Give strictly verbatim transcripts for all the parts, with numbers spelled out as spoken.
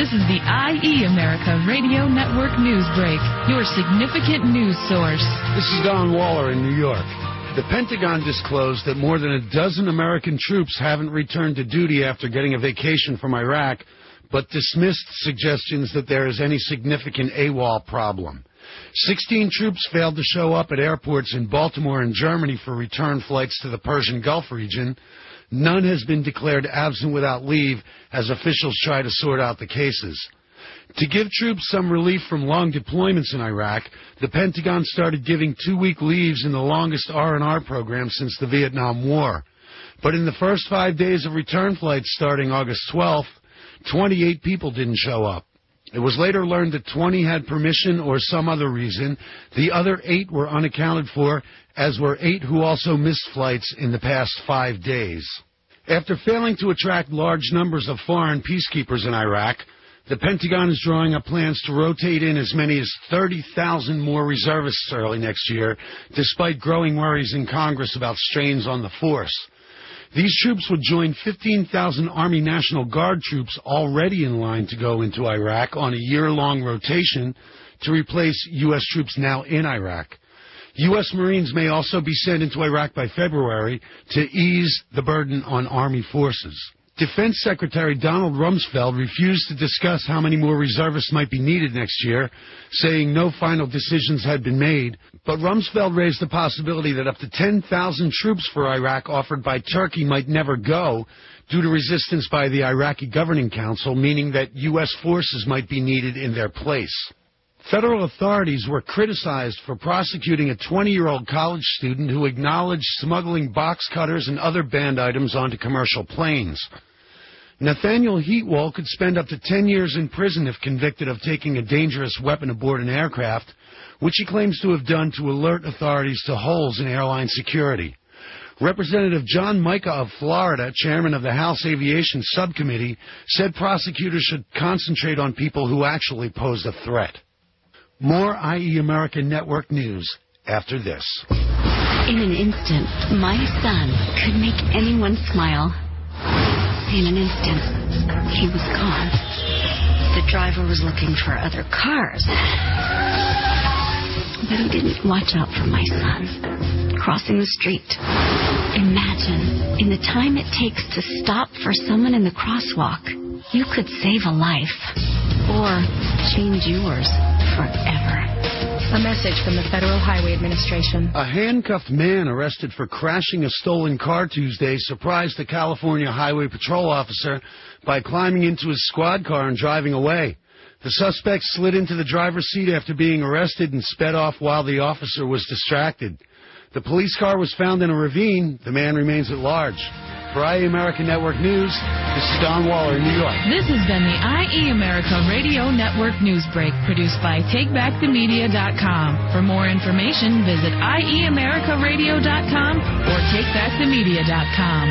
This is the I E America Radio Network News Break, your significant news source. This is Don Waller in New York. The Pentagon disclosed that more than a dozen American troops haven't returned to duty after getting a vacation from Iraq, but dismissed suggestions that there is any significant AWOL problem. Sixteen troops failed to show up at airports in Baltimore and Germany for return flights to the Persian Gulf region. None has been declared absent without leave as officials try to sort out the cases. To give troops some relief from long deployments in Iraq, the Pentagon started giving two-week leaves in the longest R and R program since the Vietnam War. But in the first five days of return flights starting August twelfth, twenty-eight people didn't show up. It was later learned that twenty had permission or some other reason. The other eight were unaccounted for, as were eight who also missed flights in the past five days. After failing to attract large numbers of foreign peacekeepers in Iraq, the Pentagon is drawing up plans to rotate in as many as thirty thousand more reservists early next year, despite growing worries in Congress about strains on the force. These troops would join fifteen thousand Army National Guard troops already in line to go into Iraq on a year-long rotation to replace U S troops now in Iraq. U S Marines may also be sent into Iraq by February to ease the burden on Army forces. Defense Secretary Donald Rumsfeld refused to discuss how many more reservists might be needed next year, saying no final decisions had been made. But Rumsfeld raised the possibility that up to ten thousand troops for Iraq offered by Turkey might never go due to resistance by the Iraqi Governing Council, meaning that U S forces might be needed in their place. Federal authorities were criticized for prosecuting a twenty-year-old college student who acknowledged smuggling box cutters and other banned items onto commercial planes. Nathaniel Heatwell could spend up to ten years in prison if convicted of taking a dangerous weapon aboard an aircraft, which he claims to have done to alert authorities to holes in airline security. Representative John Mica of Florida, chairman of the House Aviation Subcommittee, said prosecutors should concentrate on people who actually pose a threat. More I E America Network news after this. In an instant, my son could make anyone smile. In an instant, he was gone. The driver was looking for other cars. But he didn't watch out for my son. Crossing the street. Imagine, in the time it takes to stop for someone in the crosswalk, you could save a life. Or change yours forever. A message from the Federal Highway Administration. A handcuffed man arrested for crashing a stolen car Tuesday surprised the California Highway Patrol officer by climbing into his squad car and driving away. The suspect slid into the driver's seat after being arrested and sped off while the officer was distracted. The police car was found in a ravine. The man remains at large. For I E America Network News, this is Don Waller in New York. This has been the I E America Radio Network News Break, produced by take back the media dot com. For more information, visit I E America Radio dot com or take back the media dot com.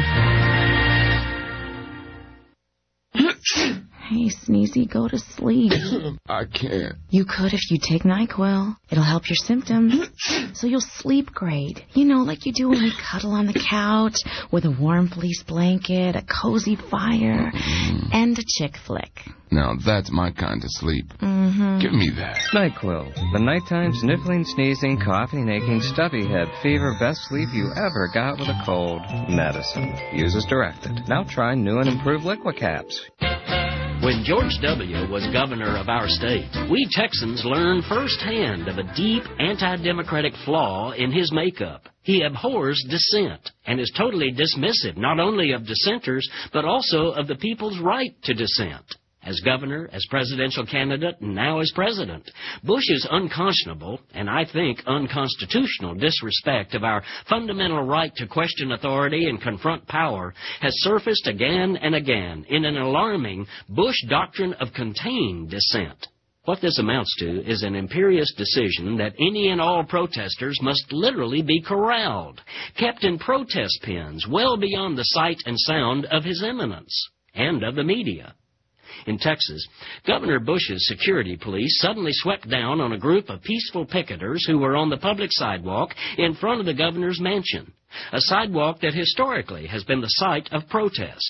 Hey, Sneezy, go to sleep. I can't. You could if you take NyQuil. It'll help your symptoms, so you'll sleep great. You know, like you do when you cuddle on the couch with a warm fleece blanket, a cozy fire, mm. and a chick flick. Now, that's my kind of sleep. Mm-hmm. Give me that. NyQuil, the nighttime sniffling, sneezing, coughing, aching, stuffy head, fever, best sleep you ever got with a cold. Medicine. Use as directed. Now try new and improved Liquicaps. When George W. was governor of our state, we Texans learned firsthand of a deep anti-democratic flaw in his makeup. He abhors dissent and is totally dismissive not only of dissenters, but also of the people's right to dissent. As governor, as presidential candidate, and now as president, Bush's unconscionable, and I think unconstitutional, disrespect of our fundamental right to question authority and confront power has surfaced again and again in an alarming Bush doctrine of contained dissent. What this amounts to is an imperious decision that any and all protesters must literally be corralled, kept in protest pens well beyond the sight and sound of His Eminence and of the media. In Texas, Governor Bush's security police suddenly swept down on a group of peaceful picketers who were on the public sidewalk in front of the governor's mansion, a sidewalk that historically has been the site of protest.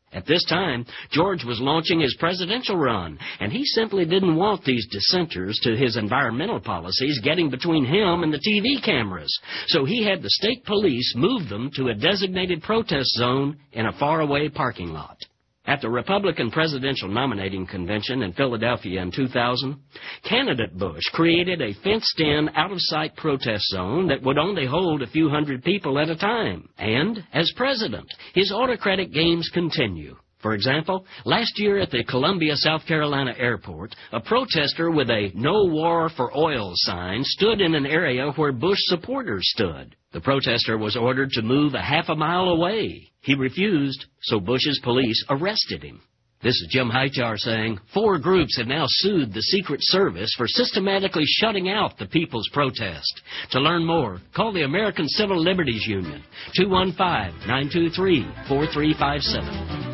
At this time, George was launching his presidential run, and he simply didn't want these dissenters to his environmental policies getting between him and the T V cameras. So he had the state police move them to a designated protest zone in a faraway parking lot. At the Republican Presidential Nominating Convention in Philadelphia in two thousand, candidate Bush created a fenced-in, out-of-sight protest zone that would only hold a few hundred people at a time. And, as president, his autocratic games continue. For example, last year at the Columbia, South Carolina airport, a protester with a "No War for Oil" sign stood in an area where Bush supporters stood. The protester was ordered to move a half a mile away. He refused, so Bush's police arrested him. This is Jim Hightower saying, four groups have now sued the Secret Service for systematically shutting out the people's protest. To learn more, call the American Civil Liberties Union, two one five, nine two three, four three five seven.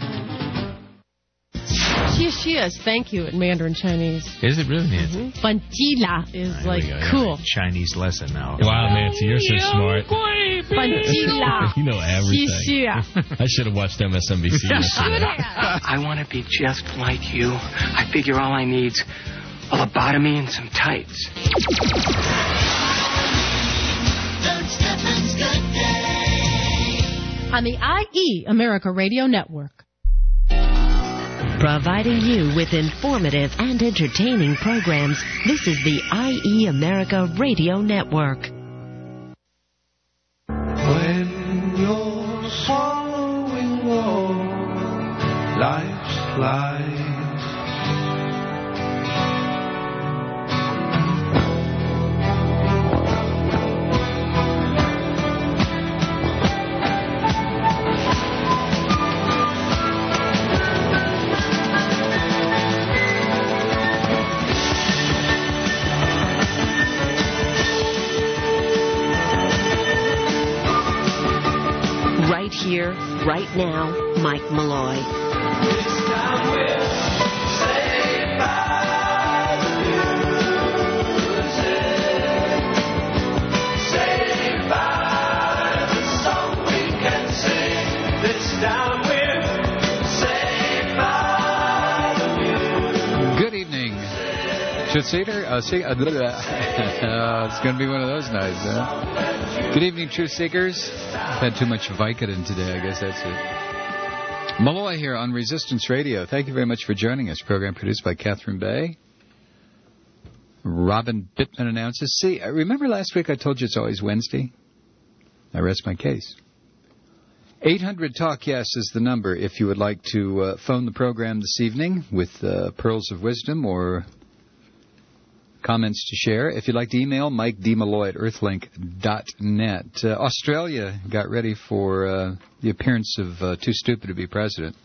She is thank you in Mandarin Chinese. Is it really, Nancy? Mm-hmm. Fanjila is right, like go, cool. Chinese lesson now. Wow, Nancy, you're so smart. Fanjila. You know everything. I should have watched M S N B C. I want to be just like you. I figure all I need's a lobotomy and some tights. On the I E America Radio Network. Providing you with informative and entertaining programs, this is the I E America Radio Network. When you're swallowing all life's lies, Right here, right now, Mike Malloy. Good evening. Truth-Seeker? Uh, see, uh, uh, it's going to be one of those nights, huh? Good evening, Truth-Seekers. I've had too much Vicodin today. I guess that's it. Malloy here on Resistance Radio. Thank you very much for joining us. Program produced by Catherine Bay. Robin Bittman announces. See, remember last week I told you it's always Wednesday? I rest my case. eight hundred talk yes is the number if you would like to uh, phone the program this evening with uh, pearls of wisdom or comments to share. If you'd like to email, Mike D. Malloy at earthlink dot net. Uh, Australia got ready for uh, the appearance of uh, Too Stupid to Be President.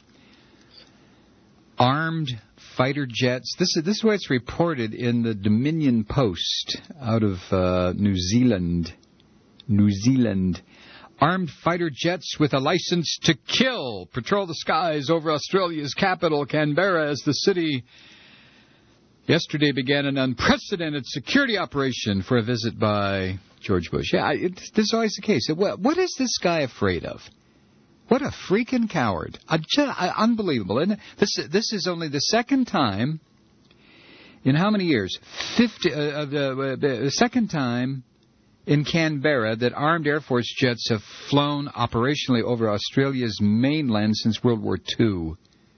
Armed fighter jets. This is, this is where it's reported in the Dominion Post out of uh, New Zealand. New Zealand. Armed fighter jets with a license to kill patrol the skies over Australia's capital, Canberra, as the city yesterday began an unprecedented security operation for a visit by George Bush. Yeah, it, this is always the case. What, what is this guy afraid of? What a freaking coward. Uh, just, uh, unbelievable, isn't it? This, this is only the second time in how many years? Fifty. Uh, the, uh, the second time in Canberra that armed Air Force jets have flown operationally over Australia's mainland since World War Two.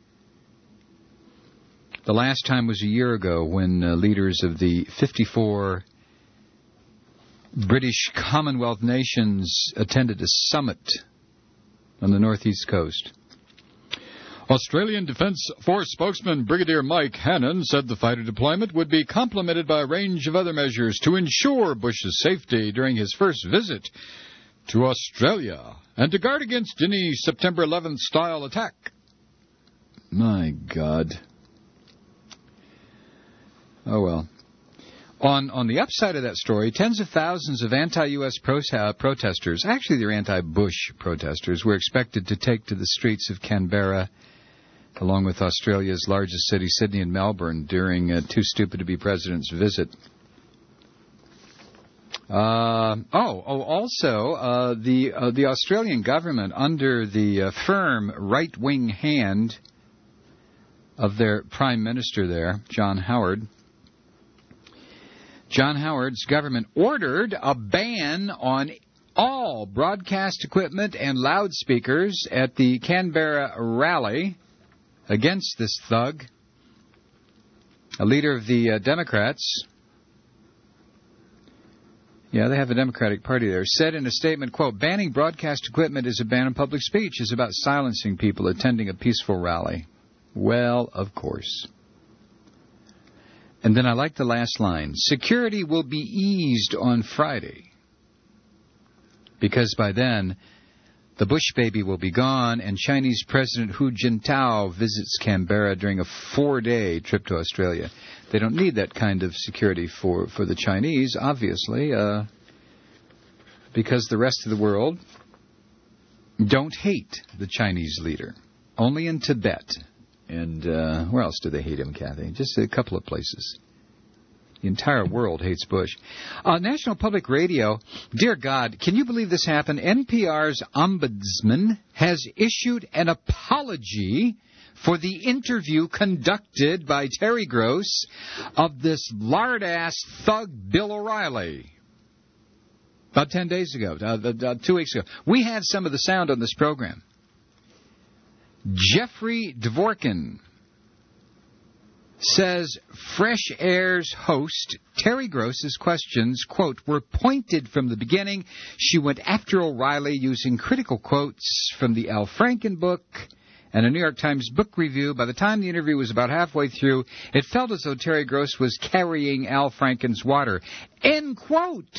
The last time was a year ago when uh, leaders of the fifty-four British Commonwealth nations attended a summit on the northeast coast. Australian Defence Force spokesman Brigadier Mike Hannon said the fighter deployment would be complemented by a range of other measures to ensure Bush's safety during his first visit to Australia and to guard against any September eleventh-style attack. My God. Oh, well. On on the upside of that story, tens of thousands of anti-U S pro- uh, protesters, actually they're anti-Bush protesters, were expected to take to the streets of Canberra, along with Australia's largest city, Sydney and Melbourne, during uh, Too Stupid to Be President's visit. Uh, oh, oh, also, uh, the uh, the Australian government, under the uh, firm right-wing hand of their Prime Minister there, John Howard, John Howard's government ordered a ban on all broadcast equipment and loudspeakers at the Canberra rally against this thug. A leader of the uh, Democrats, yeah, they have a Democratic Party there, said in a statement, quote, banning broadcast equipment is a ban on public speech. It's about silencing people attending a peaceful rally. Well, of course. And then I like the last line. Security will be eased on Friday, because by then the Bush baby will be gone, and Chinese President Hu Jintao visits Canberra during a four-day trip to Australia. They don't need that kind of security for, for the Chinese, obviously, uh, because the rest of the world don't hate the Chinese leader. Only in Tibet. And uh, where else do they hate him, Kathy? Just a couple of places. The entire world hates Bush. Uh, National Public Radio, dear God, can you believe this happened? N P R's ombudsman has issued an apology for the interview conducted by Terry Gross of this lard-ass thug Bill O'Reilly. About ten days ago, uh, uh, two weeks ago. We had some of the sound on this program. Jeffrey Dvorkin says Fresh Air's host, Terry Gross's questions, quote, were pointed from the beginning. She went after O'Reilly using critical quotes from the Al Franken book and a New York Times book review. By the time the interview was about halfway through, it felt as though Terry Gross was carrying Al Franken's water. End quote.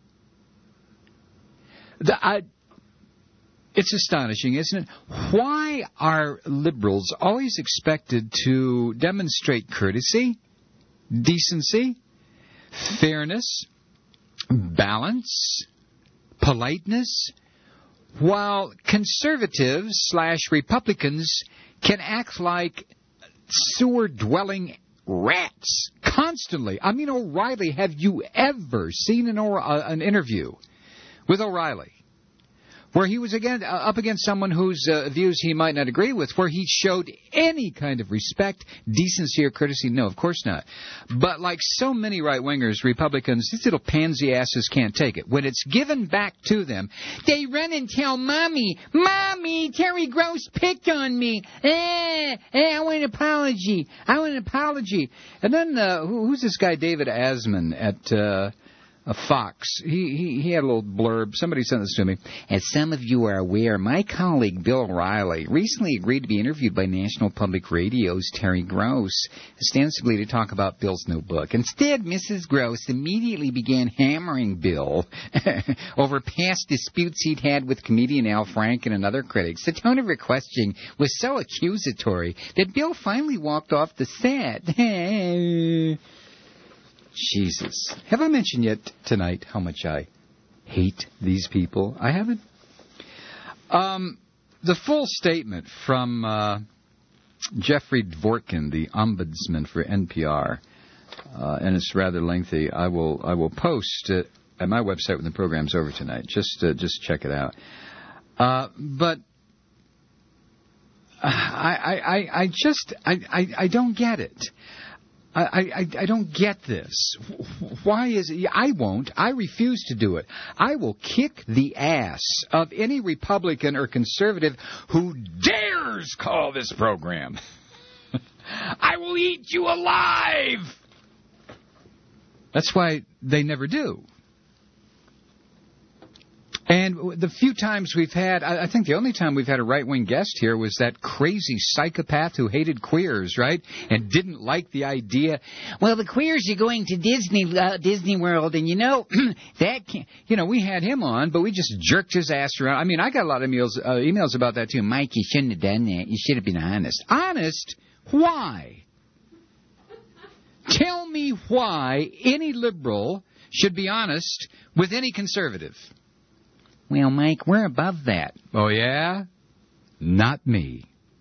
The, I... It's astonishing, isn't it? Why are liberals always expected to demonstrate courtesy, decency, fairness, balance, politeness, while conservatives slash Republicans can act like sewer-dwelling rats constantly? I mean, O'Reilly, have you ever seen an, or- uh, an interview with O'Reilly where he was again uh, up against someone whose uh, views he might not agree with, where he showed any kind of respect, decency, or courtesy? No, of course not. But like so many right-wingers, Republicans, these little pansy asses can't take it. When it's given back to them, they run and tell Mommy, Mommy, Terry Gross picked on me. Eh, eh, I want an apology. I want an apology. And then, uh, who, who's this guy, David Asman, at... Uh, A Fox. He, he he had a little blurb. Somebody sent this to me. As some of you are aware, my colleague Bill O'Reilly recently agreed to be interviewed by National Public Radio's Terry Gross, ostensibly to talk about Bill's new book. Instead, Missus Gross immediately began hammering Bill over past disputes he'd had with comedian Al Franken and other critics. The tone of her questioning was so accusatory that Bill finally walked off the set. Jesus. Have I mentioned yet tonight how much I hate these people? I haven't. Um, the full statement from uh, Jeffrey Dvorkin, the ombudsman for N P R, uh, and it's rather lengthy. I will I will post it at my website when the program's over tonight. Just uh, just check it out. Uh, but I I I, I just I, I I don't get it. I, I, I don't get this. Why is it? I won't. I refuse to do it. I will kick the ass of any Republican or conservative who dares call this program. I will eat you alive. That's why they never do. And the few times we've had, I think the only time we've had a right-wing guest here was that crazy psychopath who hated queers, right? And didn't like the idea, well, the queers are going to Disney uh, Disney World, and you know, that can't, you know, we had him on, but we just jerked his ass around. I mean, I got a lot of emails, uh, emails about that too. Mike, you shouldn't have done that. You should have been honest. Honest? Why? Tell me why any liberal should be honest with any conservative. Well, Mike, we're above that. Oh, yeah? Not me.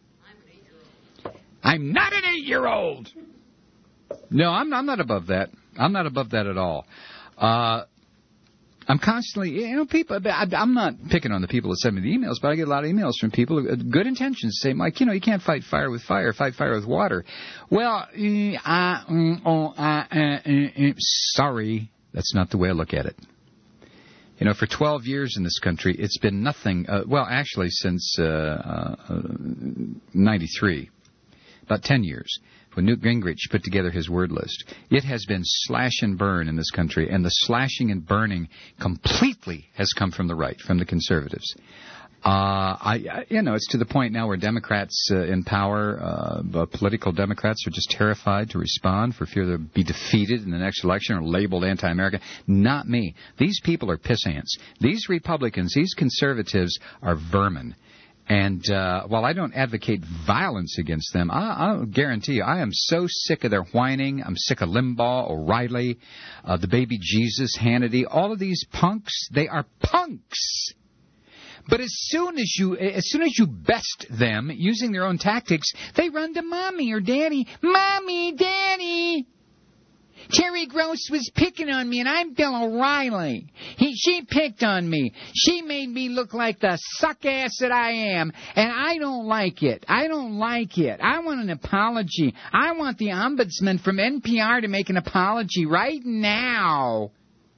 I'm not an eight-year-old. No, I'm, I'm not above that. I'm not above that at all. Uh, I'm constantly, you know, people, I, I'm not picking on the people that send me the emails, but I get a lot of emails from people with good intentions say, Mike, you know, you can't fight fire with fire, fight fire with water. Well, uh, I, mm, oh, I, uh, uh, uh, sorry, that's not the way I look at it. You know, for twelve years in this country, it's been nothing, uh, well, actually since uh, uh, ninety-three, about ten years. When Newt Gingrich put together his word list, it has been slash and burn in this country, and the slashing and burning completely has come from the right, from the conservatives. Uh, I, I, you know, it's to the point now where Democrats uh, in power, uh, political Democrats, are just terrified to respond for fear they'll be defeated in the next election or labeled anti-American. Not me. These people are piss ants. These Republicans, these conservatives are vermin. And uh, while I don't advocate violence against them, I, I'll guarantee you I am so sick of their whining. I'm sick of Limbaugh, O'Reilly, uh, the baby Jesus, Hannity. All of these punks, they are punks. But as soon as you as soon as you best them using their own tactics, they run to Mommy or Daddy. Mommy, Daddy. Terry Gross was picking on me, and I'm Bill O'Reilly. He, she picked on me. She made me look like the suck-ass that I am, and I don't like it. I don't like it. I want an apology. I want the ombudsman from N P R to make an apology right now.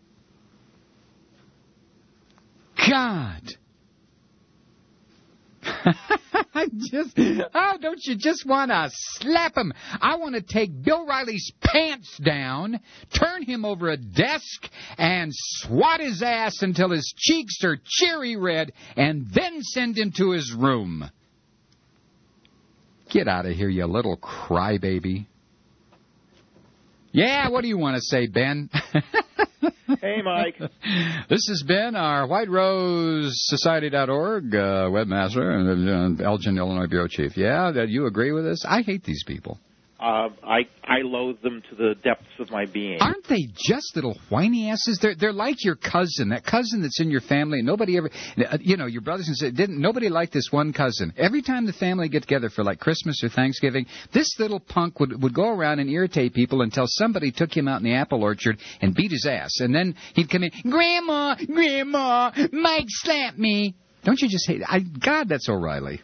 God. I just, oh, don't you just want to slap him? I want to take Bill Riley's pants down, turn him over a desk, and swat his ass until his cheeks are cherry red, and then send him to his room. Get out of here, you little crybaby. Yeah, what do you want to say, Ben? Hey, Mike. This has been our White Rose Society dot org uh, webmaster and uh, Elgin, Illinois Bureau Chief. Yeah, that you agree with this? I hate these people. Uh, I I loathe them to the depths of my being. Aren't they just little whiny asses? They're they're like your cousin, that cousin that's in your family. Nobody ever, you know, your brothers and sisters didn't. Nobody liked this one cousin. Every time the family get together for like Christmas or Thanksgiving, this little punk would would go around and irritate people until somebody took him out in the apple orchard and beat his ass, and then he'd come in, Grandma, Grandma, Mike slapped me. Don't you just hate? I God, that's O'Reilly.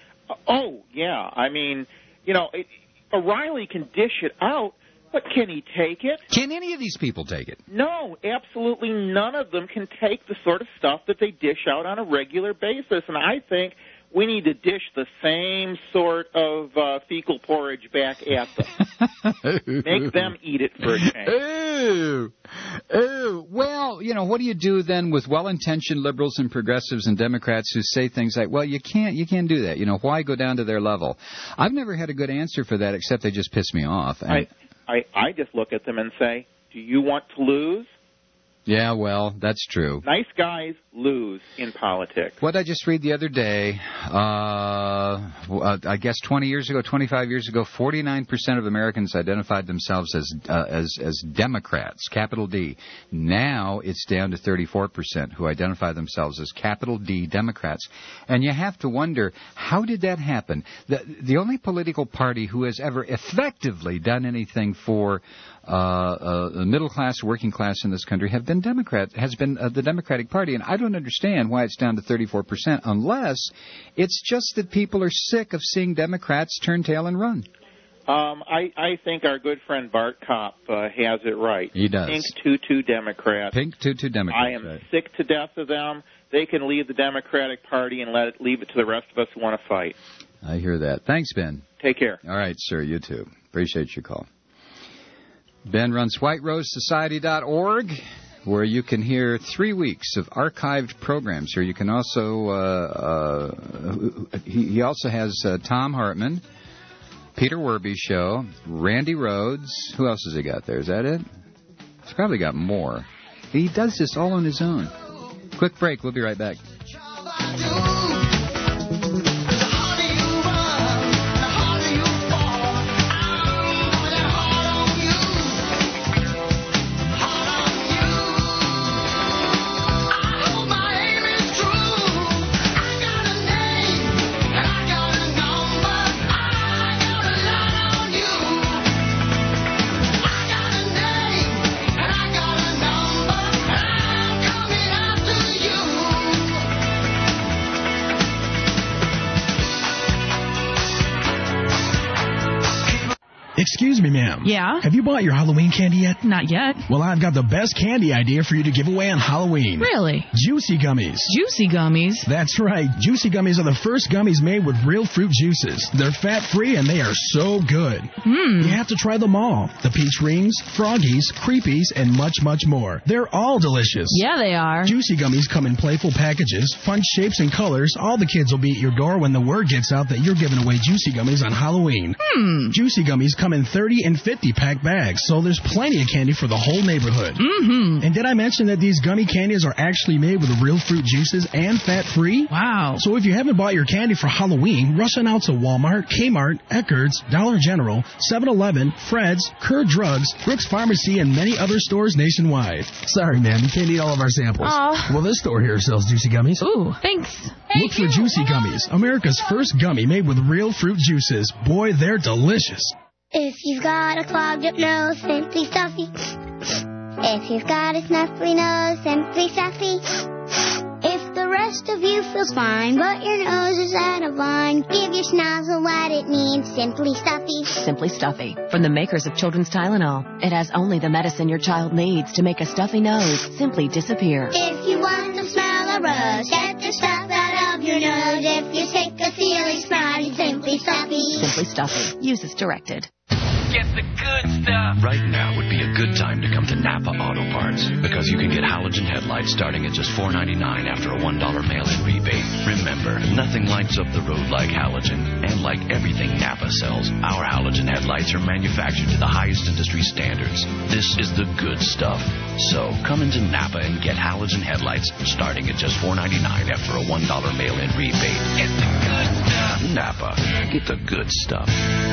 Oh yeah, I mean, you know. It, O'Reilly can dish it out, but can he take it? Can any of these people take it? No, absolutely none of them can take the sort of stuff that they dish out on a regular basis. And I think we need to dish the same sort of uh, fecal porridge back at them. Make them eat it for a change. Ooh. Ooh. Well, you know, what do you do then with well-intentioned liberals and progressives and Democrats who say things like, well, you can't you can't do that. You know, why go down to their level? I've never had a good answer for that, except they just piss me off. And I, I, I just look at them and say, do you want to lose? Yeah, well, that's true. Nice guys lose in politics. What did I just read the other day? Uh, I guess twenty years ago, twenty-five years ago, forty-nine percent of Americans identified themselves as uh, as as Democrats, capital D. Now it's down to thirty-four percent who identify themselves as capital D Democrats. And you have to wonder, how did that happen? The, the only political party who has ever effectively done anything for uh, uh, the middle class, working class in this country have been Democrat, has been uh, the Democratic Party. And I don't understand why it's down to thirty-four percent unless it's just that people are sick of seeing Democrats turn tail and run. Um, I, I think our good friend Bart Kopp uh, has it right. He does. Pink tutu Democrats. Pink tutu Democrats. I am right. sick to death of them. They can leave the Democratic Party and let it leave it to the rest of us who want to fight. I hear that. Thanks, Ben. Take care. All right, sir. You too. Appreciate your call. Ben runs White Rose Society dot org, where you can hear three weeks of archived programs. Here you can also, uh, uh, he, he also has uh, Tom Hartman, Peter Werby Show, Randy Rhodes. Who else has he got there? Is that it? He's probably got more. He does this all on his own. Quick break. We'll be right back. Coming Excuse me, ma'am. Yeah? Have you bought your Halloween candy yet? Not yet. Well, I've got the best candy idea for you to give away on Halloween. Really? Juicy Gummies. Juicy Gummies? That's right. Juicy Gummies are the first gummies made with real fruit juices. They're fat-free and they are so good. Hmm. You have to try them all. The Peach Rings, Froggies, Creepies, and much, much more. They're all delicious. Yeah, they are. Juicy Gummies come in playful packages, fun shapes and colors. All the kids will be at your door when the word gets out that you're giving away Juicy Gummies on Halloween. Hmm. Juicy Gummies come in thirty and fifty pack bags, so there's plenty of candy for the whole neighborhood. Mm-hmm. And did I mention that these gummy candies are actually made with real fruit juices and fat-free? Wow. So if you haven't bought your candy for Halloween, rush on out to Walmart, Kmart, Eckerd's, Dollar General, seven eleven, Fred's, Kerr Drugs, Brooks Pharmacy, and many other stores nationwide. Sorry, ma'am, you can't eat all of our samples. Aw. Well, this store here sells Juicy Gummies. Ooh, thanks. Look for Juicy Gummies, America's first gummy made with real fruit juices. Boy, they're delicious. If you've got a clogged up nose, Simply Stuffy. If you've got a snuffly nose, Simply Stuffy. If the rest of you feels fine, but your nose is out of line, give your snozzle what it needs, Simply Stuffy. Simply Stuffy, from the makers of Children's Tylenol. It has only the medicine your child needs to make a stuffy nose simply disappear. If you want to smell a rose, get the stuff out of your nose. If you're sick of feeling snotty, Simply Stuffy. Simply Stuffy. Use as directed. Get the good stuff. Right now would be a good time to come to Napa Auto Parts because you can get halogen headlights starting at just four ninety-nine after a one dollar mail-in rebate. Remember, nothing lights up the road like halogen. And like everything Napa sells, our halogen headlights are manufactured to the highest industry standards. This is the good stuff. So come into Napa and get halogen headlights starting at just four ninety-nine after a one dollar mail-in rebate. Get the good stuff. Napa. Get the good stuff.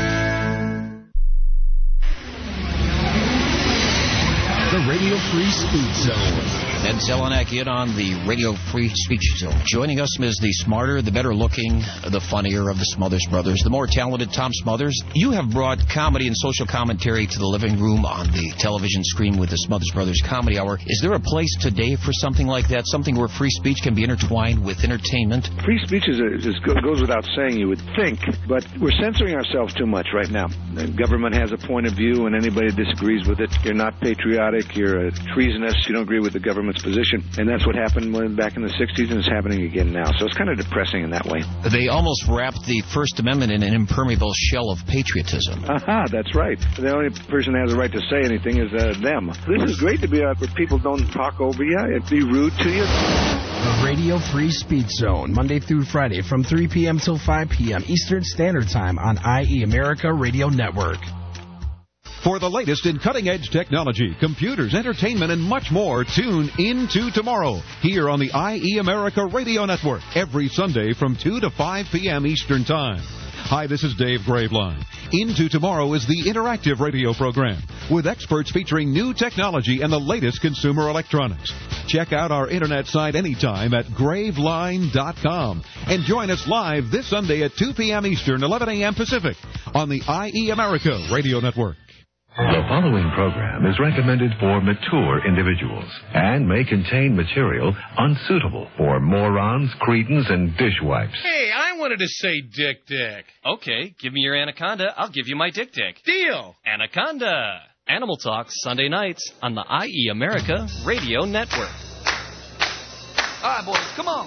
The Radio Free Speech Zone. Ed Zelenak in on the Radio Free Speech Zone. Joining us is the smarter, the better looking, the funnier of the Smothers Brothers, the more talented Tom Smothers. You have brought comedy and social commentary to the living room on the television screen with the Smothers Brothers Comedy Hour. Is there a place today for something like that, something where free speech can be intertwined with entertainment? Free speech is, a, is goes without saying, you would think, but we're censoring ourselves too much right now. The government has a point of view, and anybody disagrees with it. You're not patriotic, you're a treasonous, you don't agree with the government's position. And that's what happened when, back in the sixties, and it's happening again now. So it's kind of depressing in that way. They almost wrapped the First Amendment in an impermeable shell of patriotism. Aha, that's right. The only person who has a right to say anything is uh, them. This is great to be out where people don't talk over you and be rude to you. The Radio Free Speech Zone, Monday through Friday from three p.m. till five p.m. Eastern Standard Time on I E America Radio Network. For the latest in cutting-edge technology, computers, entertainment, and much more, tune into tomorrow here on the I E America Radio Network every Sunday from two to five p.m. Eastern Time. Hi, this is Dave Graveline. Into Tomorrow is the interactive radio program with experts featuring new technology and the latest consumer electronics. Check out our internet site anytime at graveline dot com and join us live this Sunday at two p.m. Eastern, eleven a.m. Pacific on the I E America Radio Network. The following program is recommended for mature individuals and may contain material unsuitable for morons, cretins, and dishwipes. Hey, I wanted to say Dick Dick. Okay, give me your anaconda. I'll give you my Dick Dick. Deal. Anaconda. Animal Talk, Sunday nights on the I E America Radio Network. All right, boys, come on.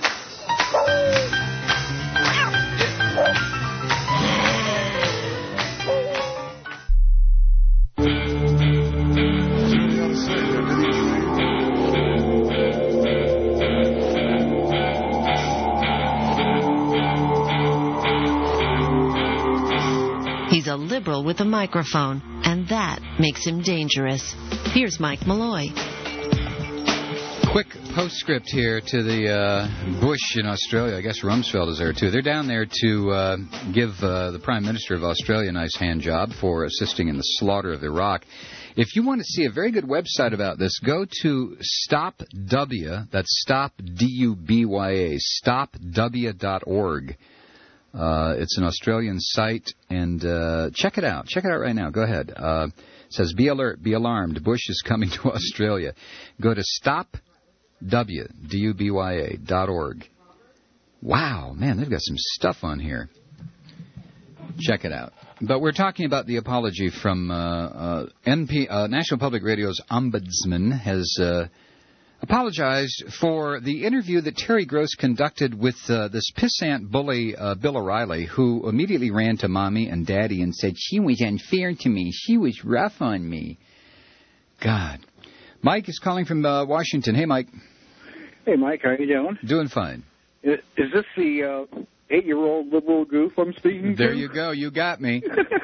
He's a liberal with a microphone, and that makes him dangerous. Here's Mike Malloy. Quick postscript here to the uh, Bush in Australia. I guess Rumsfeld is there, too. They're down there to uh, give uh, the Prime Minister of Australia a nice hand job for assisting in the slaughter of Iraq. If you want to see a very good website about this, go to Stop W. That's Stop, D U B Y A, stop w dot org. Uh, it's an Australian site, and uh, check it out. Check it out right now. Go ahead. Uh, it says, be alert, be alarmed. Bush is coming to Australia. Go to Stop W, D U B Y A, dot org. Wow, man, they've got some stuff on here. Check it out. But we're talking about the apology from uh, uh, N P, uh, National Public Radio's ombudsman has uh, apologized for the interview that Terry Gross conducted with uh, this pissant bully, uh, Bill O'Reilly, who immediately ran to Mommy and Daddy and said, she was unfair to me. She was rough on me. God. Mike is calling from uh, Washington. Hey, Mike. Hey, Mike. How you doing? Doing fine. Is, is this the uh, eight-year-old liberal goof I'm speaking to? There you go. You got me.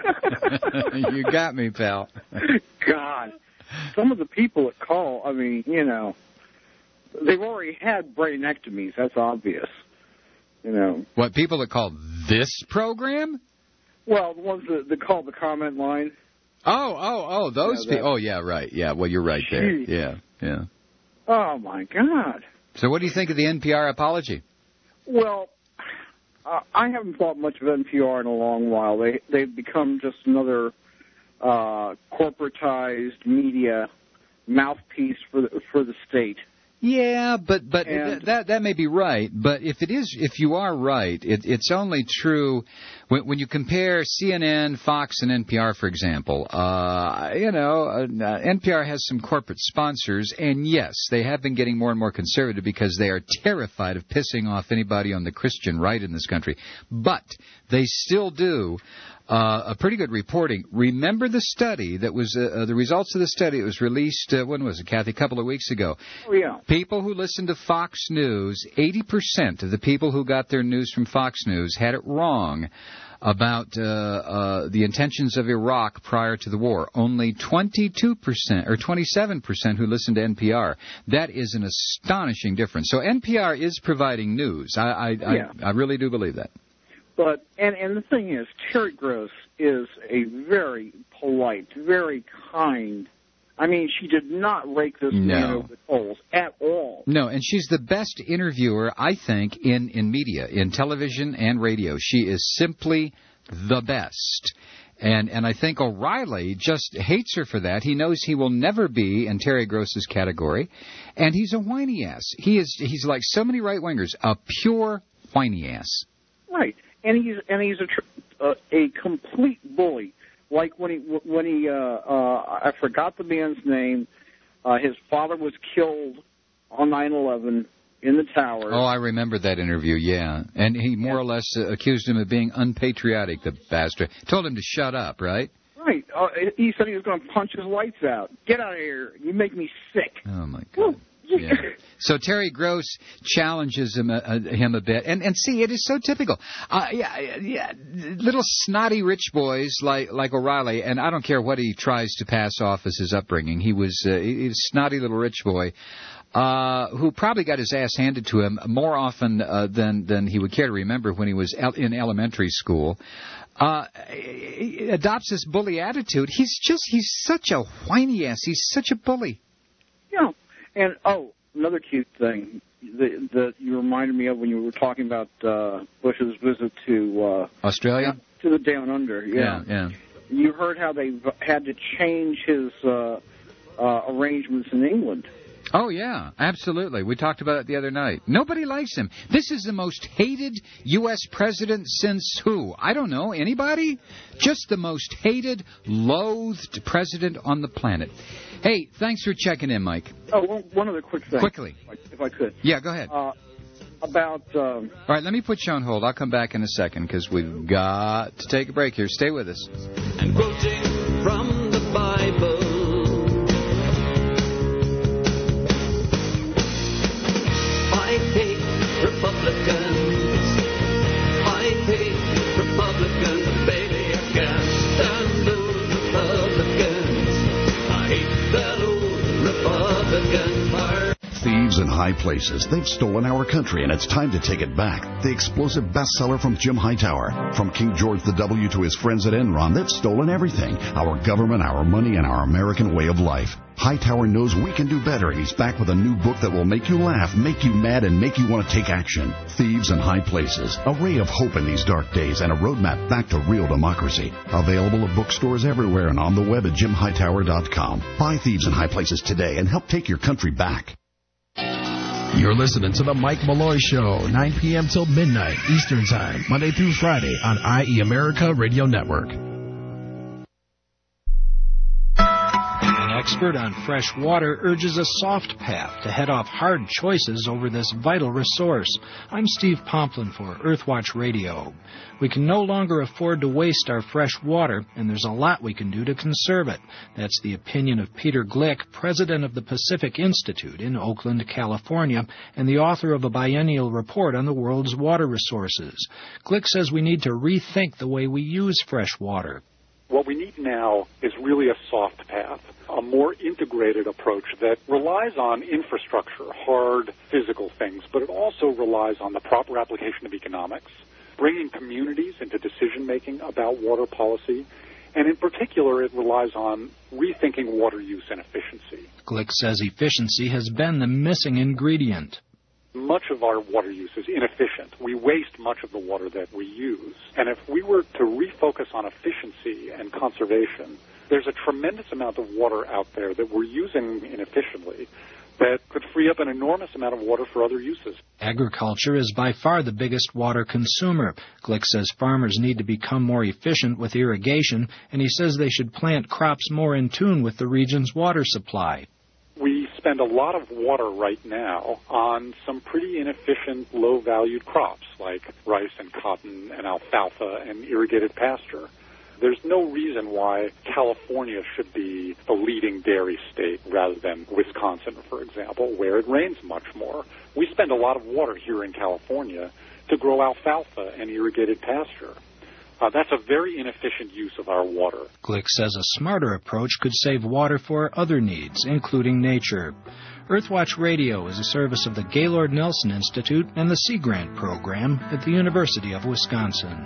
You got me, pal. God. Some of the people that call, I mean, you know, they've already had brainectomies. That's obvious. You know. What, people that call this program? Well, the ones that, that call the comment line. Oh, oh, oh, those yeah, people. Oh, yeah, right. Yeah, well, you're right there. Geez. Yeah, yeah. Oh, my God. So what do you think of the N P R apology? Well, uh, I haven't thought much of N P R in a long while. They, they've become just another uh, corporatized media mouthpiece for the, for the state. Yeah, but but And- that that may be right. But if it is, if you are right, it, it's only true when, when you compare C N N, Fox, and N P R, for example. Uh, you know, uh, N P R has some corporate sponsors, and yes, they have been getting more and more conservative because they are terrified of pissing off anybody on the Christian right in this country. But they still do Uh, a pretty good reporting. Remember the study that was, uh, the results of the study, it was released, uh, when was it, Kathy, a couple of weeks ago. Oh, yeah. People who listen to Fox News, eighty percent of the people who got their news from Fox News had it wrong about uh, uh, the intentions of Iraq prior to the war. Only twenty-two percent or twenty-seven percent who listened to N P R. That is an astonishing difference. So N P R is providing news. I, I, Yeah. I, I really do believe that. But and and the thing is, Terry Gross is a very polite, very kind. I mean, she did not rake this man No. over the coals at all. No, and she's the best interviewer, I think, in, in media, in television and radio. She is simply the best. And and I think O'Reilly just hates her for that. He knows he will never be in Terry Gross's category. And he's a whiny ass. He is he's like so many right-wingers, a pure whiny ass. Right, and he's and he's a tr- uh, a complete bully. Like when he when he uh, uh, I forgot the man's name. Uh, his father was killed on nine eleven in the tower. Oh, I remember that interview, yeah. And he more or less uh, accused him of being unpatriotic, the bastard. Told him to shut up, right? Right. Uh, he said he was going to punch his lights out. Get out of here. You make me sick. Oh, my God. Yeah. So Terry Gross challenges him, uh, him a bit, and and see, it is so typical. Uh, yeah, yeah, little snotty rich boys like like O'Reilly, and I don't care what he tries to pass off as his upbringing. He was uh, he was a snotty little rich boy uh, who probably got his ass handed to him more often uh, than than he would care to remember when he was el- in elementary school. Uh, he adopts this bully attitude. He's just he's such a whiny ass. He's such a bully. Yeah. And, oh, another cute thing that, that you reminded me of when you were talking about uh, Bush's visit to... Uh, Australia? To the Down Under, yeah. Yeah, yeah. You heard how they had to change his uh, uh, arrangements in England. Oh, yeah, absolutely. We talked about it the other night. Nobody likes him. This is the most hated U S president since who? I don't know. Anybody? Just the most hated, loathed president on the planet. Hey, thanks for checking in, Mike. Oh, one, one other quick thing. Quickly. If I, if I could. Yeah, go ahead. Uh, about... Um, All right, let me put you on hold. I'll come back in a second because we've got to take a break here. Stay with us. And quoting from the Bible, I hate Republicans. I hate Republicans, baby. I can't stand those Republicans. I hate that old Republican part. Thieves in high places. They've stolen our country, and it's time to take it back. The explosive bestseller from Jim Hightower. From King George the W to his friends at Enron, they've stolen everything. Our government, our money, and our American way of life. Hightower knows we can do better, and he's back with a new book that will make you laugh, make you mad, and make you want to take action. Thieves in High Places. A ray of hope in these dark days and a roadmap back to real democracy. Available at bookstores everywhere and on the web at jim hightower dot com. Buy Thieves in High Places today and help take your country back. You're listening to the Mike Malloy Show, nine p.m. till midnight Eastern Time, Monday through Friday on I E America Radio Network. expert on fresh water urges a soft path to head off hard choices over this vital resource. I'm Steve Pomplin for Earthwatch Radio. We can no longer afford to waste our fresh water, and there's a lot we can do to conserve it. That's the opinion of Peter Glick, president of the Pacific Institute in Oakland, California, and the author of a biennial report on the world's water resources. Glick says we need to rethink the way we use fresh water. What we need now is really a soft path, a more integrated approach that relies on infrastructure, hard physical things, but it also relies on the proper application of economics, bringing communities into decision-making about water policy, and in particular, it relies on rethinking water use and efficiency. Glick says efficiency has been the missing ingredient. Much of our water use is inefficient. We waste much of the water that we use. And if we were to refocus on efficiency and conservation, there's a tremendous amount of water out there that we're using inefficiently that could free up an enormous amount of water for other uses. Agriculture is by far the biggest water consumer. Glick says farmers need to become more efficient with irrigation, and he says they should plant crops more in tune with the region's water supply. We spend a lot of water right now on some pretty inefficient, low-valued crops like rice and cotton and alfalfa and irrigated pasture. There's no reason why California should be the leading dairy state rather than Wisconsin, for example, where it rains much more. We spend a lot of water here in California to grow alfalfa and irrigated pasture. Uh, that's a very inefficient use of our water. Glick says a smarter approach could save water for other needs, including nature. Earthwatch Radio is a service of the Gaylord Nelson Institute and the Sea Grant Program at the University of Wisconsin.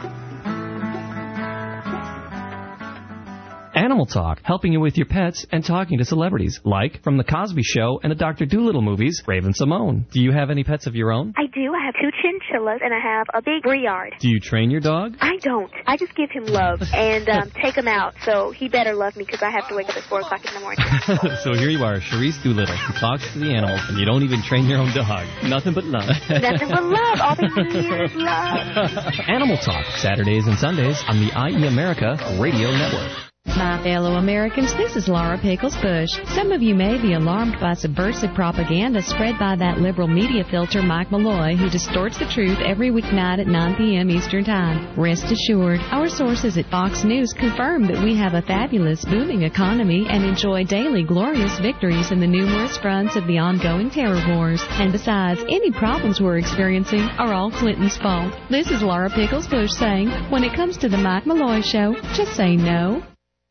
Animal Talk, helping you with your pets and talking to celebrities, like from The Cosby Show and the Doctor Dolittle movies, Raven Simone. Do you have any pets of your own? I do. I have two chinchillas, and I have a big Briard. Do you train your dog? I don't. I just give him love and um, take him out, so he better love me because I have to wake up at four o'clock in the morning. So here you are, Charisse Doolittle, who talks to the animals, and you don't even train your own dog. Nothing but love. Nothing but love. All they need is love. Animal Talk, Saturdays and Sundays on the I E America Radio Network. My fellow Americans, this is Laura Pickles Bush. Some of you may be alarmed by subversive propaganda spread by that liberal media filter Mike Malloy, who distorts the truth every weeknight at nine p.m. Eastern Time. Rest assured, our sources at Fox News confirm that we have a fabulous, booming economy and enjoy daily glorious victories in the numerous fronts of the ongoing terror wars. And besides, any problems we're experiencing are all Clinton's fault. This is Laura Pickles Bush saying, when it comes to the Mike Malloy Show, just say no.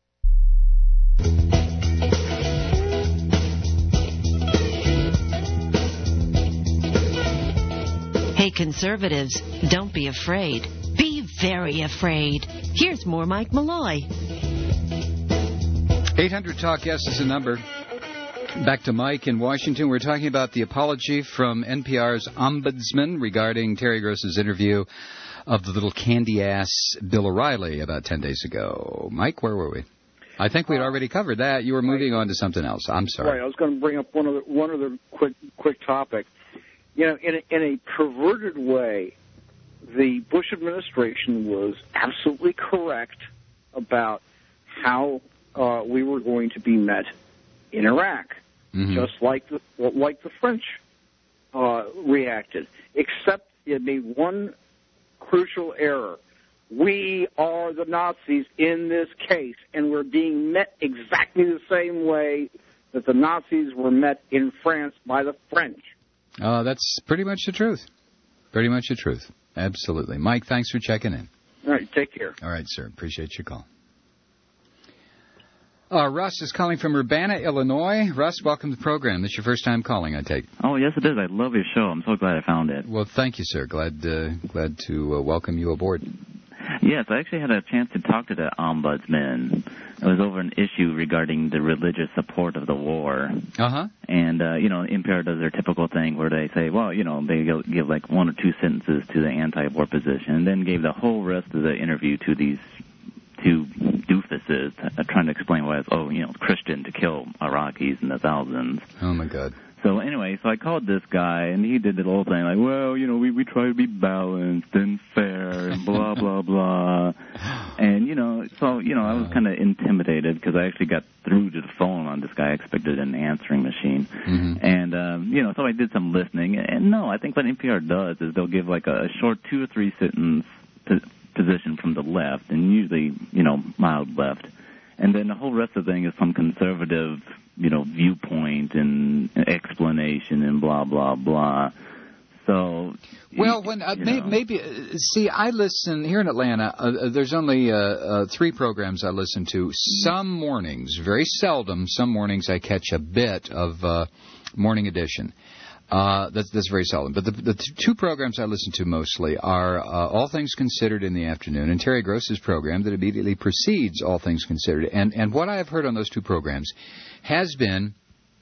Hey, conservatives, don't be afraid. Be very afraid. Here's more Mike Malloy. eight hundred talk yes is the number. Back to Mike in Washington. We're talking about the apology from N P R's ombudsman regarding Terry Gross's interview of the little candy-ass Bill O'Reilly about ten days ago. Mike, where were we? I think we'd already covered that. You were moving on to something else. I'm sorry. Right. I was going to bring up one other one other quick quick topic. You know, in a, in a perverted way, the Bush administration was absolutely correct about how uh, we were going to be met in Iraq, mm-hmm. just like the like the French uh, reacted. Except it made one crucial error. We are the Nazis in this case, and we're being met exactly the same way that the Nazis were met in France by the French. Uh, that's pretty much the truth. Pretty much the truth. Absolutely. Mike, thanks for checking in. All right, take care. All right, sir. Appreciate your call. Uh, Russ is calling from Urbana, Illinois. Russ, welcome to the program. This is your first time calling, I take. Oh, yes, it is. I love your show. I'm so glad I found it. Well, thank you, sir. Glad, uh, glad to uh, welcome you aboard. Yes, I actually had a chance to talk to the ombudsman. It was over an issue regarding the religious support of the war. Uh-huh. And, uh, you know, N P R does their typical thing where they say, well, you know, they give like one or two sentences to the anti-war position and then gave the whole rest of the interview to these two doofuses uh, trying to explain why it's, oh, you know, Christian to kill Iraqis in the thousands. Oh, my God. So anyway, so I called this guy, and he did the whole thing like, well, you know, we, we try to be balanced and fair and blah, blah, blah. And, you know, so, you know, I was kind of intimidated because I actually got through to the phone on this guy. I expected an answering machine. Mm-hmm. And, um, you know, so I did some listening. And, no, I think what N P R does is they'll give, like, a short two or three sentence po- position from the left, and usually, you know, mild left. And then the whole rest of the thing is some conservative, you know, viewpoint and explanation and blah, blah, blah. So, well, when uh, may, maybe uh, see, I listen here in Atlanta. Uh, there's only uh, uh, three programs I listen to. Some mornings, very seldom. Some mornings I catch a bit of uh, Morning Edition. Uh, that's that's very seldom. But the, the t- two programs I listen to mostly are uh, All Things Considered in the afternoon and Terry Gross's program that immediately precedes All Things Considered. And and what I have heard on those two programs has been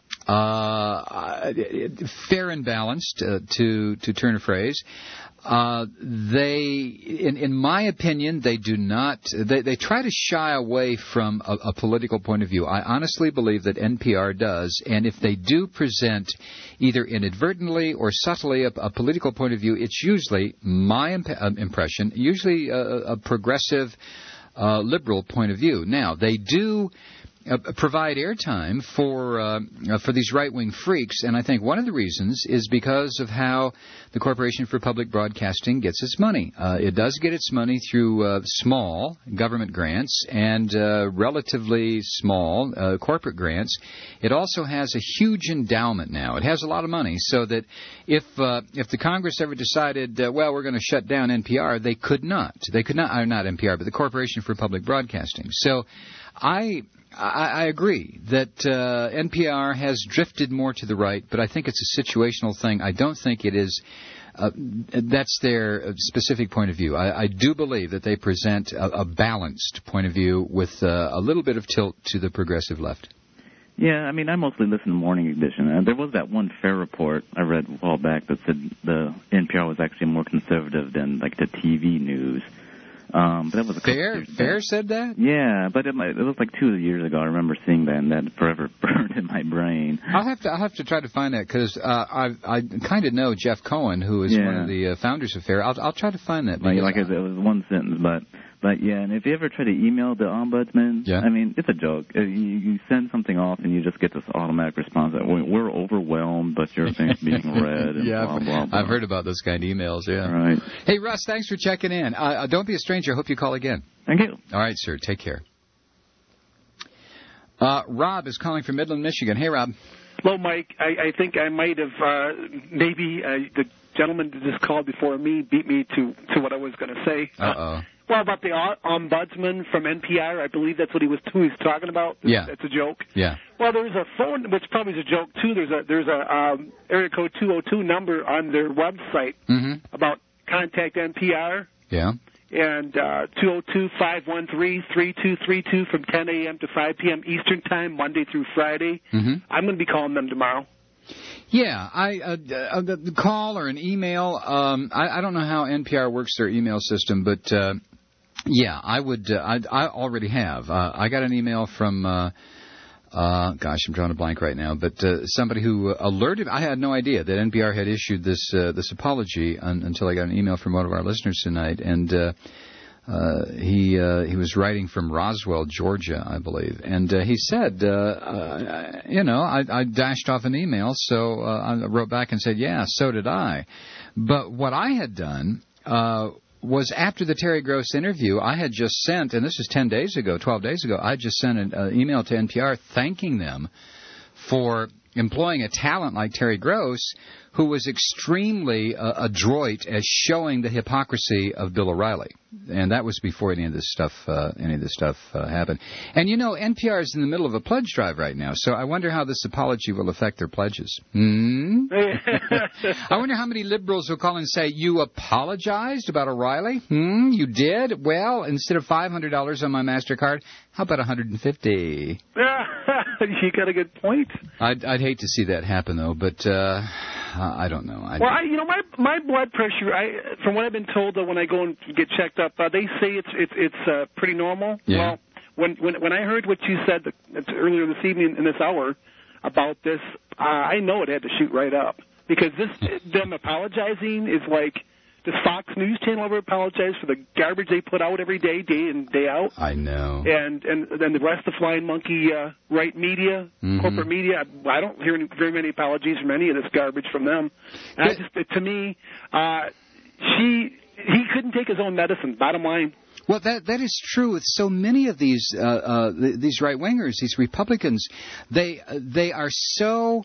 Uh, fair and balanced, uh, to to turn a phrase. Uh, they, in in my opinion, they do not. They they try to shy away from a, a political point of view. I honestly believe that N P R does, and if they do present either inadvertently or subtly a, a political point of view, it's usually my imp- uh, impression, usually a, a progressive, uh, liberal point of view. Now they do Uh, provide airtime for uh, uh, for these right-wing freaks, and I think one of the reasons is because of how the Corporation for Public Broadcasting gets its money. Uh, it does get its money through uh, small government grants and uh, relatively small uh, corporate grants. It also has a huge endowment now. It has a lot of money, so that if uh, if the Congress ever decided, uh, well, we're going to shut down N P R, they could not. They could not, or not N P R, but the Corporation for Public Broadcasting. So I... I, I agree that uh, N P R has drifted more to the right, but I think it's a situational thing. I don't think it is. Uh, that's their specific point of view. I, I do believe that they present a, a balanced point of view with uh, a little bit of tilt to the progressive left. Yeah, I mean, I mostly listen to Morning Edition. Uh, there was that one fair report I read a while back that said the N P R was actually more conservative than, like, the T V news. Um, but that was a Fair, Fair said that? Yeah, but it, it was like two years ago. I remember seeing that, and that forever burned in my brain. I'll have to I'll have to try to find that because uh, I I kind of know Jeff Cohen, who is yeah. one of the uh, founders of Fair. I'll I'll try to find that. Like, like I said, it was one sentence, but but yeah. And if you ever try to email the ombudsman, yeah. I mean, it's a joke. You, you send something off, and you just get this automatic response that we're overwhelmed, but your thing's being read. And yeah, blah, blah, blah. I've heard about those kind of emails. Yeah. Right. Hey, Russ, thanks for checking in. Uh, don't be a stranger. I hope you call again. Thank you. All right, sir. Take care. Uh, Rob is calling from Midland, Michigan. Hey, Rob. Hello, Mike. I, I think I might have uh, maybe uh, the gentleman that just called before me beat me to, to what I was going to say. Uh-oh. Uh, well, about the ombudsman from N P R, I believe that's what he was who he was talking about. Yeah. It's a joke. Yeah. Well, there's a phone, which probably is a joke, too. There's a there's a um, area code two oh two number on their website mm-hmm. about contact N P R. Yeah. And uh, two oh two, five one three, three two three two from ten a.m. to five p.m. Eastern Time, Monday through Friday. Mm-hmm. I'm going to be calling them tomorrow. Yeah, I uh, uh, the call or an email. Um, I, I don't know how N P R works their email system, but uh, yeah, I would. Uh, I, I already have. Uh, I got an email from. Uh, Uh, gosh, I'm drawing a blank right now. But uh, somebody who alerted, I had no idea that N P R had issued this uh, this apology un, until I got an email from one of our listeners tonight, and uh, uh, he uh, he was writing from Roswell, Georgia, I believe, and uh, he said, uh, uh, you know, I, I dashed off an email, so uh, I wrote back and said, yeah, so did I. But what I had done. Uh, was after the Terry Gross interview, I had just sent, and this is ten days ago, twelve days ago, I just sent an uh, email to N P R thanking them for employing a talent like Terry Gross, who was extremely uh, adroit as showing the hypocrisy of Bill O'Reilly. And that was before any of this stuff uh, any of this stuff uh, happened. And, you know, N P R is in the middle of a pledge drive right now, so I wonder how this apology will affect their pledges. Hmm? I wonder how many liberals will call and say, you apologized about O'Reilly? Hmm? You did? Well, instead of five hundred dollars on my MasterCard, how about one hundred fifty dollars? You got a good point. I'd, I'd hate to see that happen, though, but uh, I don't know. I well, I, you know, my my blood pressure, I from what I've been told, that when I go and get checked up, uh, they say it's it's it's uh, pretty normal. Yeah. Well, when when when I heard what you said earlier this evening in this hour about this, uh, I know it had to shoot right up because this them apologizing is like Does Fox News Channel ever apologize for the garbage they put out every day, day in, day out? I know. And and then the rest of the Flying Monkey uh, right media, Mhm. corporate media, I don't hear any, very many apologies from any of this garbage from them. And I just, to me, uh, she he couldn't take his own medicine, bottom line. Well, that that is true with so many of these uh, uh, th- these right wingers, these Republicans. They they are so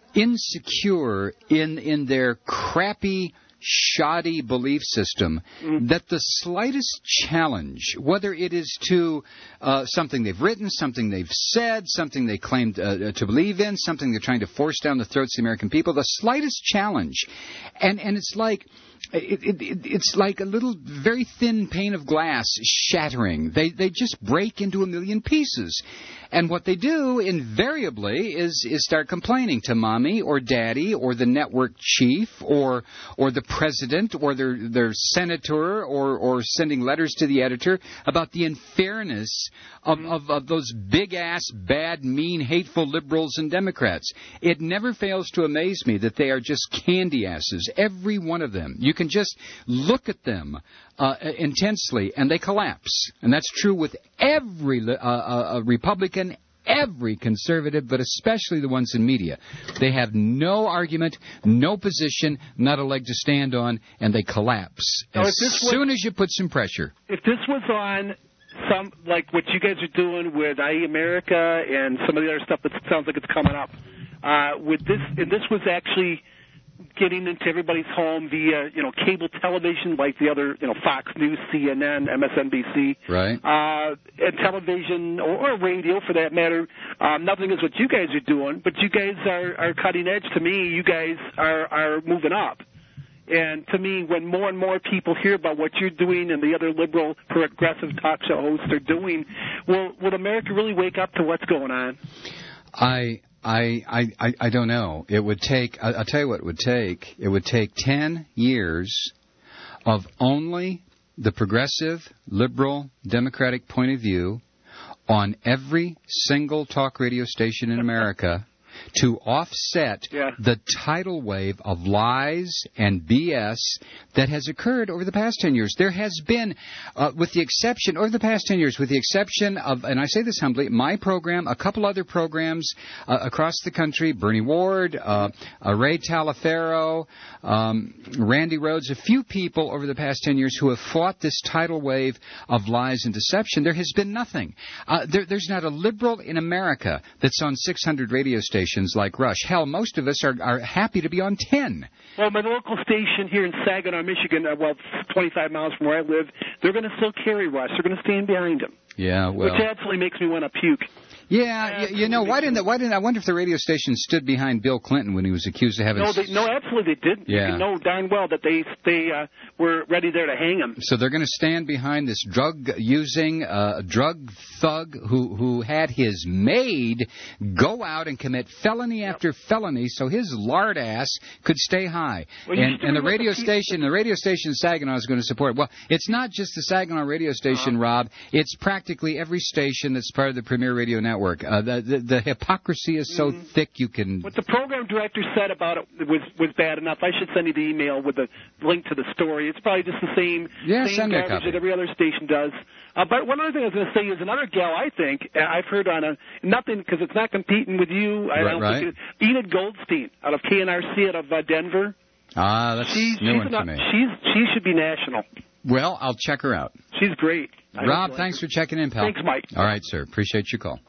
insecure in in their crappy, shoddy belief system mm. that the slightest challenge, whether it is to uh, something they've written, something they've said, something they claim uh, to believe in, something they're trying to force down the throats of the American people, the slightest challenge, and and it's like. It, it, it, it's like a little, very thin pane of glass shattering. They they just break into a million pieces. And what they do invariably is is start complaining to mommy or daddy or the network chief or or the president or their their senator or or sending letters to the editor about the unfairness of, of, of those big-ass, bad, mean, hateful liberals and Democrats. It never fails to amaze me that they are just candy asses, every one of them. You can just look at them uh, intensely, and they collapse. And that's true with every uh, uh, Republican, every conservative, but especially the ones in media. They have no argument, no position, not a leg to stand on, and they collapse Now, as if this was- soon as you put some pressure. If this was on some, like what you guys are doing with I E America and some of the other stuff that sounds like it's coming up, uh, with this, and this was actually getting into everybody's home via, you know, cable television like the other, you know, Fox News, C N N, M S N B C. Right. Uh, and television or, or radio, for that matter. Um, nothing is what you guys are doing, but you guys are, are cutting edge. To me, you guys are, are moving up. And to me, when more and more people hear about what you're doing and the other liberal, progressive talk show hosts are doing, will, will America really wake up to what's going on? I... I, I, I don't know. It would take, I'll tell you what it would take. It would take ten years of only the progressive, liberal, democratic point of view on every single talk radio station in America to offset yeah. the tidal wave of lies and B S that has occurred over the past ten years. There has been, uh, with the exception, over the past ten years, with the exception of, and I say this humbly, my program, a couple other programs uh, across the country, Bernie Ward, uh, uh, Ray Talaferro, um, Randy Rhodes, a few people over the past ten years who have fought this tidal wave of lies and deception. There has been nothing. Uh, there, there's not a liberal in America that's on six hundred radio stations like Rush. Hell, most of us are, are happy to be on ten. Well, my local station here in Saginaw, Michigan, uh, well, twenty-five miles from where I live, they're going to still carry Rush. They're going to stand behind him. Yeah, well. Which absolutely makes me want to puke. Yeah, you, you know, why didn't the, why didn't I wonder if the radio station stood behind Bill Clinton when he was accused of having... No, they, no, absolutely they didn't. Yeah. You know darn well that they they uh, were ready there to hang him. So they're going to stand behind this drug-using uh, drug thug who, who had his maid go out and commit felony after felony so his lard ass could stay high. Well, and and the remember radio the station, the radio station in Saginaw is going to support it. Well, it's not just the Saginaw radio station, uh-huh. Rob. It's practically every station that's part of the Premier Radio Network. Uh, the, the the hypocrisy is so Mm. thick you can... What the program director said about it was was bad enough. I should send you the email with the link to the story. It's probably just the same, Yeah, same send me a garbage copy. that every other station does. Uh, but one other thing I was going to say is another gal I think uh, I've heard on a nothing because it's not competing with you. I Right, don't right. think it, Enid Goldstein out of K N R C out of uh, Denver. Ah, that's She's new she's, one not, to me. she's she should be national. Well, I'll check her out. She's great. I Rob, like thanks her. for checking in, pal. Thanks, Mike. All right, sir. Appreciate your call.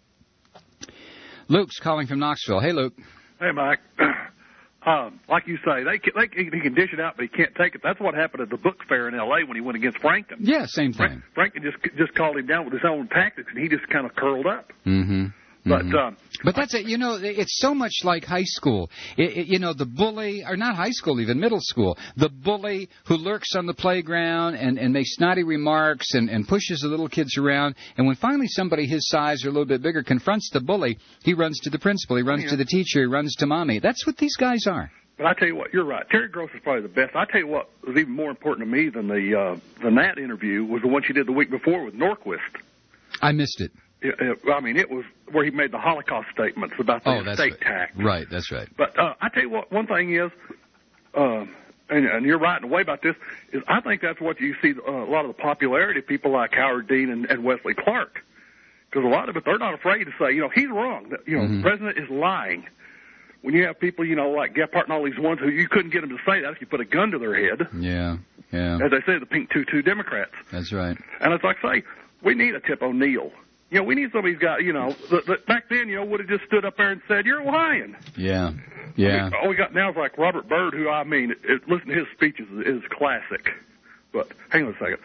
Luke's calling from Knoxville. Hey, Luke. Hey, Mike. Um, like you say, they can, they can, he can dish it out, but he can't take it. That's what happened at the book fair in L A when he went against Franken. Yeah, same thing. Frank, Franken just just called him down with his own tactics, and he just kind of curled up. Mm-hmm. But Mhm. um, But that's it. You know, it's so much like high school. It, it, you know, the bully, or not high school, even middle school, the bully who lurks on the playground and, and makes snotty remarks and, and pushes the little kids around. And when finally somebody his size or a little bit bigger confronts the bully, he runs to the principal, he runs Yeah. to the teacher, he runs to mommy. That's what these guys are. But I tell you what, you're right. Terry Gross is probably the best. I tell you what was even more important to me than the uh, than that interview was the one she did the week before with Norquist. I missed it. It, it, I mean, it was where he made the Holocaust statements about the Oh, that's estate right. tax. Right, that's right. But uh, I tell you what, one thing is, uh, and, and you're right in a way about this, is I think that's what you see uh, a lot of the popularity of people like Howard Dean and, and Wesley Clark. Because a lot of it, they're not afraid to say, you know, he's wrong. That, you know, mm-hmm. the president is lying. When you have people, you know, like Gephardt and all these ones who you couldn't get them to say that if you put a gun to their head. Yeah, yeah. As they say, the pink tutu Democrats. That's right. And it's like, say, we need a Tip O'Neill. You know, we need somebody who's got, you know, that, that back then, you know, would have just stood up there and said, you're lying. Yeah, yeah. I mean, all we got now is like Robert Byrd, who, I mean, it, listen to his speeches is, is classic. But hang on a second.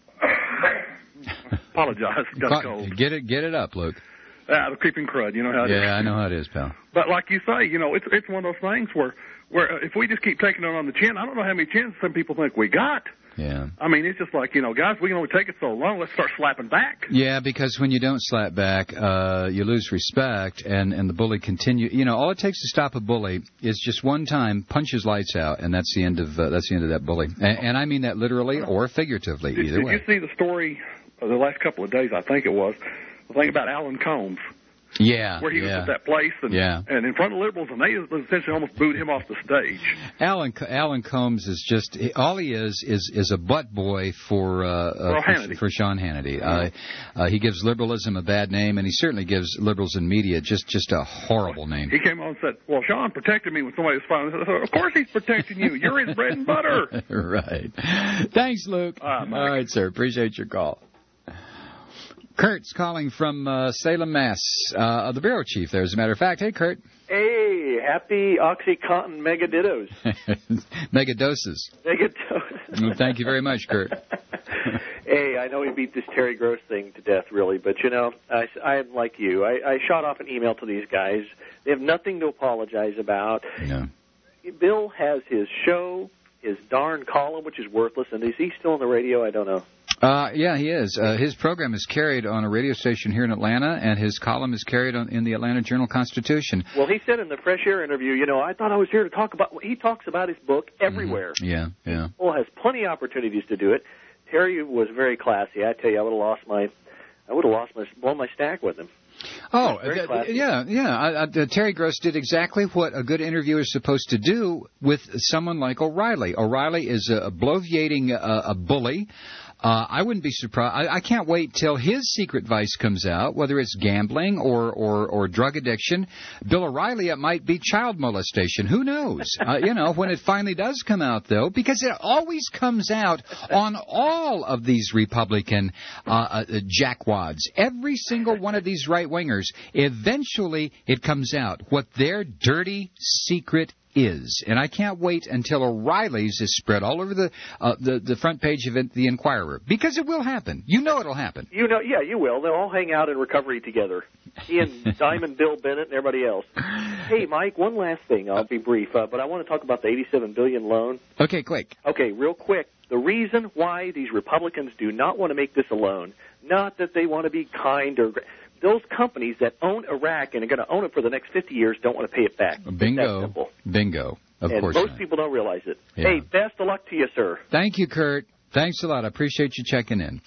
Apologize. Got cold. Get it, get it up, Luke. Ah, the creeping crud. You know how it yeah, is. Yeah, I know how it is, pal. But like you say, you know, it's it's one of those things where where uh, if we just keep taking it on the chin, I don't know how many chins some people think we got. Yeah. I mean, it's just like, you know, guys, we can only take it so long. Let's start slapping back. Yeah, because when you don't slap back, uh, you lose respect, and, and the bully continue. You know, all it takes to stop a bully is just one time, punch his lights out, and that's the end of uh, that's the end of that bully. And, and I mean that literally or figuratively, did, either did way. Did you see the story of the last couple of days? I think it was the thing about Alan Combs. Yeah, where he yeah. was at that place, and, yeah. and in front of liberals, and they essentially almost booed him off the stage. Alan Alan Combs is just all he is is is a butt boy for uh, uh, for, for Sean Hannity. Uh, uh, he gives liberalism a bad name, and he certainly gives liberals in media just just a horrible name. He came on and said, "Well, Sean protected me when somebody was fighting." I said, "Of course he's protecting you. You're his bread and butter." Right. Thanks, Luke. All right, all right, sir. Appreciate your call. Kurt's calling from uh, Salem, Mass. Uh, the bureau chief there, as a matter of fact. Hey, Kurt. Hey, happy OxyContin megadittos. Megadoses. Megadoses. Well, thank you very much, Kurt. Hey, I know we beat this Terry Gross thing to death, really, but, you know, I, I'm like you. I, I shot off an email to these guys. They have nothing to apologize about. No. Bill has his show, his darn column, which is worthless, and is he still on the radio? I don't know. Uh, yeah, he is. Uh, his program is carried on a radio station here in Atlanta, and his column is carried on, in the Atlanta Journal-Constitution. Well, he said in the Fresh Air interview, you know, I thought I was here to talk about... He talks about his book everywhere. Mm-hmm. Yeah, yeah. Well, has plenty of opportunities to do it. Terry was very classy. I tell you, I would have lost my... I would have lost my... blown my stack with him. Oh, th- yeah, yeah. I, I, Terry Gross did exactly what a good interviewer is supposed to do with someone like O'Reilly. O'Reilly is a bloviating uh, a bully. Uh, I wouldn't be surprised. I, I can't wait till his secret vice comes out, whether it's gambling or, or, or drug addiction. Bill O'Reilly, it might be child molestation. Who knows? uh, you know, when it finally does come out, though, because it always comes out on all of these Republican uh, uh, jackwads. Every single one of these right-wingers, eventually it comes out what their dirty secret is. And I can't wait until O'Reilly's is spread all over the uh, the, the front page of the Inquirer, because it will happen. You know it'll happen. You know, yeah, you will. They'll all hang out in recovery together. He and Diamond Bill Bennett and everybody else. Hey, Mike, one last thing. I'll be brief, uh, but I want to talk about the eighty-seven billion dollars loan. Okay, quick. Okay, real quick. The reason why these Republicans do not want to make this a loan, not that they want to be kind or... Those companies that own Iraq and are going to own it for the next fifty years don't want to pay it back. Bingo. Bingo. Of and course most not. people don't realize it. Yeah. Hey, best of luck to you, sir. Thank you, Kurt. Thanks a lot. I appreciate you checking in.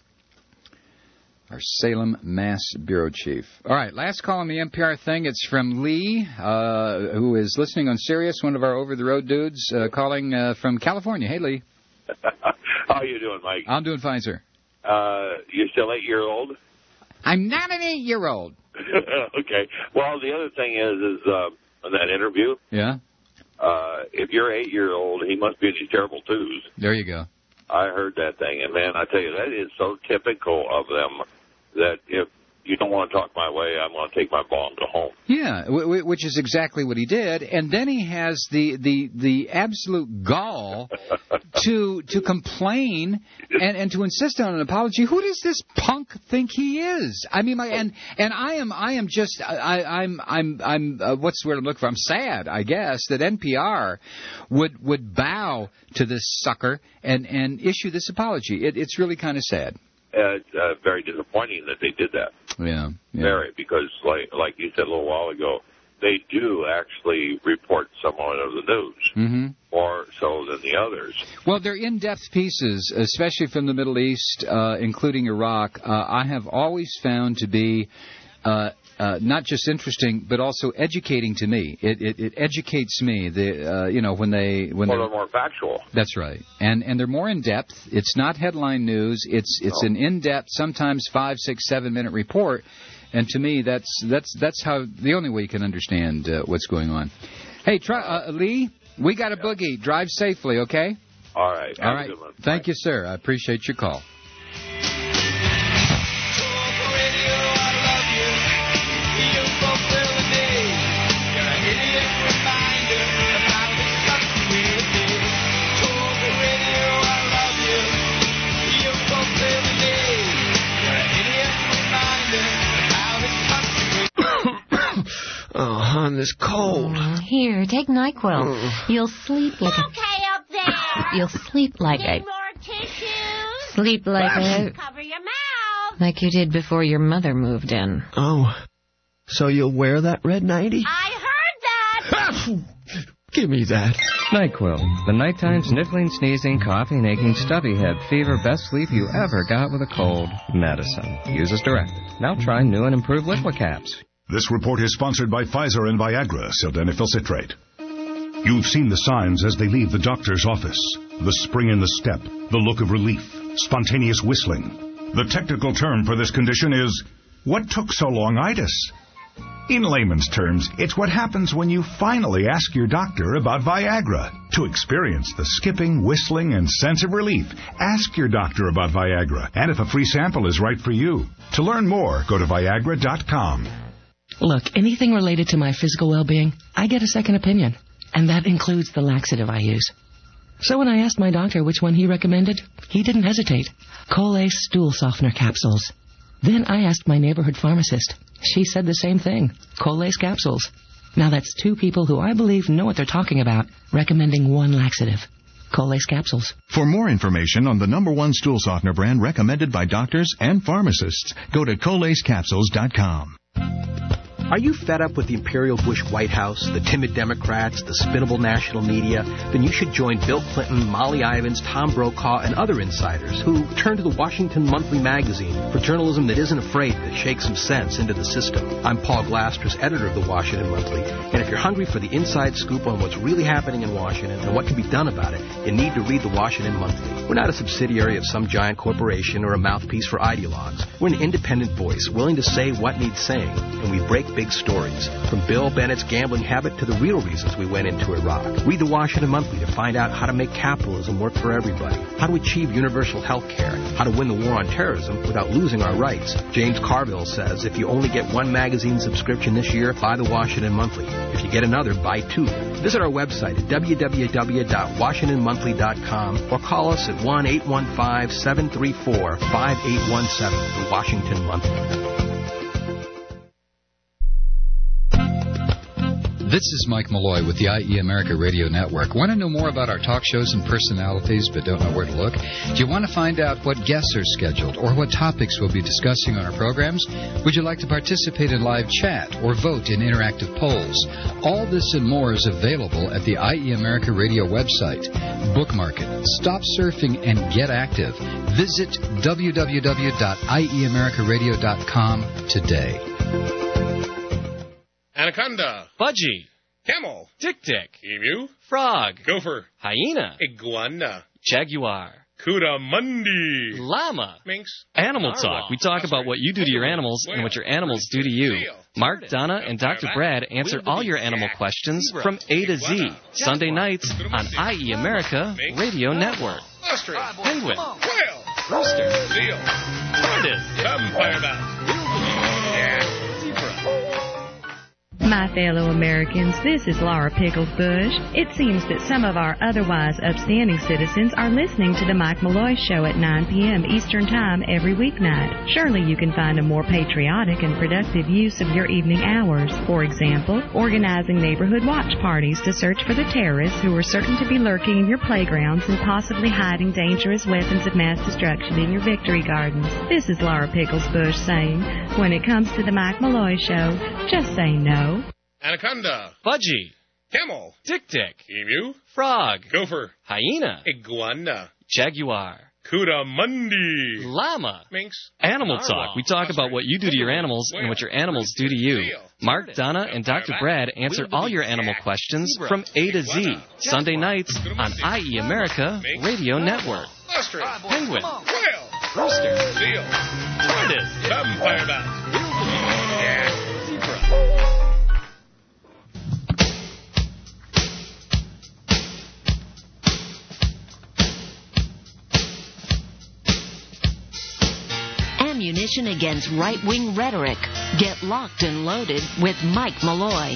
Our Salem, Mass bureau chief. All right, last call on the N P R thing. It's from Lee, uh, who is listening on Sirius, one of our over-the-road dudes, uh, calling uh, from California. Hey, Lee. How are you doing, Mike? I'm doing fine, sir. Uh, you still eight-year-old? I'm not an eight-year-old. Okay. Well, the other thing is, is uh, in that interview, yeah. Uh, if you're eight-year-old, he must be in these terrible twos. There you go. I heard that thing, and, man, I tell you, that is so typical of them that if you don't want to talk my way, I'm going to take my ball and go home. Yeah, w- w- which is exactly what he did. And then he has the, the, the absolute gall to to complain and, and to insist on an apology. Who does this punk think he is? I mean, my, and and I am I am just I, I'm I'm I'm uh, what's the word I'm looking for? I'm sad, I guess, that N P R would would bow to this sucker and and issue this apology. It, it's really kind of sad. Uh, it's uh, very disappointing that they did that. Yeah, yeah. Very, because like like you said a little while ago, they do actually report someone of the news, mm-hmm. more so than the others. Well, they're in-depth pieces, especially from the Middle East, uh, including Iraq. Uh, I have always found to be uh, uh, not just interesting, but also educating to me. It it, it educates me. The uh, you know when they when Well, they're they're more factual. That's right, and and they're more in depth. It's not headline news. It's it's No. an in depth, sometimes five, six, seven minute report. And to me, that's that's that's how the only way you can understand uh, what's going on. Hey, try, uh, Lee, we got a boogie. Drive safely, okay? All right. Have All a right. good one. Thank you, sir. I appreciate your call. Oh, hon, this cold. Mm, here, take NyQuil. Mm. You'll sleep like a... Okay up there. You'll sleep like Need a... more tissues? Sleep like a... Cover your mouth. Like you did before your mother moved in. Oh, so you'll wear that red nightie? I heard that. Give me that. NyQuil, the nighttime sniffling, sneezing, coughing, aching, stuffy head, fever, best sleep you ever got with a cold. Medicine. Use as directed. Now try new and improved liquid caps. This report is sponsored by Pfizer and Viagra, sildenafil citrate. You've seen the signs as they leave the doctor's office. The spring in the step, the look of relief, spontaneous whistling. The technical term for this condition is, what took so long-itis? In layman's terms, it's what happens when you finally ask your doctor about Viagra. To experience the skipping, whistling, and sense of relief, ask your doctor about Viagra, and if a free sample is right for you. To learn more, go to Viagra dot com. Look, anything related to my physical well-being, I get a second opinion, and that includes the laxative I use. So when I asked my doctor which one he recommended, he didn't hesitate. Colace Stool Softener Capsules. Then I asked my neighborhood pharmacist. She said the same thing, Colace Capsules. Now that's two people who I believe know what they're talking about, recommending one laxative. Colace Capsules. For more information on the number one stool softener brand recommended by doctors and pharmacists, go to Colace Capsules dot com. Are you fed up with the Imperial Bush White House, the timid Democrats, the spinnable national media? Then you should join Bill Clinton, Molly Ivins, Tom Brokaw, and other insiders who turn to the Washington Monthly magazine for journalism that isn't afraid to shake some sense into the system. I'm Paul Glasters, editor of the Washington Monthly, and if you're hungry for the inside scoop on what's really happening in Washington and what can be done about it, you need to read the Washington Monthly. We're not a subsidiary of some giant corporation or a mouthpiece for ideologues. We're an independent voice willing to say what needs saying, and we break big stories, from Bill Bennett's gambling habit to the real reasons we went into Iraq. Read the Washington Monthly to find out how to make capitalism work for everybody, how to achieve universal health care, how to win the war on terrorism without losing our rights. James Carville says if you only get one magazine subscription this year, buy the Washington Monthly. If you get another, buy two. Visit our website at w w w dot washington monthly dot com or call us at one eight one five, seven three four, five eight one seven, the Washington Monthly. This is Mike Malloy with the I E America Radio Network. Want to know more about our talk shows and personalities but don't know where to look? Do you want to find out what guests are scheduled or what topics we'll be discussing on our programs? Would you like to participate in live chat or vote in interactive polls? All this and more is available at the I E America Radio website. Bookmark it, stop surfing, and get active. Visit w w w dot i e america radio dot com today. Anaconda. Budgie. Camel. Tick-tick. Emu. Frog. Gopher. Hyena. Iguana. Jaguar. Couramundi. Llama. Minx. Animal Narwhal. Talk. We talk about what you do to your animals and what your animals do to you. Mark, Donna, and Doctor Brad answer all your animal questions from A to Z. Sunday nights on I E America Radio Network. Ostrich. Penguin. Whale. Rooster. Seal. Tortoise. Vampire bat. Yeah. Zebra. My fellow Americans, this is Laura Pickles Bush. It seems that some of our otherwise upstanding citizens are listening to the Mike Malloy Show at nine p.m. Eastern Time every weeknight. Surely you can find a more patriotic and productive use of your evening hours. For example, organizing neighborhood watch parties to search for the terrorists who are certain to be lurking in your playgrounds and possibly hiding dangerous weapons of mass destruction in your victory gardens. This is Laura Pickles Bush saying, when it comes to the Mike Malloy Show, just say no. Anaconda. Budgie. Camel. Tick-tick. Emu. Frog. Gopher. Hyena. Iguana. Jaguar. Cudamundi. Llama. Minx. Animal Narwhal. Talk. We talk about what you do to your animals and what your animals do to you. Mark, Donna, and Doctor Brad answer all your animal questions from A to Z. Sunday nights on I E America Radio Network. Ostrich. Penguin. Whale. Rooster. Seal. Tortoise. Some firebats. Yeah. Zebra. Ammunition against right-wing rhetoric. Get locked and loaded with Mike Malloy.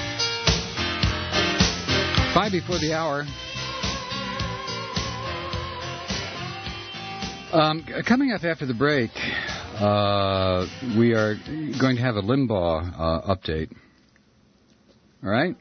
Five before the hour. Um, coming up after the break, uh, we are going to have a Limbaugh uh, update. All right?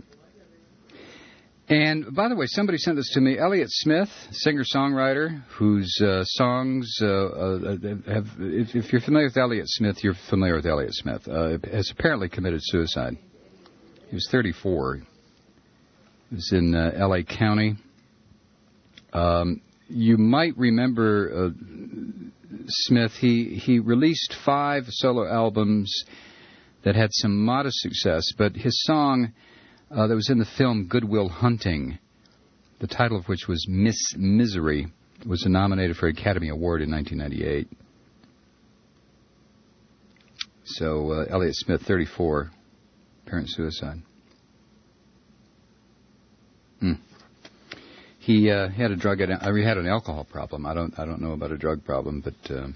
And, by the way, somebody sent this to me. Elliott Smith, singer-songwriter, whose uh, songs uh, uh, have... If, if you're familiar with Elliott Smith, you're familiar with Elliott Smith, uh, has apparently committed suicide. He was thirty-four. He was in uh, L A County. Um, you might remember uh, Smith. He, he released five solo albums that had some modest success, but his song... Uh, that was in the film Good Will Hunting, the title of which was Miss Misery, was nominated for an Academy Award in nineteen ninety-eight. So, uh, Elliott Smith, thirty-four, apparent suicide. Hmm. He uh, had a drug, ad- uh, he had an alcohol problem. I don't, I don't know about a drug problem, but. Uh,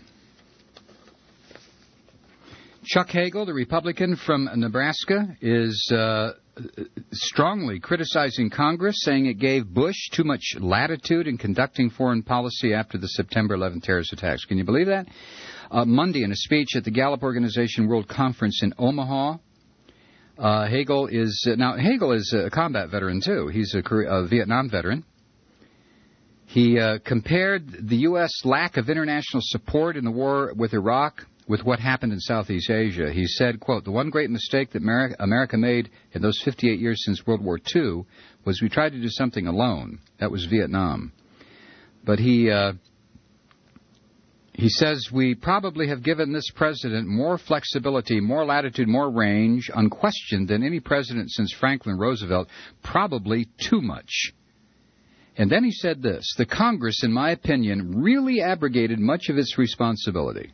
Chuck Hagel, the Republican from Nebraska, is uh, strongly criticizing Congress, saying it gave Bush too much latitude in conducting foreign policy after the September eleventh terrorist attacks. Can you believe that? Uh, Monday, in a speech at the Gallup Organization World Conference in Omaha, uh, Hagel is... Uh, now, Hagel is a combat veteran, too. He's a, a Vietnam veteran. He uh, compared the U S lack of international support in the war with Iraq with what happened in Southeast Asia. He said, quote, the one great mistake that America, America made in those fifty-eight years since World War Two was we tried to do something alone. That was Vietnam. But he uh, he says we probably have given this president more flexibility, more latitude, more range, unquestioned, than any president since Franklin Roosevelt, probably too much. And then he said this, the Congress, in my opinion, really abrogated much of its responsibility.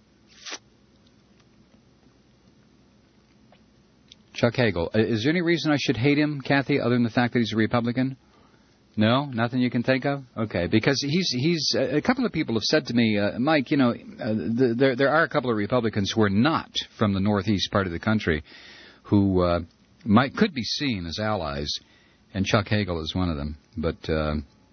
Chuck Hagel. Is there any reason I should hate him, Kathy, other than the fact that he's a Republican? No? Nothing you can think of? Okay. Because he's, he's, a couple of people have said to me, uh, Mike, you know, uh, the, there, there are a couple of Republicans who are not from the northeast part of the country who uh, might, could be seen as allies, and Chuck Hagel is one of them. But uh,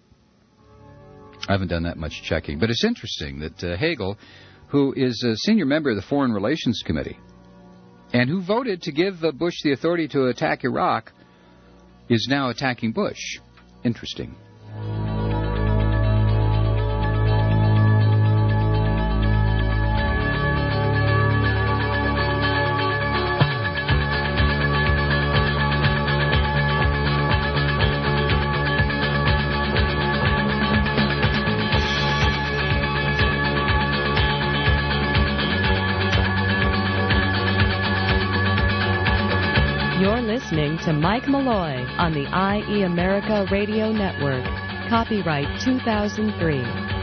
I haven't done that much checking. But it's interesting that uh, Hagel, who is a senior member of the Foreign Relations Committee, and who voted to give uh, Bush the authority to attack Iraq, is now attacking Bush. Interesting. Listening to Mike Malloy on the I E America Radio Network. Copyright two thousand three.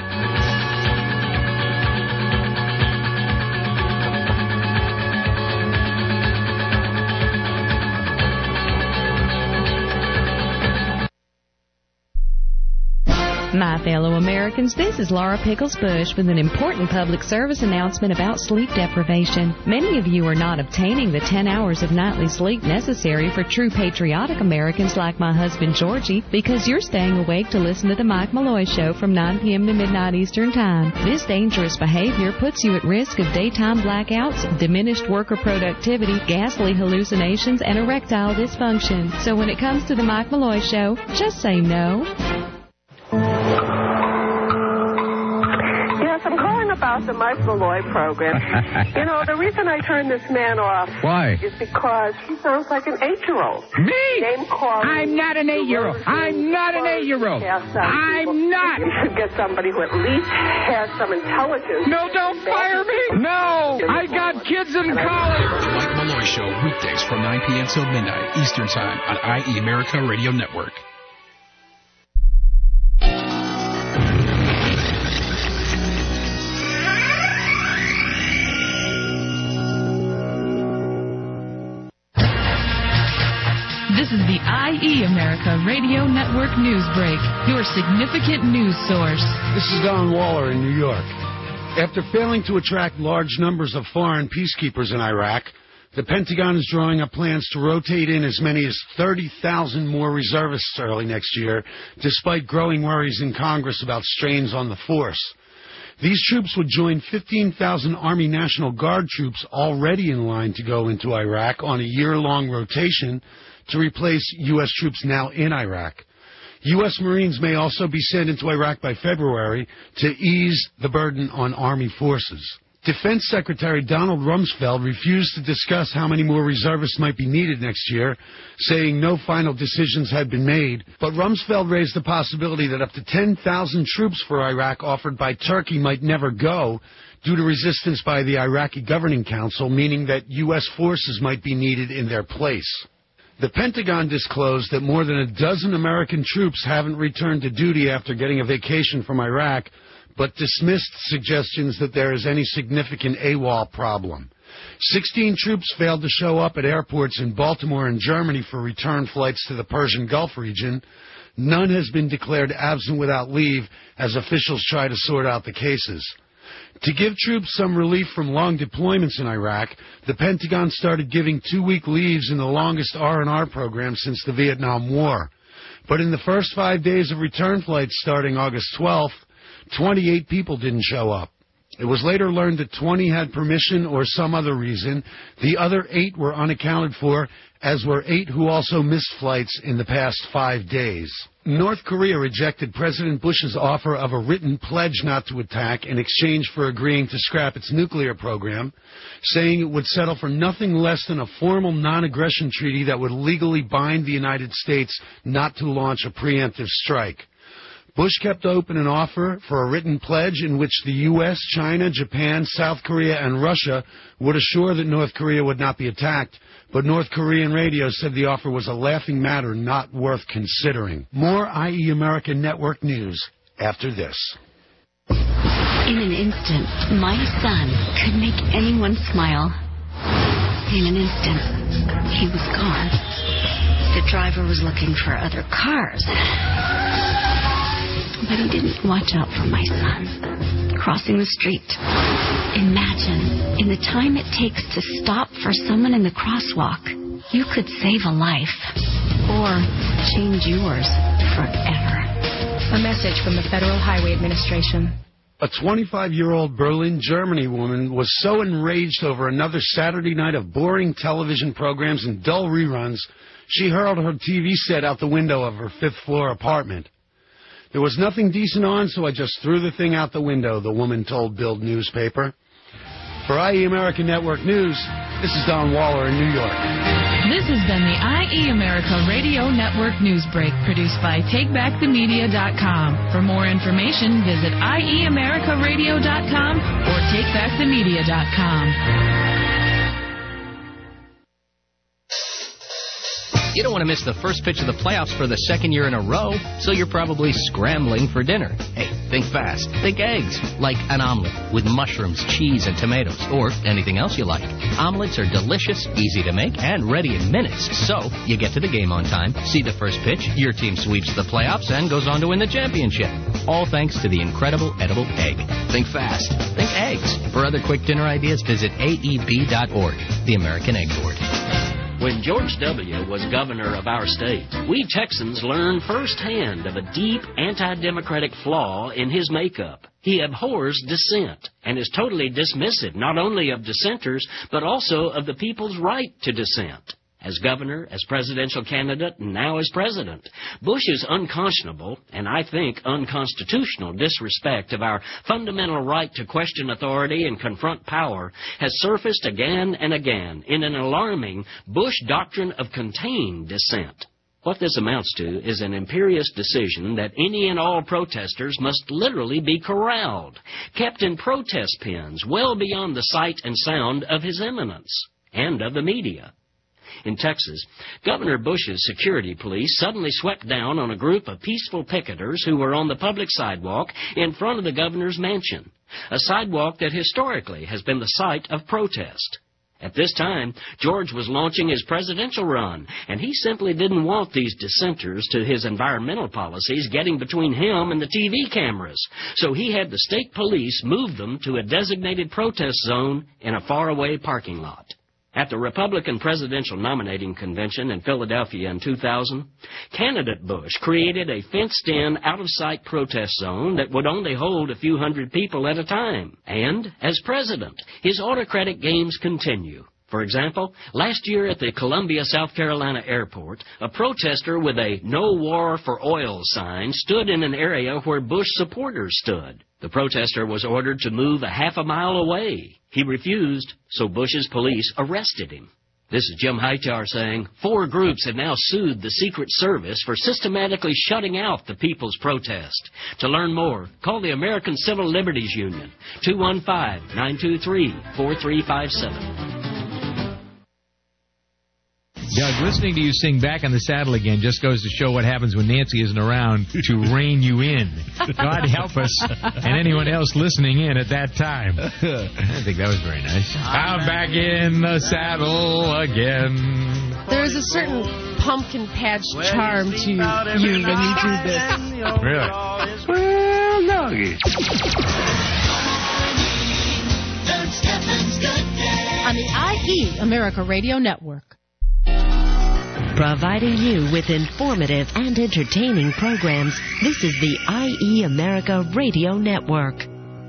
My fellow Americans, this is Laura Pickles Bush with an important public service announcement about sleep deprivation. Many of you are not obtaining the ten hours of nightly sleep necessary for true patriotic Americans like my husband Georgie because you're staying awake to listen to the Mike Malloy Show from nine p.m. to midnight Eastern Time. This dangerous behavior puts you at risk of daytime blackouts, diminished worker productivity, ghastly hallucinations, and erectile dysfunction. So when it comes to the Mike Malloy Show, just say no. Yes, I'm calling about about the Mike Malloy program. You know, the reason I turned this man off Why? is because he sounds like an eight-year-old. Me? Name calling. I'm not an eight-year-old. I'm not an eight-year-old. I'm not. You should get somebody who at least has some intelligence. No, don't fire me. No, I got kids in college. The Mike Malloy Show, weekdays from nine p.m. till midnight Eastern Time on I E America Radio Network. This is the I E America Radio Network News Break, your significant news source. This is Don Waller in New York. After failing to attract large numbers of foreign peacekeepers in Iraq, the Pentagon is drawing up plans to rotate in as many as thirty thousand more reservists early next year, despite growing worries in Congress about strains on the force. These troops would join fifteen thousand Army National Guard troops already in line to go into Iraq on a year-long rotation to replace U S troops now in Iraq. U S Marines may also be sent into Iraq by February to ease the burden on Army forces. Defense Secretary Donald Rumsfeld refused to discuss how many more reservists might be needed next year, saying no final decisions had been made. But Rumsfeld raised the possibility that up to ten thousand troops for Iraq offered by Turkey might never go due to resistance by the Iraqi Governing Council, meaning that U S forces might be needed in their place. The Pentagon disclosed that more than a dozen American troops haven't returned to duty after getting a vacation from Iraq, but dismissed suggestions that there is any significant AWOL problem. Sixteen troops failed to show up at airports in Baltimore and Germany for return flights to the Persian Gulf region. None has been declared absent without leave as officials try to sort out the cases. To give troops some relief from long deployments in Iraq, the Pentagon started giving two-week leaves in the longest R and R program since the Vietnam War. But in the first five days of return flights starting August twelfth, twenty-eight people didn't show up. It was later learned that twenty had permission or some other reason. The other eight were unaccounted for, as were eight who also missed flights in the past five days. North Korea rejected President Bush's offer of a written pledge not to attack in exchange for agreeing to scrap its nuclear program, saying it would settle for nothing less than a formal non-aggression treaty that would legally bind the United States not to launch a preemptive strike. Bush kept open an offer for a written pledge in which the U S, China, Japan, South Korea, and Russia would assure that North Korea would not be attacked, but North Korean radio said the offer was a laughing matter not worth considering. More I E America Network news after this. In an instant, my son could make anyone smile. In an instant, he was gone. The driver was looking for other cars. But he didn't watch out for my son. Crossing the street. Imagine, in the time it takes to stop for someone in the crosswalk, you could save a life. Or change yours forever. A message from the Federal Highway Administration. A twenty-five-year-old Berlin, Germany woman was so enraged over another Saturday night of boring television programs and dull reruns, she hurled her T V set out the window of her fifth-floor apartment. There was nothing decent on, so I just threw the thing out the window, the woman told Bild newspaper. For I E America Network News, this is Don Waller in New York. This has been the I E America Radio Network News Break, produced by take back the media dot com. For more information, visit I E America Radio dot com or take back the media dot com. You don't want to miss the first pitch of the playoffs for the second year in a row, so you're probably scrambling for dinner. Hey, think fast. Think eggs, like an omelet with mushrooms, cheese, and tomatoes, or anything else you like. Omelets are delicious, easy to make, and ready in minutes, so you get to the game on time, see the first pitch, your team sweeps the playoffs, and goes on to win the championship. All thanks to the incredible edible egg. Think fast. Think eggs. For other quick dinner ideas, visit A E B dot org, the American Egg Board. When George W. was governor of our state, we Texans learned firsthand of a deep anti-democratic flaw in his makeup. He abhors dissent and is totally dismissive not only of dissenters, but also of the people's right to dissent. as governor, as presidential candidate, and now as president. Bush's unconscionable, and I think unconstitutional, disrespect of our fundamental right to question authority and confront power has surfaced again and again in an alarming Bush doctrine of contained dissent. What this amounts to is an imperious decision that any and all protesters must literally be corralled, kept in protest pens well beyond the sight and sound of His Eminence and of the media. In Texas, Governor Bush's security police suddenly swept down on a group of peaceful picketers who were on the public sidewalk in front of the governor's mansion, a sidewalk that historically has been the site of protest. At this time, George was launching his presidential run, and he simply didn't want these dissenters to his environmental policies getting between him and the T V cameras. So he had the state police move them to a designated protest zone in a faraway parking lot. At the Republican Presidential Nominating Convention in Philadelphia in two thousand, candidate Bush created a fenced-in, out-of-sight protest zone that would only hold a few hundred people at a time. And, as president, his autocratic games continue. For example, last year at the Columbia, South Carolina airport, a protester with a "No War for Oil" sign stood in an area where Bush supporters stood. The protester was ordered to move a half a mile away. He refused, so Bush's police arrested him. This is Jim Hightower saying, four groups have now sued the Secret Service for systematically shutting out the people's protest. To learn more, call the American Civil Liberties Union, two one five, nine two three, four three five seven. Doug, listening to you sing Back on the Saddle Again just goes to show what happens when Nancy isn't around to rein you in. God help us and anyone else listening in at that time. I think that was very nice. I'm back in the saddle again. There's a certain pumpkin patch charm to you when you do this. Really? Well, Doggy. On the I E America Radio Network. Providing you with informative and entertaining programs, this is the I E America Radio Network.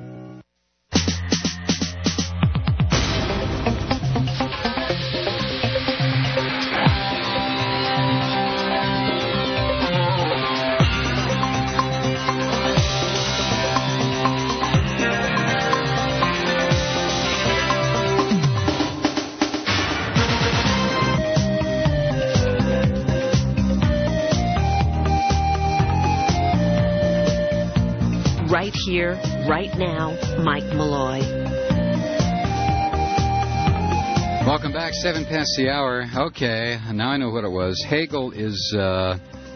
Right here, right now, Mike Malloy. Welcome back, seven past the hour. Okay, now I know what it was. Hagel is uh,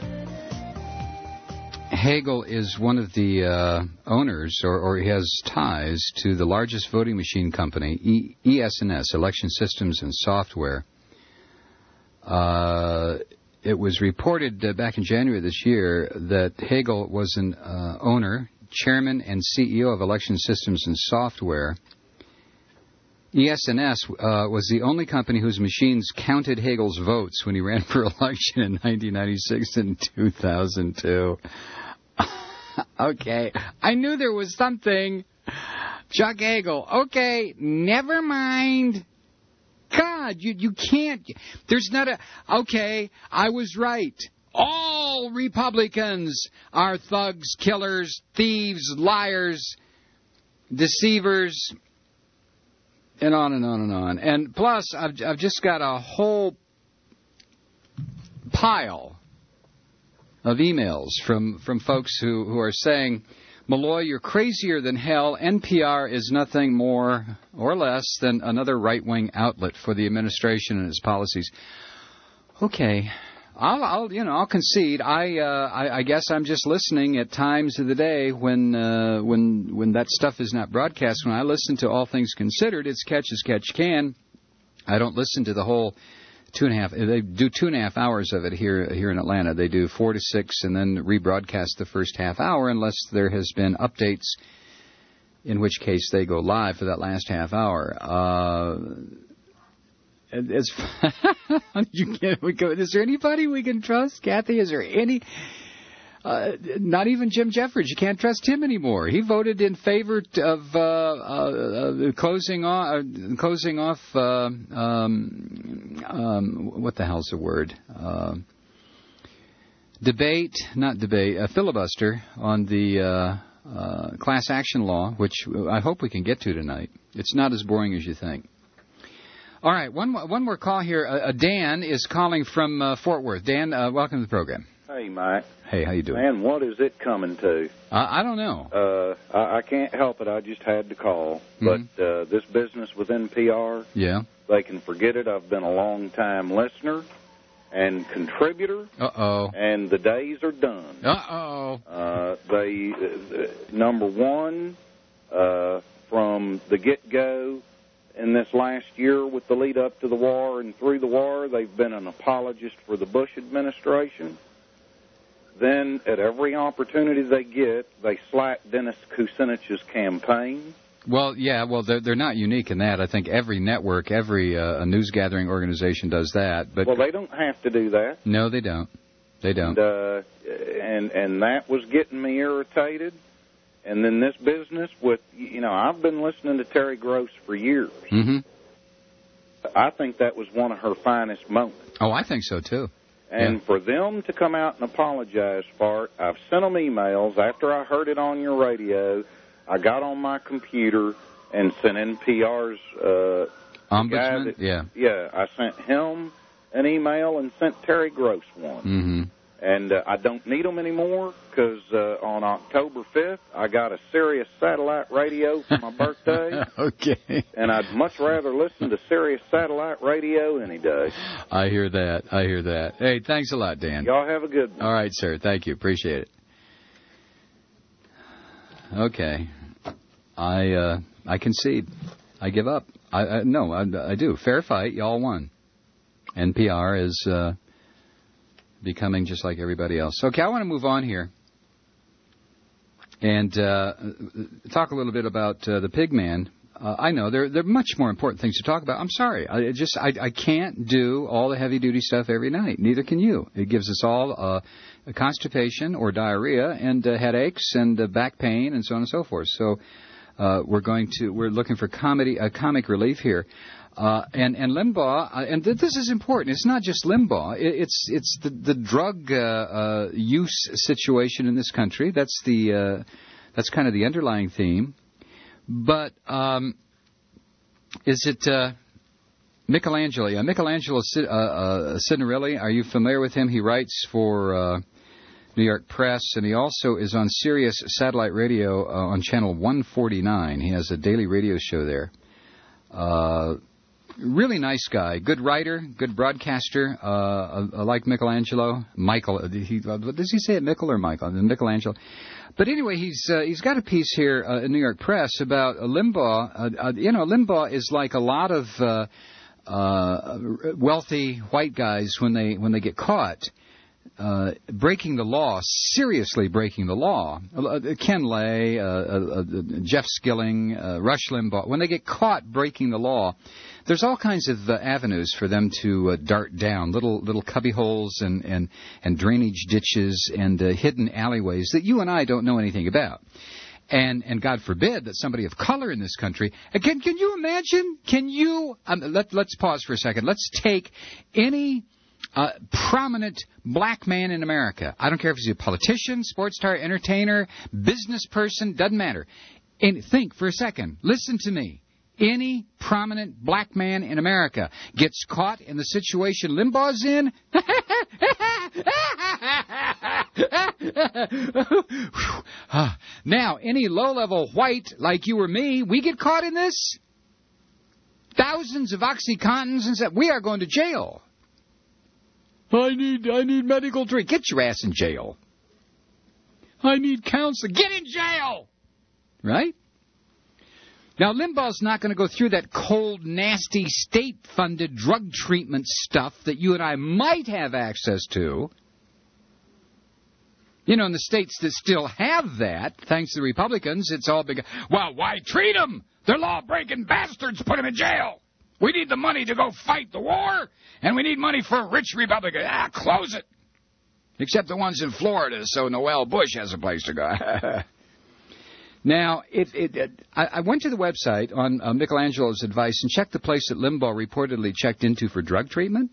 Hagel is one of the uh, owners, or, or he has ties to the largest voting machine company, e- E S N S, Election Systems and Software. Uh, it was reported uh, back in January this year that Hagel was an uh, owner, chairman and C E O of Election Systems and Software. E S N S uh, was the only company whose machines counted Hagel's votes when he ran for election in nineteen ninety-six and two thousand two. Okay, I knew there was something. Chuck Hagel. Okay, never mind. God, you you can't. There's not a. Okay, I was right. All Republicans are thugs, killers, thieves, liars, deceivers, and on and on and on. And plus, I've, I've just got a whole pile of emails from, from folks who, who are saying, Malloy, you're crazier than hell. N P R is nothing more or less than another right-wing outlet for the administration and its policies. Okay. I'll, I'll, you know, I'll concede. I, uh, I, I guess I'm just listening at times of the day when, uh, when, when that stuff is not broadcast. When I listen to All Things Considered, it's catch as catch can. I don't listen to the whole two and a half. They do two and a half hours of it here, here in Atlanta. They do four to six and then rebroadcast the first half hour unless there has been updates, in which case they go live for that last half hour. Uh, It's, you can't, we go, is there anybody we can trust, Kathy? Is there any? Uh, not even Jim Jeffries. You can't trust him anymore. He voted in favor of uh, uh, uh, closing off, uh, closing off uh, um, um, what the hell's the word? Uh, debate, not debate, a filibuster on the uh, uh, class action law, which I hope we can get to tonight. It's not as boring as you think. All right, one more, one more call here. Uh, Dan is calling from uh, Fort Worth. Dan, uh, welcome to the program. Hey, Mike. Hey, how you doing? Man, what is it coming to? Uh, I don't know. Uh, I, I can't help it. I just had to call. Mm-hmm. But uh, this business with N P R, yeah, they can forget it. I've been a long-time listener and contributor. Uh-oh. And the days are done. Uh-oh. Uh, they, uh, number one, uh, from the get-go in this last year with the lead up to the war and through the war, they've been an apologist for the Bush administration. Then, at every opportunity they get, they slack Dennis Kucinich's campaign. Well, yeah, well, they're, they're not unique in that. I think every network, every uh, news-gathering organization does that. But well, they don't have to do that. No, they don't. They don't. And, uh, and, and that was getting me irritated. And then this business with, you know, I've been listening to Terry Gross for years. Mm-hmm. I think that was one of her finest moments. Oh, I think so, too. And yeah. for them to come out and apologize for it, I've sent them emails. After I heard it on your radio, I got on my computer and sent N P R's uh, Ombudsman? That, yeah. Yeah, I sent him an email and sent Terry Gross one. Mm-hmm. And uh, I don't need them anymore because uh, on October fifth, I got a Sirius satellite radio for my birthday. Okay. And I'd much rather listen to Sirius satellite radio any day. I hear that. I hear that. Hey, thanks a lot, Dan. Y'all have a good one. All right, sir. Thank you. Appreciate it. Okay. I uh, I concede. I give up. I, I No, I, I do. Fair fight. Y'all won. N P R is... Uh, becoming just like everybody else. Okay, I want to move on here and uh, talk a little bit about uh, the pig man. Uh, I know there there are much more important things to talk about. I'm sorry. I just I, I can't do all the heavy-duty stuff every night. Neither can you. It gives us all uh, a constipation or diarrhea and uh, headaches and uh, back pain and so on and so forth. So uh, we're going to we're looking for comedy, uh, comic relief here. Uh, and, and Limbaugh, uh, and th- this is important. It's not just Limbaugh. It, it's it's the, the drug uh, uh, use situation in this country. That's the uh, that's kind of the underlying theme. But um, is it uh, Michelangelo? Yeah, Michelangelo uh, uh, Signorilli. Are you familiar with him? He writes for uh, New York Press, and he also is on Sirius Satellite Radio uh, on Channel one forty-nine. He has a daily radio show there. Uh, Really nice guy, good writer, good broadcaster, uh, uh, like Michelangelo. Michael, he, uh, does he say it, Michael or Michael? Michelangelo. But anyway, he's uh, he's got a piece here uh, in New York Press about uh, Limbaugh. Uh, uh, you know, Limbaugh is like a lot of uh, uh, wealthy white guys when they when they get caught. Uh, breaking the law, seriously breaking the law. Uh, Ken Lay, uh, uh, uh, Jeff Skilling, uh, Rush Limbaugh, when they get caught breaking the law, there's all kinds of uh, avenues for them to uh, dart down, little little cubby holes and, and, and drainage ditches and uh, hidden alleyways that you and I don't know anything about. And and God forbid that somebody of color in this country, again, can you imagine, can you, um, let, let's pause for a second, let's take any... Uh, prominent black man in America. I don't care if he's a politician, sports star, entertainer, business person, doesn't matter. And think for a second. Listen to me. Any prominent black man in America gets caught in the situation Limbaugh's in. Now, any low-level white like you or me, we get caught in this. Thousands of OxyContins and stuff. We are going to jail. I need I need medical treatment. Get your ass in jail. I need counseling. Get in jail. Right? Now, Limbaugh's not going to go through that cold, nasty, state-funded drug treatment stuff that you and I might have access to. You know, in the states that still have that, thanks to the Republicans, it's all big. Well, why treat them? They're law-breaking bastards. Put them in jail. We need the money to go fight the war, and we need money for a rich Republican. Ah, close it. Except the ones in Florida, so Noel Bush has a place to go. Now, it, it, it, I, I went to the website on uh, Michelangelo's advice and checked the place that Limbaugh reportedly checked into for drug treatment.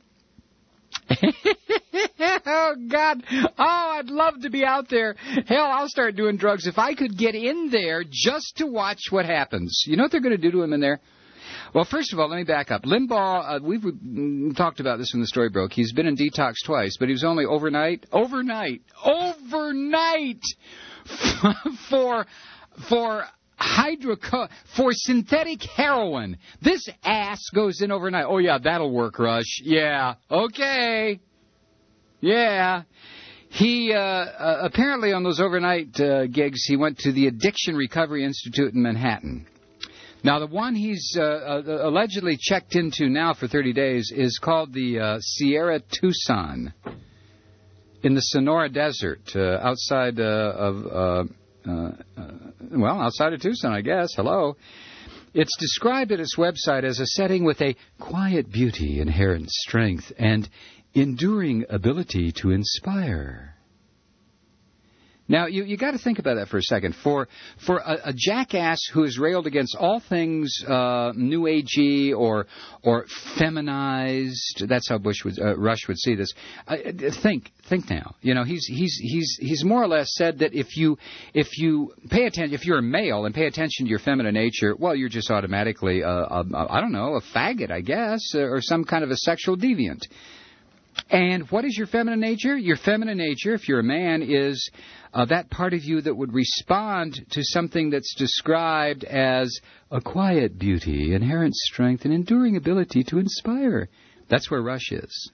Oh, God. Oh, I'd love to be out there. Hell, I'll start doing drugs if I could get in there just to watch what happens. You know what they're going to do to him in there? Well, first of all, let me back up. Limbaugh, uh, we've mm, talked about this when the story broke. He's been in detox twice, but he was only overnight. Overnight. Overnight for... for hydroco for synthetic heroin. This ass goes in overnight. Oh, yeah, that'll work, Rush. Yeah. Okay. Yeah. He, uh, uh, apparently on those overnight uh, gigs, he went to the Addiction Recovery Institute in Manhattan. Now, the one he's uh, uh, allegedly checked into now for thirty days is called the uh, Sierra Tucson in the Sonora Desert, uh, outside uh, of... Uh, Uh, uh, well, outside of Tucson, I guess. Hello. It's described at its website as a setting with a quiet beauty, inherent strength, and enduring ability to inspire. Now, you you got to think about that for a second. For for a, a jackass who is railed against all things uh, new agey or or feminized, that's how Bush would uh, Rush would see this. Uh, think think now. You know, he's he's he's he's more or less said that if you if you pay attention, if you're a male and pay attention to your feminine nature, well, you're just automatically a, a, a I don't know, a faggot, I guess, or some kind of a sexual deviant. And what is your feminine nature? Your feminine nature, if you're a man, is uh, that part of you that would respond to something that's described as a quiet beauty, inherent strength, and enduring ability to inspire. That's where Rush is.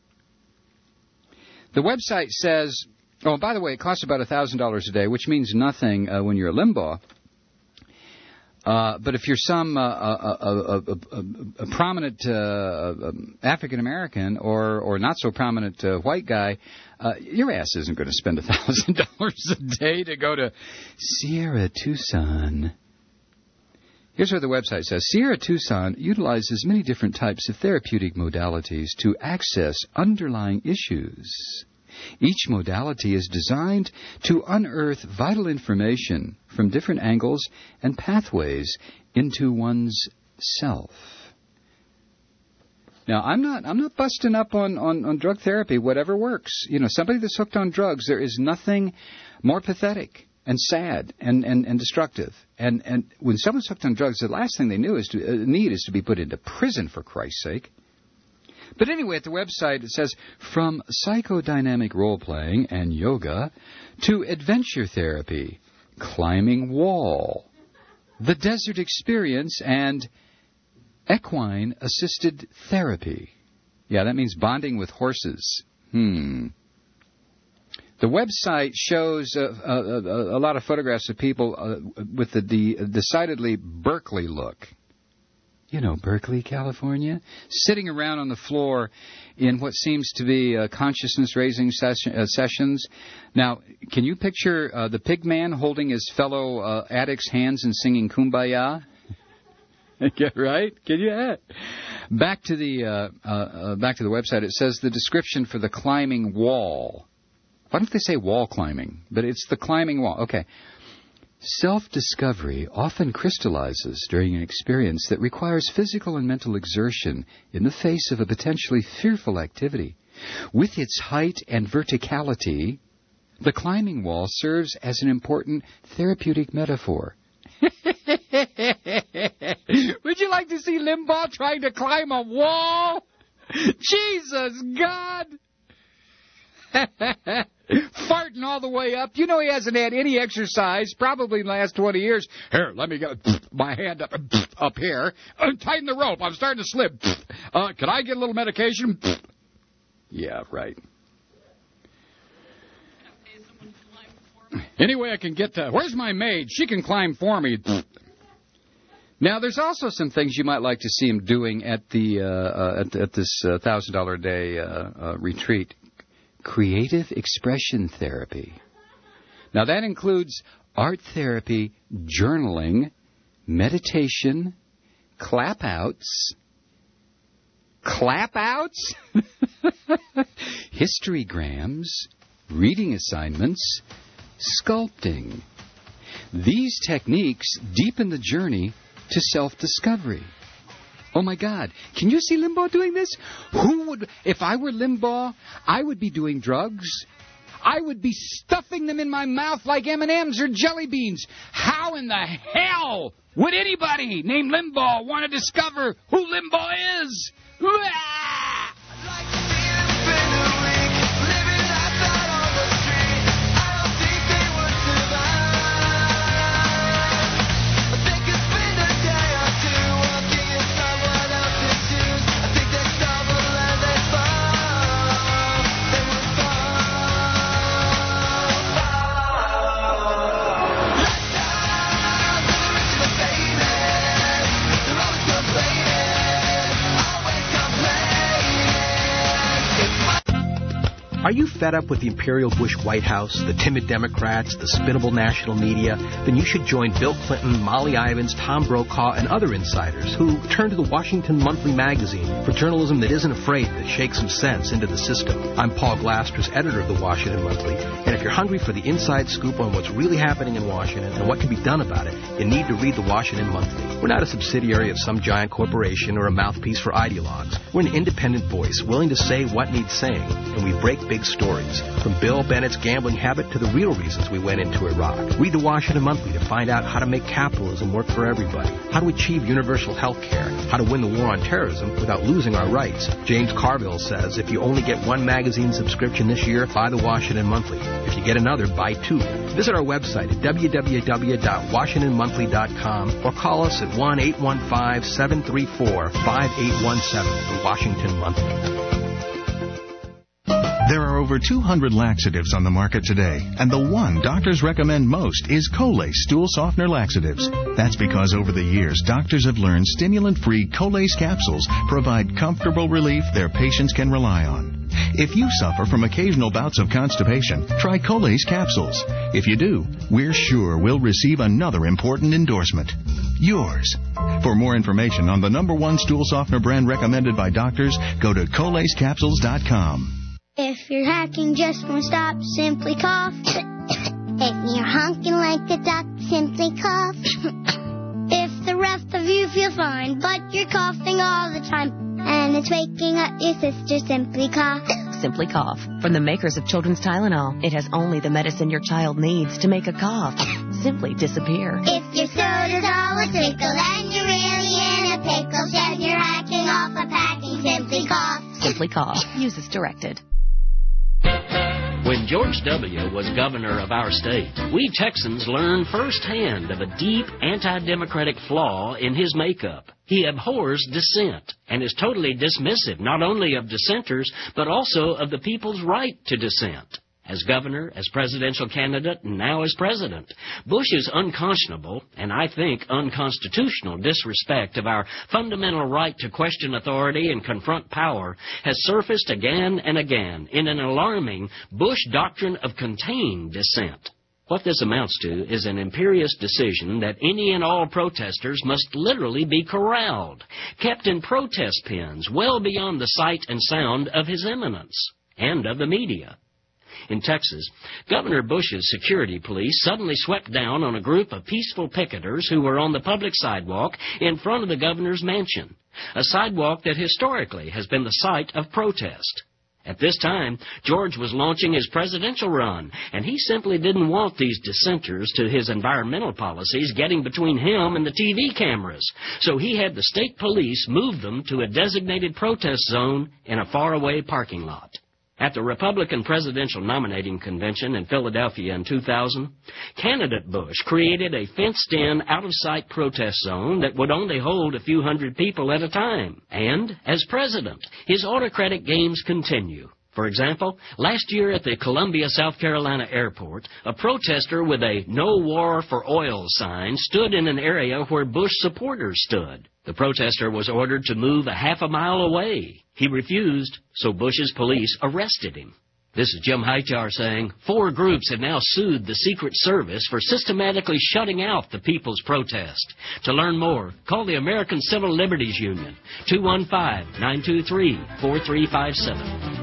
The website says, oh, by the way, it costs about one thousand dollars a day, which means nothing uh, when you're a Limbaugh. Uh, but if you're some uh, a, a, a, a, a prominent uh, African American or or not so prominent uh, white guy, uh, your ass isn't going to spend a thousand dollars a day to go to Sierra Tucson. Here's what the website says: Sierra Tucson utilizes many different types of therapeutic modalities to access underlying issues. Each modality is designed to unearth vital information from different angles and pathways into one's self. Now, I'm not I'm not busting up on, on, on drug therapy, whatever works. You know, somebody that's hooked on drugs, there is nothing more pathetic and sad and, and, and destructive. And and when someone's hooked on drugs, the last thing they knew is to, uh, need is to be put into prison, for Christ's sake. But anyway, at the website, it says, from psychodynamic role-playing and yoga to adventure therapy, climbing wall, the desert experience, and equine-assisted therapy. Yeah, that means bonding with horses. Hmm. The website shows uh, a, a, a lot of photographs of people uh, with the, the decidedly Berkeley look. You know, Berkeley, California, sitting around on the floor in what seems to be uh, consciousness-raising session, uh, sessions. Now, can you picture uh, the pig man holding his fellow uh, addict's hands and singing Kumbaya? Yeah, right? Can you? Yeah. Back to the uh, uh, uh, back to the website. It says the description for the climbing wall. Why don't they say wall climbing? But it's the climbing wall. Okay. Self-discovery often crystallizes during an experience that requires physical and mental exertion in the face of a potentially fearful activity. With its height and verticality, the climbing wall serves as an important therapeutic metaphor. Would you like to see Limbaugh trying to climb a wall? Jesus, God! Farting all the way up. You know he hasn't had any exercise probably in the last twenty years. Here, let me get my hand up up here. Uh, tighten the rope. I'm starting to slip. Uh, can I get a little medication? Yeah, right. Anyway, I can get to... Where's my maid? She can climb for me. Now, there's also some things you might like to see him doing at the uh, uh, at, at this uh, one thousand dollars a day uh, uh, retreat. Creative expression therapy. Now, that includes art therapy, journaling, meditation, clap-outs, clap-outs, historygrams, reading assignments, sculpting. These techniques deepen the journey to self-discovery. Oh, my God. Can you see Limbaugh doing this? Who would, if I were Limbaugh, I would be doing drugs. I would be stuffing them in my mouth like M and M's or jelly beans. How in the hell would anybody named Limbaugh want to discover who Limbaugh is? Are you fed up with the Imperial Bush White House, the timid Democrats, the spinnable national media? Then you should join Bill Clinton, Molly Ivins, Tom Brokaw, and other insiders who turn to the Washington Monthly magazine for journalism that isn't afraid to shake some sense into the system. I'm Paul Glasters, editor of the Washington Monthly, and if you're hungry for the inside scoop on what's really happening in Washington and what can be done about it, you need to read the Washington Monthly. We're not a subsidiary of some giant corporation or a mouthpiece for ideologues. We're an independent voice willing to say what needs saying, and we break big stories, from Bill Bennett's gambling habit to the real reasons we went into Iraq. Read the Washington Monthly to find out how to make capitalism work for everybody, how to achieve universal health care, how to win the war on terrorism without losing our rights. James Carville says if you only get one magazine subscription this year, buy the Washington Monthly. If you get another, buy two. Visit our website at w w w dot washington monthly dot com or call us at one eight one five, seven three four, five eight one seven, the Washington Monthly. There are over two hundred laxatives on the market today, and the one doctors recommend most is Colace Stool Softener Laxatives. That's because over the years, doctors have learned stimulant-free Colace capsules provide comfortable relief their patients can rely on. If you suffer from occasional bouts of constipation, try Colace capsules. If you do, we're sure we'll receive another important endorsement. Yours. For more information on the number one stool softener brand recommended by doctors, go to colace capsules dot com. If your hacking just won't stop, simply cough. If you're honking like a duck, simply cough. If the rest of you feel fine, but you're coughing all the time, and it's waking up your sister, simply cough. Simply Cough. From the makers of Children's Tylenol, it has only the medicine your child needs to make a cough simply disappear. If your soda's all a tickle and you're really in a pickle, says you're hacking off a packing, simply cough. Simply Cough. Use as directed. When George W. was governor of our state, we Texans learned firsthand of a deep anti-democratic flaw in his makeup. He abhors dissent and is totally dismissive not only of dissenters, but also of the people's right to dissent. As governor, as presidential candidate, and now as president, Bush's unconscionable, and I think unconstitutional, disrespect of our fundamental right to question authority and confront power has surfaced again and again in an alarming Bush doctrine of contained dissent. What this amounts to is an imperious decision that any and all protesters must literally be corralled, kept in protest pens well beyond the sight and sound of His Eminence and of the media. In Texas, Governor Bush's security police suddenly swept down on a group of peaceful picketers who were on the public sidewalk in front of the governor's mansion, a sidewalk that historically has been the site of protest. At this time, George was launching his presidential run, and he simply didn't want these dissenters to his environmental policies getting between him and the T V cameras. So he had the state police move them to a designated protest zone in a faraway parking lot. At the Republican Presidential Nominating Convention in Philadelphia in two thousand, candidate Bush created a fenced-in, out-of-sight protest zone that would only hold a few hundred people at a time. And, as president, his autocratic games continue. For example, last year at the Columbia, South Carolina airport, a protester with a "No War for Oil" sign stood in an area where Bush supporters stood. The protester was ordered to move a half a mile away. He refused, so Bush's police arrested him. This is Jim Hightower saying, four groups have now sued the Secret Service for systematically shutting out the people's protest. To learn more, call the American Civil Liberties Union, two one five, nine two three, four three five seven.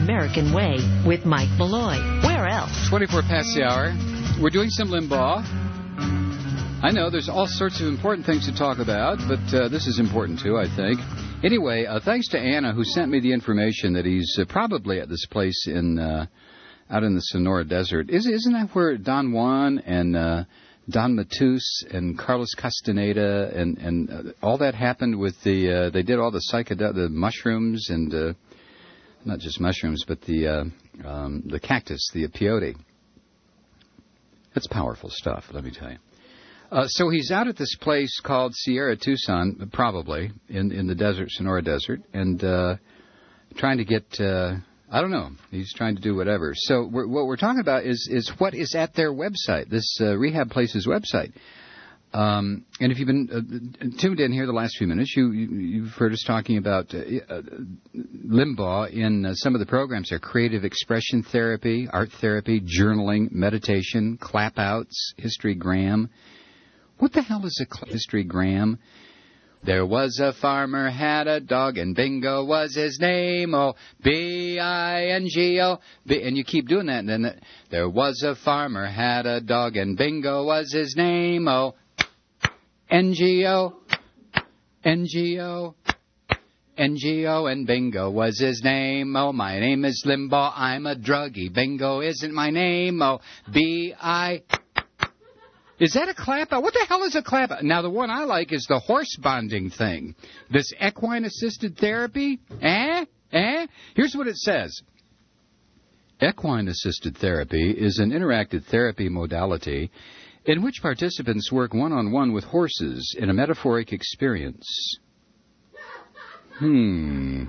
American way with Mike Malloy. Where else? twenty-four past the hour. We're doing some Limbaugh. I know there's all sorts of important things to talk about, but uh, this is important too, I think. Anyway, uh, thanks to Anna, who sent me the information that he's uh, probably at this place in uh, out in the Sonora Desert. Is, isn't that where Don Juan and uh, Don Matus and Carlos Castaneda and, and uh, all that happened with the, uh, they did all the psychedelic, the mushrooms and, uh, not just mushrooms, but the, uh, um, the cactus, the peyote. That's powerful stuff, let me tell you. Uh, so he's out at this place called Sierra Tucson, probably, in, in the desert, Sonora Desert, and uh, trying to get, uh, I don't know, he's trying to do whatever. So we're, what we're talking about is, is what is at their website, this uh, rehab place's website. Um, and if you've been uh, tuned in here the last few minutes, you, you, you've heard us talking about uh, uh, Limbaugh in uh, some of the programs there, creative expression therapy, art therapy, journaling, meditation, clap-outs, historygram. What the hell is a historygram? There was a farmer, had a dog, and Bingo was his name. Oh, B I N G O. B- and you keep doing that, and then the, there was a farmer, had a dog, and Bingo was his name. Oh, N G O, N G O, N G O, and Bingo was his name. Oh, my name is Limbaugh, I'm a druggie. Bingo isn't my name. Oh, B I Is that a clap-out? What the hell is a clap-out? Now, the one I like is the horse bonding thing. This equine-assisted therapy. Eh? Eh? Here's what it says. Equine-assisted therapy is an interactive therapy modality in which participants work one-on-one with horses in a metaphoric experience. Hmm...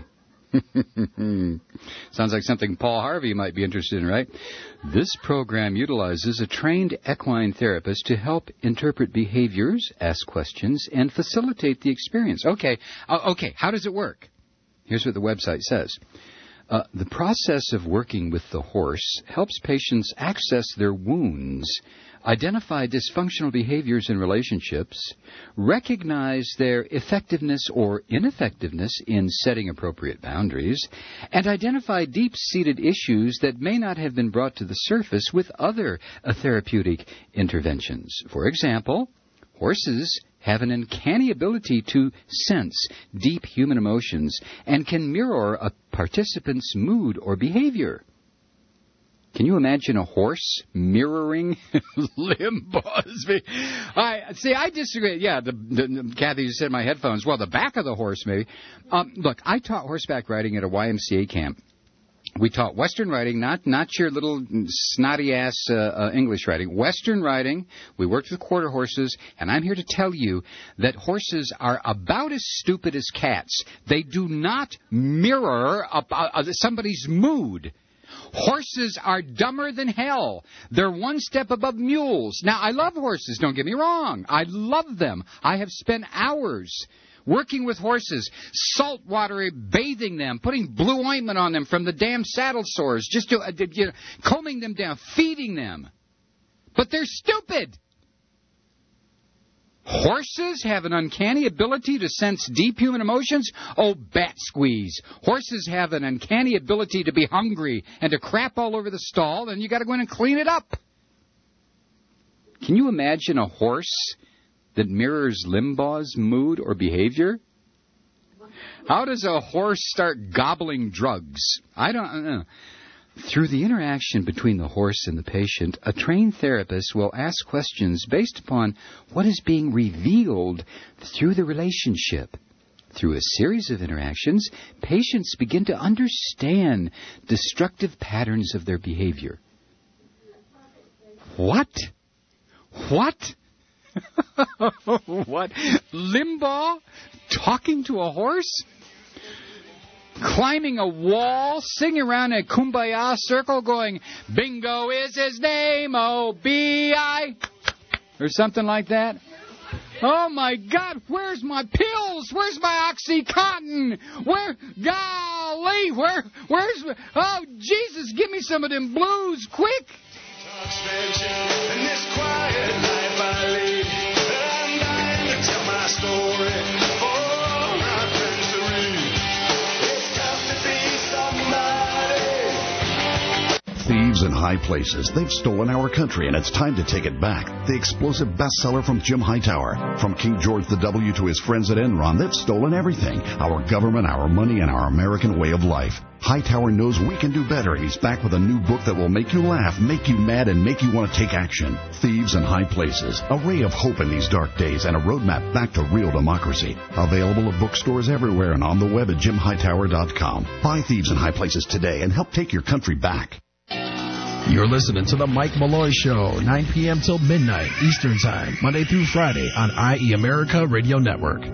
Sounds like something Paul Harvey might be interested in, right? This program utilizes a trained equine therapist to help interpret behaviors, ask questions, and facilitate the experience. Okay, uh, okay, how does it work? Here's what the website says. Uh, the process of working with the horse helps patients access their wounds, identify dysfunctional behaviors in relationships, recognize their effectiveness or ineffectiveness in setting appropriate boundaries, and identify deep-seated issues that may not have been brought to the surface with other uh, therapeutic interventions. For example, horses have an uncanny ability to sense deep human emotions and can mirror a participant's mood or behavior. Can you imagine a horse mirroring Limbaugh's? I see. I disagree. Yeah, the, the, Kathy just said my headphones. Well, the back of the horse, maybe. Um, look, I taught horseback riding at a Y M C A camp. We taught Western riding, not not your little snotty ass uh, uh, English riding. Western riding. We worked with quarter horses, and I'm here to tell you that horses are about as stupid as cats. They do not mirror a, a, somebody's mood. Horses are dumber than hell. They're one step above mules. Now, I love horses, don't get me wrong. I love them. I have spent hours working with horses, saltwater bathing them, putting blue ointment on them from the damn saddle sores, just to, uh, you know, combing them down, feeding them. But they're stupid. Horses have an uncanny ability to sense deep human emotions? Oh, bat squeeze. Horses have an uncanny ability to be hungry and to crap all over the stall, and you got to go in and clean it up. Can you imagine a horse that mirrors Limbaugh's mood or behavior? How does a horse start gobbling drugs? I don't know. Through the interaction between the horse and the patient, a trained therapist will ask questions based upon what is being revealed through the relationship. Through a series of interactions, patients begin to understand destructive patterns of their behavior. What? What? What? Limbaugh talking to a horse? Climbing a wall, singing around a kumbaya circle going, Bingo is his name, O B I or something like that. Oh, my God, where's my pills? Where's my OxyContin? Where, golly, where, where's, oh, Jesus, give me some of them blues, quick. In this quiet life I lead, I'm dying to tell my story. Thieves in High Places. They've stolen our country, and it's time to take it back. The explosive bestseller from Jim Hightower. From King George the W to his friends at Enron, they've stolen everything. Our government, our money, and our American way of life. Hightower knows we can do better, and he's back with a new book that will make you laugh, make you mad, and make you want to take action. Thieves in High Places. A ray of hope in these dark days and a roadmap back to real democracy. Available at bookstores everywhere and on the web at jim hightower dot com. Buy Thieves in High Places today and help take your country back. You're listening to The Mike Malloy Show, nine p.m. till midnight Eastern Time, Monday through Friday on I E America Radio Network.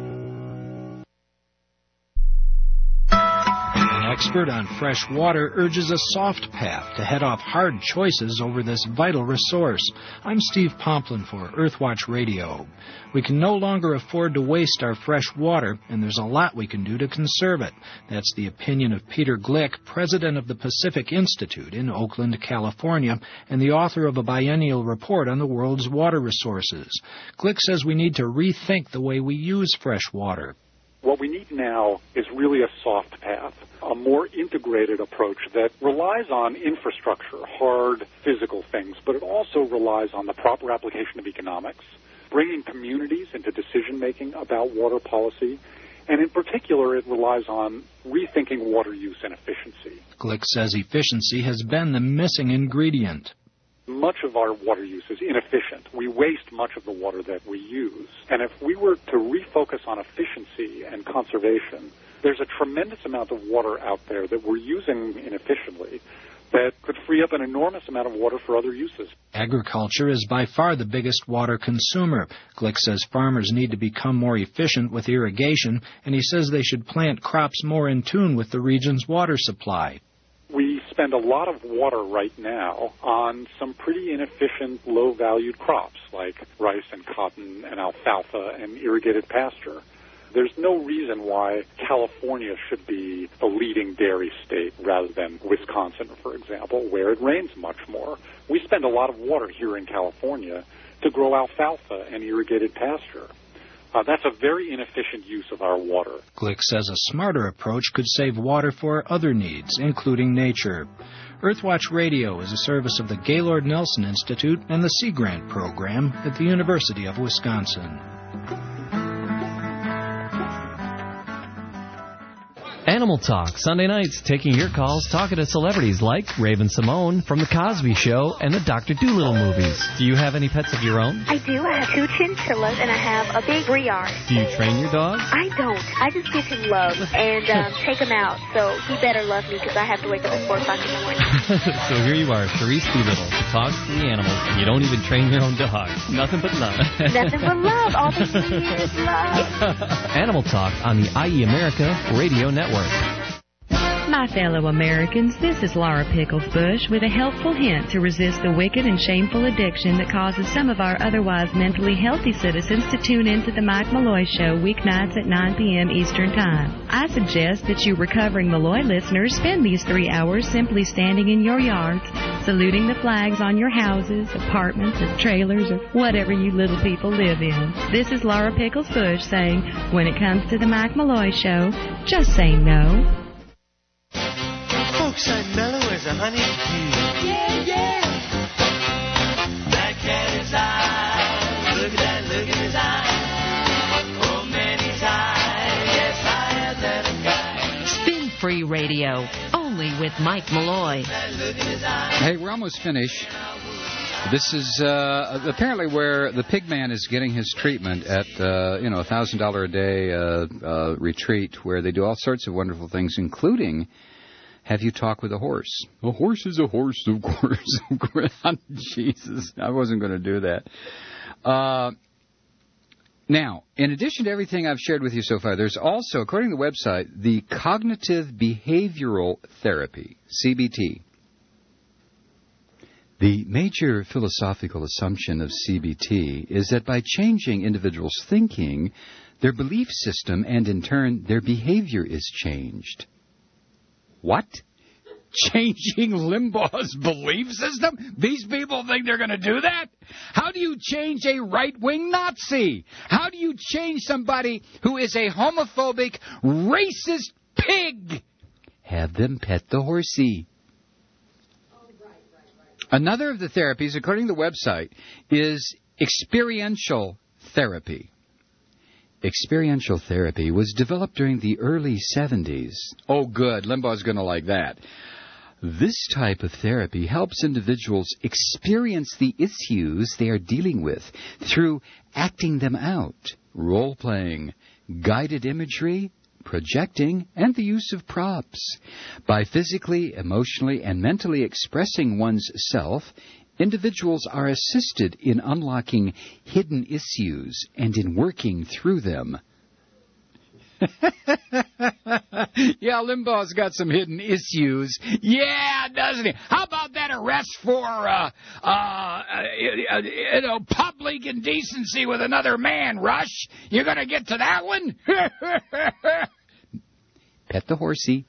An expert on fresh water urges a soft path to head off hard choices over this vital resource. I'm Steve Pomplin for Earthwatch Radio. We can no longer afford to waste our fresh water, and there's a lot we can do to conserve it. That's the opinion of Peter Glick, president of the Pacific Institute in Oakland, California, and the author of a biennial report on the world's water resources. Glick says we need to rethink the way we use fresh water. What we need now is really a soft path, a more integrated approach that relies on infrastructure, hard physical things, but it also relies on the proper application of economics, bringing communities into decision-making about water policy, and in particular, it relies on rethinking water use and efficiency. Glick says efficiency has been the missing ingredient. Much of our water use is inefficient. We waste much of the water that we use. And if we were to refocus on efficiency and conservation, there's a tremendous amount of water out there that we're using inefficiently that could free up an enormous amount of water for other uses. Agriculture is by far the biggest water consumer. Glick says farmers need to become more efficient with irrigation, and he says they should plant crops more in tune with the region's water supply. We spend a lot of water right now on some pretty inefficient, low-valued crops like rice and cotton and alfalfa and irrigated pasture. There's no reason why California should be the leading dairy state rather than Wisconsin, for example, where it rains much more. We spend a lot of water here in California to grow alfalfa and irrigated pasture. Uh, that's a very inefficient use of our water. Glick says a smarter approach could save water for other needs, including nature. Earthwatch Radio is a service of the Gaylord Nelson Institute and the Sea Grant Program at the University of Wisconsin. Animal Talk, Sunday nights, taking your calls, talking to celebrities like Raven Simone from The Cosby Show and the Doctor Dolittle movies. Do you have any pets of your own? I do. I have two chinchillas, and I have a big Briard. Do you train your dog? I don't. I just give him love and um, take him out, so he better love me because I have to wake up at four o'clock in the morning. So here you are, Therese Doolittle, who talks to the animals, and you don't even train your own dog. Nothing but love. Nothing but love. All they need is love. Animal Talk on the I E America Radio Network. My fellow Americans, this is Laura Pickles Bush with a helpful hint to resist the wicked and shameful addiction that causes some of our otherwise mentally healthy citizens to tune into the Mike Malloy Show weeknights at nine p.m. Eastern Time. I suggest that you recovering Malloy listeners spend these three hours simply standing in your yards, saluting the flags on your houses, apartments, or trailers, or whatever you little people live in. This is Laura Pickles Bush saying, when it comes to the Mike Malloy Show, just say no. Folks, I'm mellow as a honey bee. Yeah, yeah. That cat is I. Look at that look in his eye. Oh, many times. Yes, I have that guy. Spin Free Radio, only with Mike Malloy. Hey, we're almost finished. This is uh, apparently where the pig man is getting his treatment at, uh, you know, a one thousand dollars a day uh, uh, retreat where they do all sorts of wonderful things, including have you talk with a horse. A horse is a horse, of course. Of course. Jesus, I wasn't going to do that. Uh, now, in addition to everything I've shared with you so far, there's also, according to the website, the Cognitive Behavioral Therapy, C B T. The major philosophical assumption of C B T is that by changing individuals' thinking, their belief system and, in turn, their behavior is changed. What? Changing Limbaugh's belief system? These people think they're going to do that? How do you change a right-wing Nazi? How do you change somebody who is a homophobic, racist pig? Have them pet the horsey. Another of the therapies, according to the website, is experiential therapy. Experiential therapy was developed during the early seventies. Oh, good. Limbaugh's going to like that. This type of therapy helps individuals experience the issues they are dealing with through acting them out, role-playing, guided imagery, projecting, and the use of props. By physically, emotionally, and mentally expressing one's self, individuals are assisted in unlocking hidden issues and in working through them. Yeah, Limbaugh's got some hidden issues. Yeah, doesn't he? How about that arrest for, uh, uh, you know, public indecency with another man, Rush? You gonna get to that one? Pet the horsey.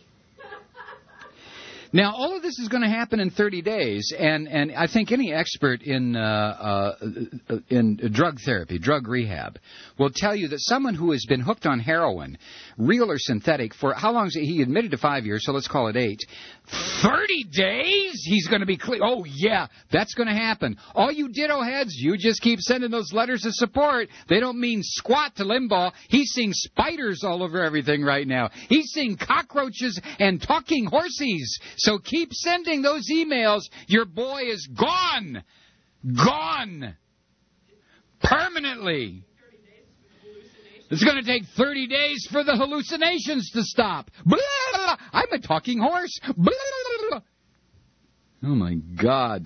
Now, all of this is going to happen in thirty days, and, and I think any expert in uh, uh, in drug therapy, drug rehab, will tell you that someone who has been hooked on heroin, real or synthetic, for how long is it? He admitted to five years, so let's call it eight. thirty days? He's going to be clear. Oh, yeah, that's going to happen. All you ditto heads, you just keep sending those letters of support. They don't mean squat to Limbaugh. He's seeing spiders all over everything right now. He's seeing cockroaches and talking horsies. So keep sending those emails. Your boy is gone. Gone. Permanently. It's going to take thirty days for the hallucinations to stop. Blah, blah, blah. I'm a talking horse. Blah, blah, blah. Oh, my God.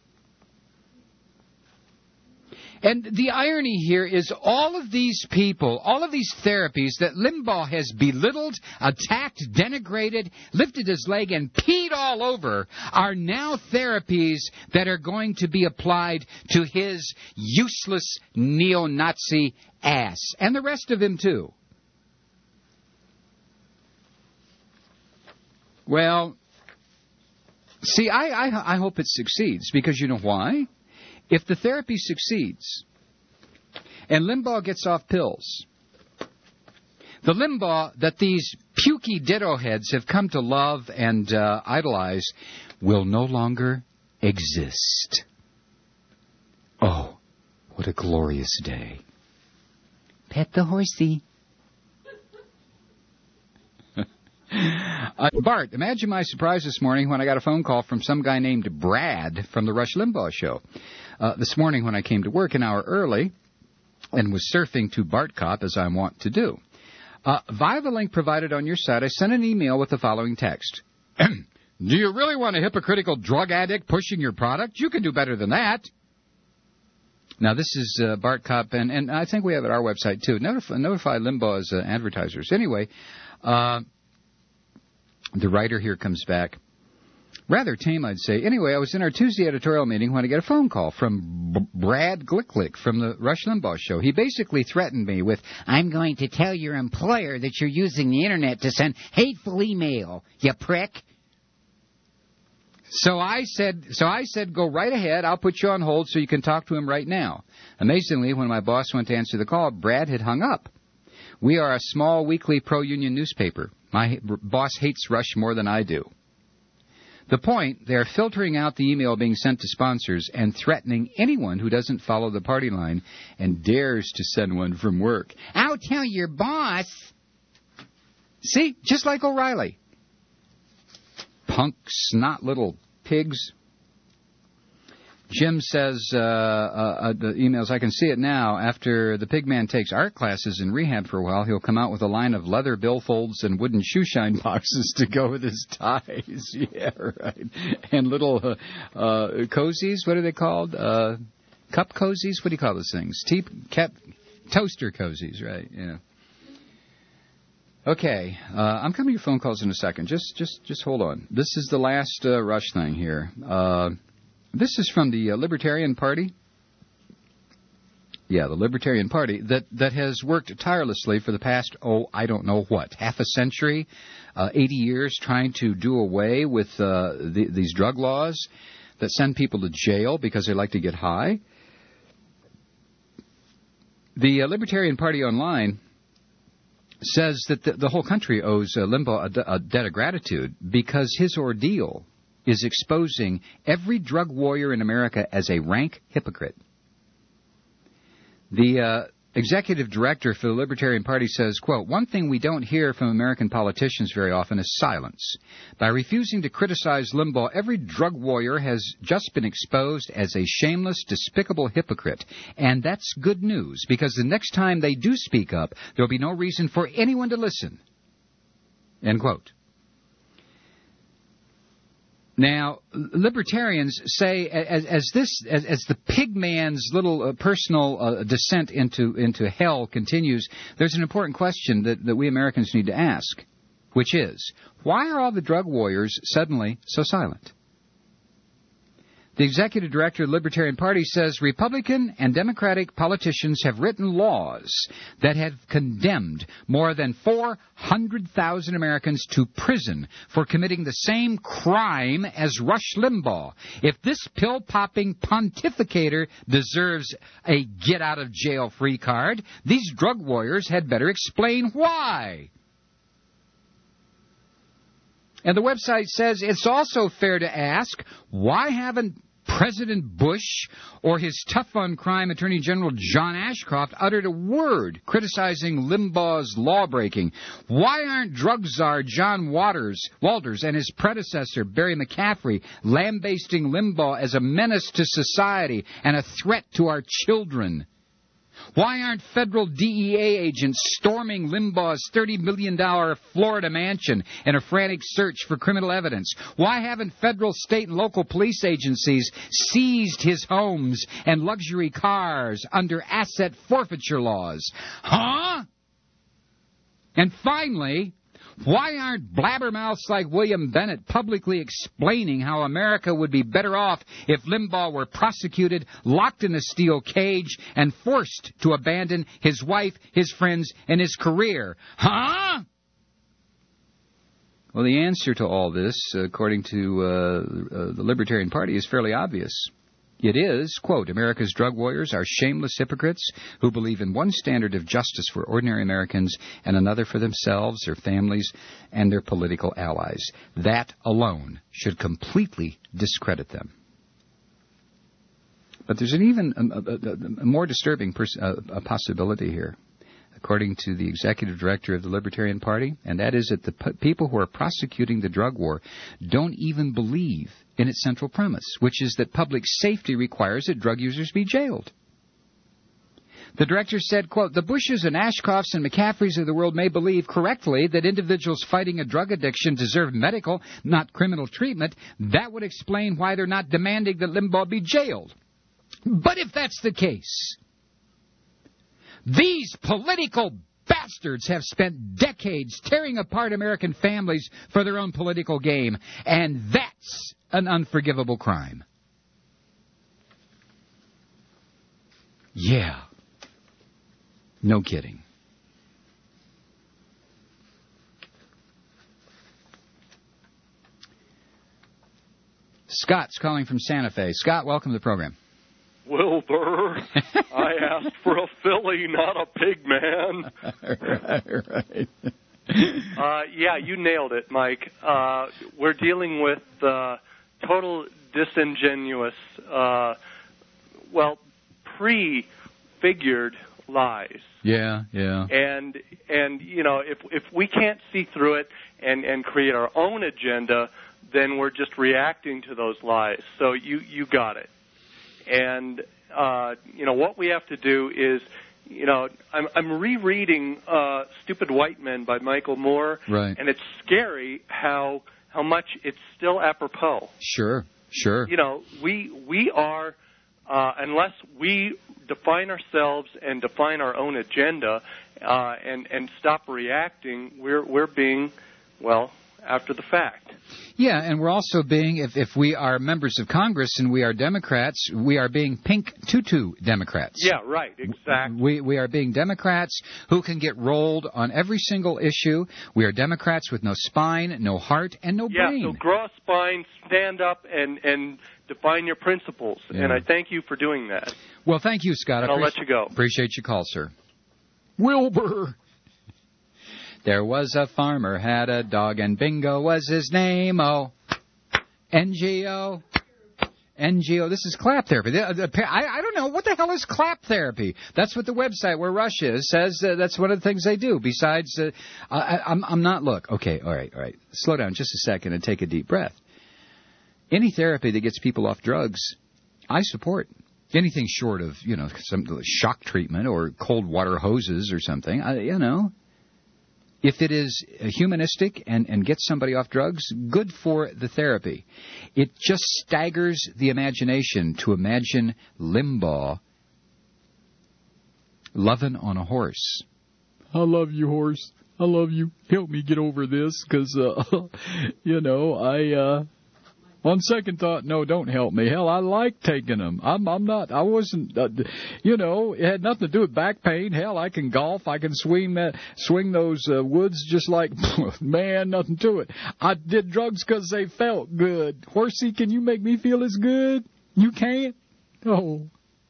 And the irony here is all of these people, all of these therapies that Limbaugh has belittled, attacked, denigrated, lifted his leg, and peed all over are now therapies that are going to be applied to his useless neo-Nazi ass. And the rest of him, too. Well, see, I, I, I hope it succeeds, because you know why? If the therapy succeeds and Limbaugh gets off pills, the Limbaugh that these pukey ditto heads have come to love and uh, idolize will no longer exist. Oh, what a glorious day. Pet the horsey. Uh, Bart, imagine my surprise this morning when I got a phone call from some guy named Brad from the Rush Limbaugh Show. Uh, this morning when I came to work an hour early and was surfing to Bart Cop, as I want to do. Uh, via the link provided on your site, I sent an email with the following text. Do you really want a hypocritical drug addict pushing your product? You can do better than that. Now, this is uh, Bart Cop, and, and I think we have it at our website, too. Notify, notify Limbaugh's uh, advertisers. Anyway, uh... the writer here comes back. Rather tame, I'd say. Anyway, I was in our Tuesday editorial meeting when I get a phone call from B- Brad Glicklick from the Rush Limbaugh Show. He basically threatened me with, I'm going to tell your employer that you're using the Internet to send hateful email, you prick. So I said, so I said, go right ahead. I'll put you on hold so you can talk to him right now. Amazingly, when my boss went to answer the call, Brad had hung up. We are a small weekly pro-union newspaper. My boss hates Rush more than I do. The point, they're filtering out the email being sent to sponsors and threatening anyone who doesn't follow the party line and dares to send one from work. I'll tell your boss. See, just like O'Reilly. Punk, snot little pigs. Jim says, uh, uh, the emails, I can see it now. After the pig man takes art classes in rehab for a while, he'll come out with a line of leather billfolds and wooden shoe shine boxes to go with his ties. Yeah, right. And little uh, uh, cozies, what are they called? Uh, cup cozies? What do you call those things? Tea, cap, toaster cozies, right, yeah. Okay, uh, I'm coming to your phone calls in a second. Just, just, just hold on. This is the last uh, Rush thing here. Uh... This is from the uh, Libertarian Party. Yeah, the Libertarian Party that, that has worked tirelessly for the past, oh, I don't know what, half a century, uh, eighty years trying to do away with uh, the, these drug laws that send people to jail because they like to get high. The uh, Libertarian Party online says that the, the whole country owes uh, Limbaugh a, a debt of gratitude because his ordeal is exposing every drug warrior in America as a rank hypocrite. The uh, executive director for the Libertarian Party says, quote, "One thing we don't hear from American politicians very often is silence. By refusing to criticize Limbaugh, every drug warrior has just been exposed as a shameless, despicable hypocrite. And that's good news, because the next time they do speak up, there'll be no reason for anyone to listen." End quote. Now, libertarians say, as, as this, as, as the pig man's little uh, personal uh, descent into into hell continues, there's an important question that, that we Americans need to ask, which is, why are all the drug warriors suddenly so silent? The executive director of the Libertarian Party says Republican and Democratic politicians have written laws that have condemned more than four hundred thousand Americans to prison for committing the same crime as Rush Limbaugh. If this pill-popping pontificator deserves a get-out-of-jail-free card, these drug warriors had better explain why. And the website says it's also fair to ask, why haven't President Bush or his tough-on-crime Attorney General John Ashcroft uttered a word criticizing Limbaugh's law-breaking? Why aren't drug czar John Waters, Walters and his predecessor Barry McCaffrey lambasting Limbaugh as a menace to society and a threat to our children? Why aren't federal D E A agents storming Limbaugh's thirty million dollars Florida mansion in a frantic search for criminal evidence? Why haven't federal, state, and local police agencies seized his homes and luxury cars under asset forfeiture laws? Huh? And finally, why aren't blabbermouths like William Bennett publicly explaining how America would be better off if Limbaugh were prosecuted, locked in a steel cage, and forced to abandon his wife, his friends, and his career? Huh? Well, the answer to all this, according to uh, uh, the Libertarian Party, is fairly obvious. It is, quote, "America's drug warriors are shameless hypocrites who believe in one standard of justice for ordinary Americans and another for themselves, their families, and their political allies. That alone should completely discredit them." But there's an even a, a, a more disturbing pers- uh, a possibility here, according to the executive director of the Libertarian Party, and that is that the p- people who are prosecuting the drug war don't even believe in its central premise, which is that public safety requires that drug users be jailed. The director said, quote, "The Bushes and Ashcrofts and McCaffreys of the world may believe correctly that individuals fighting a drug addiction deserve medical, not criminal treatment. That would explain why they're not demanding that Limbaugh be jailed. But if that's the case, these political bastards have spent decades tearing apart American families for their own political game, and that's an unforgivable crime." Yeah. No kidding. Scott's calling from Santa Fe. Scott, welcome to the program. Wilbur, I asked for a filly, not a pig man. right, right. Uh, yeah, you nailed it, Mike. Uh, we're dealing with uh, total disingenuous, uh, well, prefigured lies. Yeah, yeah. And and you know, if if we can't see through it and and create our own agenda, then we're just reacting to those lies. So you you got it. And, uh, you know, what we have to do is, you know, I'm, I'm rereading uh, Stupid White Men by Michael Moore. Right. And it's scary how how much it's still apropos. Sure, sure. You know, we, we are, uh, unless we define ourselves and define our own agenda uh, and, and stop reacting, we're, we're being, well, after the fact. Yeah, and we're also being, if, if we are members of Congress and we are Democrats, we are being pink tutu Democrats. Yeah, right, exactly. We we are being Democrats who can get rolled on every single issue. We are Democrats with no spine, no heart, and no yeah, brain. Yeah, so grow a spine, stand up, and, and define your principles. Yeah. And I thank you for doing that. Well, thank you, Scott. And I'll let you go. Appreciate your call, sir. Wilbur. There was a farmer, had a dog, and Bingo was his name, oh. N G O. N G O. This is clap therapy. I, I don't know. What the hell is clap therapy? That's what the website where Rush is says uh, that's one of the things they do. Besides, uh, I, I'm, I'm not, look, okay, all right, all right. Slow down just a second and take a deep breath. Any therapy that gets people off drugs, I support. Anything short of, you know, some shock treatment or cold water hoses or something, I, you know. If it is humanistic and, and gets somebody off drugs, good for the therapy. It just staggers the imagination to imagine Limbaugh loving on a horse. I love you, horse. I love you. Help me get over this because, uh, you know, I... Uh On second thought, no, don't help me. Hell, I like taking them. I'm, I'm not, I wasn't, uh, you know, it had nothing to do with back pain. Hell, I can golf. I can swing that, swing those uh, woods just like, man, nothing to it. I did drugs because they felt good. Horsey, can you make me feel as good? You can't? Oh.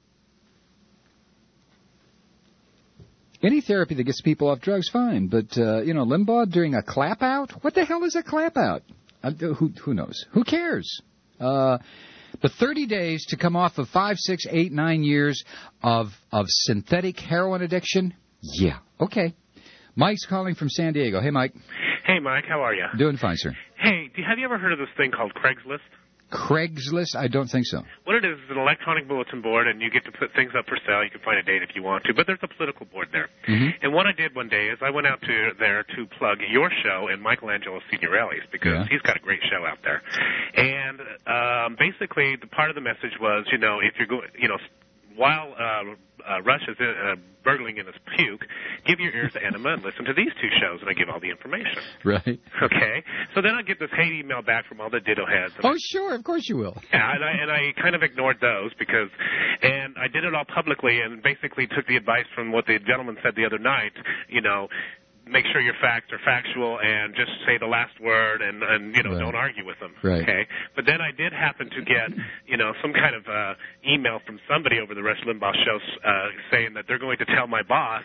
Any therapy that gets people off drugs, fine. But, uh, you know, Limbaugh doing a clap out? What the hell is a clap out? Uh, who, who knows? Who cares? Uh, but thirty days to come off of five, six, eight, nine years of of synthetic heroin addiction? Yeah. Okay. Mike's calling from San Diego. Hey, Mike. Hey, Mike. How are you? Doing fine, sir. Hey, do, have you ever heard of this thing called Craigslist? Craigslist? I don't think so. What it is is an electronic bulletin board, and you get to put things up for sale. You can find a date if you want to, but there's a political board there. Mm-hmm. And what I did one day is I went out to there to plug your show and Michelangelo Signorelli's because Yeah. he's got a great show out there. And um, basically, the part of the message was, you know, if you're going, you know, while uh, uh, Rush is uh, burgling in his puke, give your ears to Enema and listen to these two shows, and I give all the information. Right. Okay? So then I get this hate email back from all the ditto heads. Oh, sure. Of course you will. Yeah, and I, and I kind of ignored those because, and I did it all publicly and basically took the advice from what the gentleman said the other night, you know, make sure your facts are factual and just say the last word and, and you know, Right. don't argue with them. Right. Okay? But then I did happen to get, you know, some kind of uh, email from somebody over the Rush Limbaugh show uh, saying that they're going to tell my boss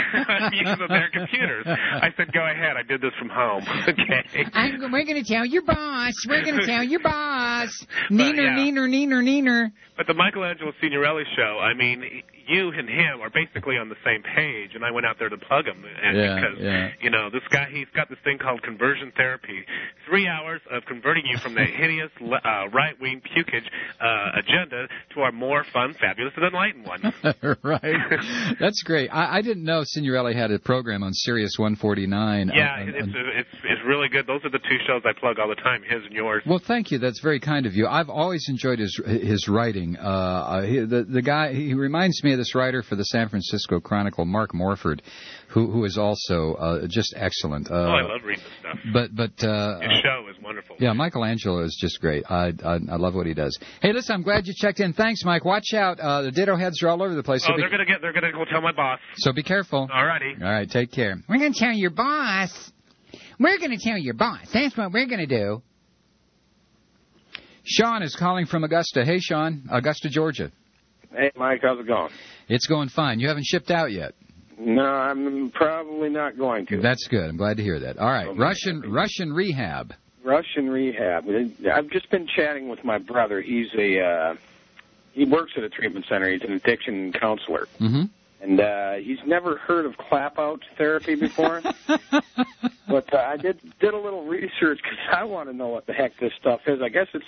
use of their computers. I said, go ahead. I did this from home. Okay? I'm, we're going to tell your boss. We're going to tell your boss. But, Neener, yeah. neener, neener, neener. But the Michelangelo Signorelli show, I mean, you and him are basically on the same page, and I went out there to plug him. And Yeah, because, yeah. you know, this guy, he's got this thing called conversion therapy. Three hours of converting you from the hideous uh, right-wing pukage uh, agenda to our more fun, fabulous, and enlightened one. Right. That's great. I, I didn't know Signorelli had a program on Sirius one forty-nine. Yeah, Uh, uh, it's, it's, it's really good. Those are the two shows I plug all the time, his and yours. Well, thank you. That's very kind of you. I've always enjoyed his his writing. Uh, he, the the guy he reminds me of this writer for the San Francisco Chronicle, Mark Morford, who who is also uh, just excellent. Uh, oh, I love reading this stuff. But but uh, His show is wonderful. yeah, Michelangelo is just great. I, I I love what he does. Hey, listen, I'm glad you checked in. Thanks, Mike. Watch out. Uh, the ditto heads are all over the place. So Oh, be, they're gonna get. They're gonna go tell my boss. so be careful. All righty. All right, take care. We're going to tell your boss. We're going to tell your boss. That's what we're going to do. Sean is calling from Augusta. Hey, Sean, Augusta, Georgia. Hey, Mike, how's it going? It's going fine. You haven't shipped out yet. No, I'm probably not going to. That's good. I'm glad to hear that. All right, Russian Russian rehab. Russian rehab. I've just been chatting with my brother. He's a uh, he works at a treatment center. He's an addiction counselor, Mm-hmm. and uh, he's never heard of clap out therapy before. But uh, I did did a little research because I want to know what the heck this stuff is. I guess it's.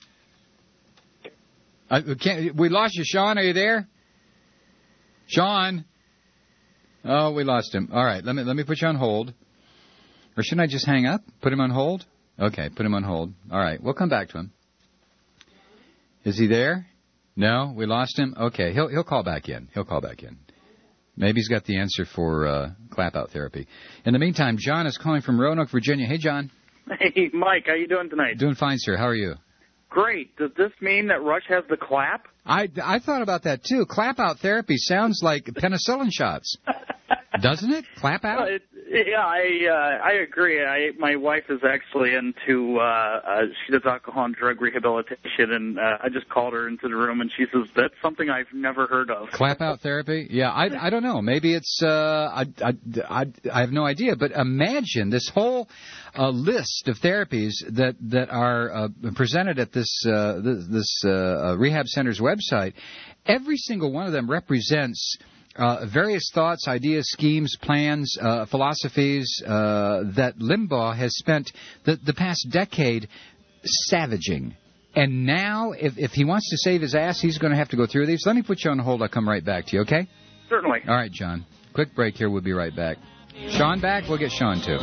I can't, we lost you, Sean. Are you there, Sean? Oh, we lost him. All right, let me let me put you on hold. Or shouldn't I just hang up? Put him on hold? Okay, put him on hold. All right, we'll come back to him. Is he there? No, we lost him. Okay, he'll he'll call back in. He'll call back in. Maybe he's got the answer for uh, clap-out therapy. In the meantime, John is calling from Roanoke, Virginia. Hey, John. Hey, Mike, how you doing tonight? Doing fine, sir. How are you? Great. Does this mean that Rush has the clap? I, I thought about that, too. Clap-out therapy sounds like penicillin shots. Doesn't it? Clap out? Well, it, Yeah, I uh, I agree. I my wife is actually into uh, uh, she does alcohol and drug rehabilitation, and uh, I just called her into the room, and she says that's something I've never heard of. Clap out therapy? Yeah, I I don't know. Maybe it's uh, I, I I I have no idea. But imagine this whole uh, list of therapies that that are uh, presented at this uh, this, this uh, rehab center's website. Every single one of them represents Uh, various thoughts, ideas, schemes, plans, uh, philosophies uh, that Limbaugh has spent the, the past decade savaging. And now, if, if he wants to save his ass, he's going to have to go through these. Let me put you on hold. I'll come right back to you, okay? Certainly. All right, John. Quick break here. We'll be right back. Sean back? We'll get Sean, too.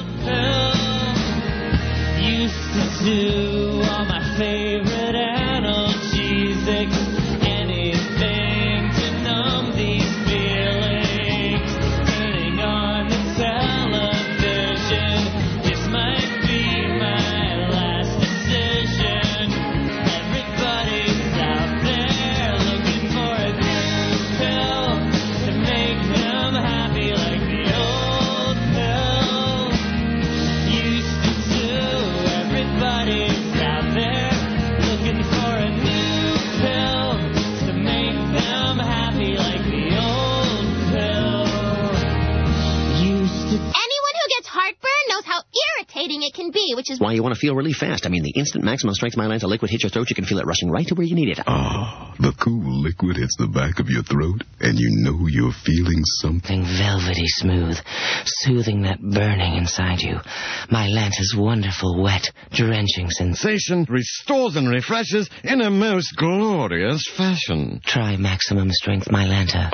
Used to do all my favorite analgesics, anything to numb these feelings. Turning on the television, this might be my last decision. Everybody's out there looking for a new pill to make them happy like the old pill used to do. Everybody's out there looking for a new pill to make them happy like the old pill used to. Anyone who gets heartburn knows how irritating it can be, which is Why you want to feel relief fast. I mean, the instant maximum strength Mylanta liquid hits your throat, you can feel it rushing right to where you need it. Ah, the cool liquid hits the back of your throat, and you know you're feeling something. Velvety smooth, soothing that burning inside you. Mylanta's wonderful, wet, drenching sensation Restores and refreshes in a most glorious fashion. Try maximum strength Mylanta.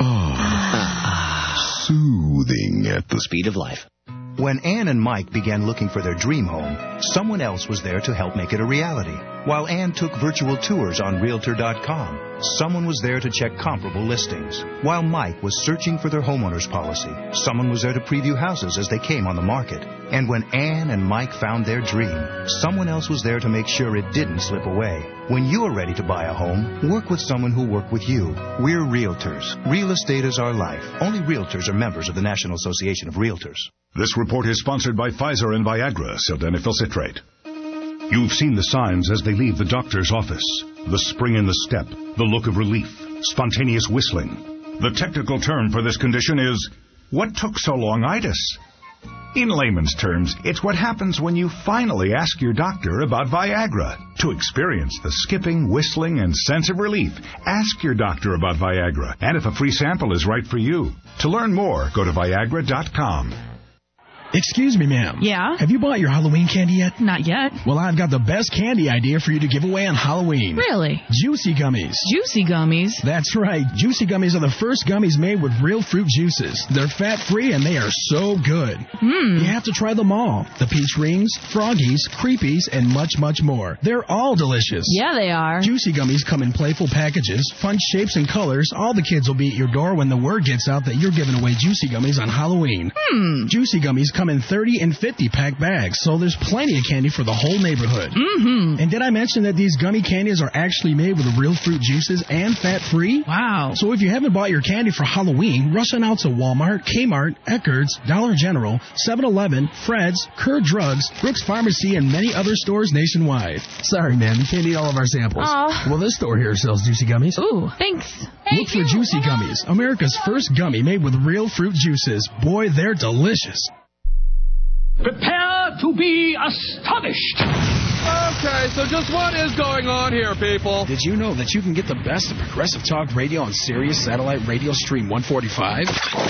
Soothing at the speed of life. When Ann and Mike began looking for their dream home, someone else was there to help make it a reality. While Ann took virtual tours on Realtor dot com, someone was there to check comparable listings. While Mike was searching for their homeowner's policy, someone was there to preview houses as they came on the market. And when Ann and Mike found their dream, someone else was there to make sure it didn't slip away. When you're ready to buy a home, work with someone who'll work with you. We're Realtors. Real estate is our life. Only Realtors are members of the National Association of Realtors. This report is sponsored by Pfizer and Viagra, sildenafil citrate. You've seen the signs as they leave the doctor's office. The spring in the step, the look of relief, spontaneous whistling. The technical term for this condition is, what took so long-itis? In layman's terms, it's what happens when you finally ask your doctor about Viagra. To experience the skipping, whistling, and sense of relief, ask your doctor about Viagra, and if a free sample is right for you. To learn more, go to Viagra dot com. Excuse me, ma'am. Yeah? Have you bought your Halloween candy yet? Not yet. Well, I've got the best candy idea for you to give away on Halloween. Really? Juicy Gummies. Juicy Gummies? That's right. Juicy Gummies are the first gummies made with real fruit juices. They're fat-free and they are so good. Mmm. You have to try them all. The Peach Rings, Froggies, Creepies, and much, much more. They're all delicious. Yeah, they are. Juicy Gummies come in playful packages, fun shapes and colors. All the kids will be at your door when the word gets out that you're giving away Juicy Gummies on Halloween. Hmm. Juicy Gummies come in thirty and fifty pack bags, so there's plenty of candy for the whole neighborhood. Mm-hmm. And did I mention that these gummy candies are actually made with real fruit juices and fat-free? Wow. So if you haven't bought your candy for Halloween, rush on out to Walmart, Kmart, Eckerd's, Dollar General, seven eleven, Fred's, Kerr Drugs, Brooks Pharmacy, and many other stores nationwide. Sorry, man, we can't eat all of our samples. Aw. Well, this store here sells Juicy Gummies. Ooh, thanks. Look for Juicy Gummies, America's first gummy made with real fruit juices. Boy, they're delicious. Prepare to be astonished. Okay, so just what is going on here, people? Did you know that you can get the best of Progressive Talk Radio on Sirius Satellite Radio Stream one forty-five?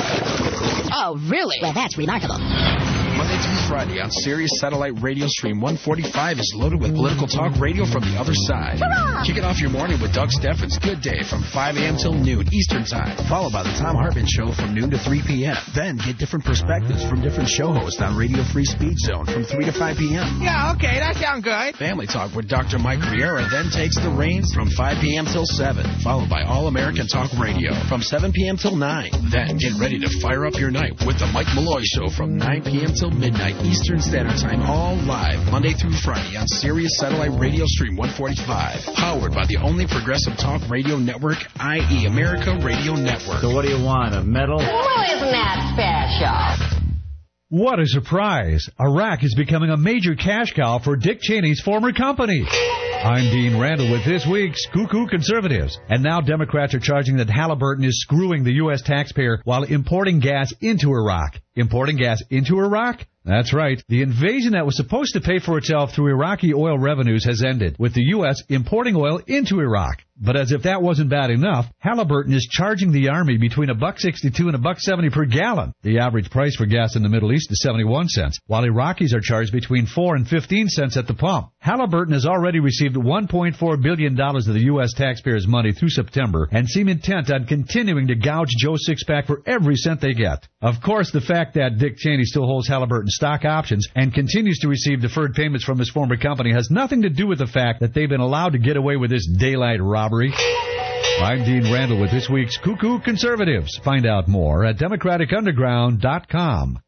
Oh, really? Well, that's remarkable. Monday through Friday on Sirius Satellite Radio Stream one forty-five is loaded with political talk radio from the other side. Hurrah! Kick it off your morning with Doug Steffens' Good Day from five a.m. till noon Eastern Time, followed by the Tom Hartman Show from noon to three p.m. Then get different perspectives from different show hosts on Radio Free Speed Zone from three to five p.m. Yeah, okay, that sounds good. Family Talk with Doctor Mike Riera then takes the reins from five p.m. till seven, followed by All American Talk Radio from seven p.m. till nine. Then get ready to fire up your night with the Mike Malloy Show from nine p.m. till midnight Eastern Standard Time, all live Monday through Friday on Sirius Satellite Radio Stream one forty-five, powered by the only progressive talk radio network, that is. America Radio Network. So what do you want, a medal? Well, isn't that special? What a surprise. Iraq is becoming a major cash cow for Dick Cheney's former company. I'm Dean Randall with this week's Cuckoo Conservatives. And now Democrats are charging that Halliburton is screwing the U S taxpayer while importing gas into Iraq. Importing gas into Iraq? That's right. The invasion that was supposed to pay for itself through Iraqi oil revenues has ended, with the U S importing oil into Iraq. But as if that wasn't bad enough, Halliburton is charging the Army between a buck sixty-two and a buck seventy per gallon. The average price for gas in the Middle East is seventy-one cents, while Iraqis are charged between four and fifteen cents at the pump. Halliburton has already received one point four billion dollars of the U S taxpayers' money through September and seem intent on continuing to gouge Joe Sixpack for every cent they get. Of course, the fact that Dick Cheney still holds Halliburton stock options and continues to receive deferred payments from his former company has nothing to do with the fact that they've been allowed to get away with this daylight robbery. I'm Dean Randall with this week's Cuckoo Conservatives. Find out more at democratic underground dot com.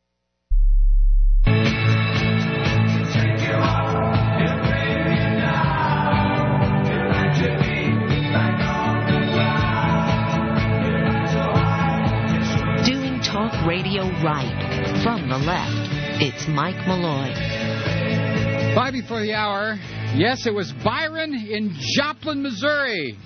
Doing talk radio right from the left. It's Mike Malloy. Five before the hour. Yes, it was Byron in Joplin, Missouri,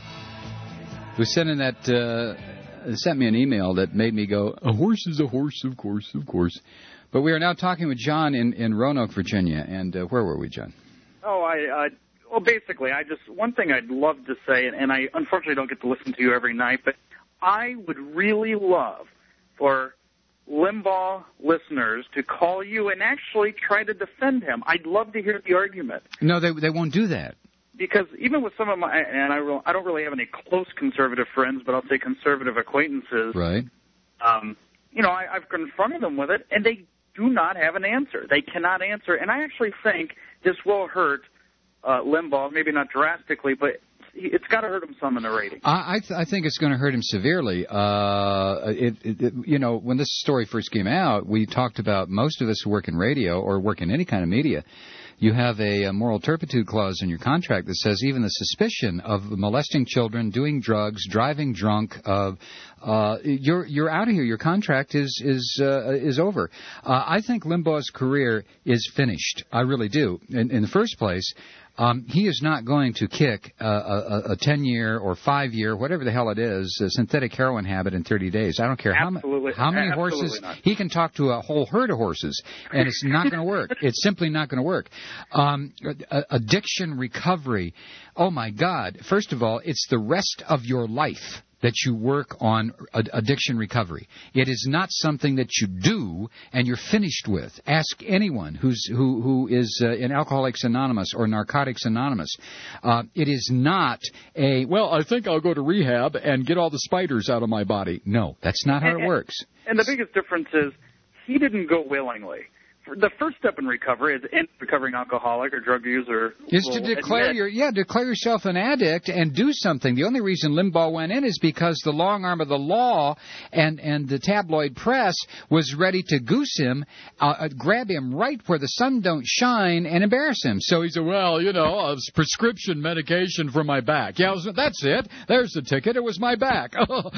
who sent in that uh, sent me an email that made me go, a horse is a horse, of course, of course. But we are now talking with John in, in Roanoke, Virginia. And uh, where were we, John? Oh, I, uh, well, basically, I just, one thing I'd love to say, and, and I unfortunately don't get to listen to you every night, but I would really love for Limbaugh listeners to call you and actually try to defend him. I'd love to hear the argument. No, they they won't do that. Because even with some of my, and I, re- I don't really have any close conservative friends, but I'll say conservative acquaintances. Right. Um, you know, I, I've confronted them with it, and they do not have an answer. They cannot answer. And I actually think this will hurt uh, Limbaugh, maybe not drastically, but it's got to hurt him some in the ratings. I I, th- I think it's going to hurt him severely. Uh, it, it, it, you know, when this story first came out, we talked about most of us who work in radio or work in any kind of media. You have a, a moral turpitude clause in your contract that says even the suspicion of molesting children, doing drugs, driving drunk, uh, uh, you're you're out of here. Your contract is is uh, is over. Uh, I think Limbaugh's career is finished. I really do. In, in the first place, Um, he is not going to kick a, a, a ten-year or five-year, whatever the hell it is, a synthetic heroin habit in thirty days. I don't care how, ma- how many Absolutely horses. Not. He can talk to a whole herd of horses, and it's not going to work. It's simply not going to work. Um, a- addiction recovery, oh, my God. First of all, it's the rest of your life that you work on ad- addiction recovery. It is not something that you do and you're finished with. Ask anyone who's who who is uh, in Alcoholics Anonymous or Narcotics Anonymous. Uh, it is not a, well, I think I'll go to rehab and get all the spiders out of my body. No, that's not how and, it works. And the biggest difference is he didn't go willingly. The first step in recovery is any recovering alcoholic or drug user is to declare admit, your yeah declare yourself an addict and do something. The only reason Limbaugh went in is because the long arm of the law and and the tabloid press was ready to goose him, uh, grab him right where the sun don't shine, and embarrass him. So he said, "Well, you know, a prescription medication for my back. Yeah, that's it. There's the ticket. It was my back."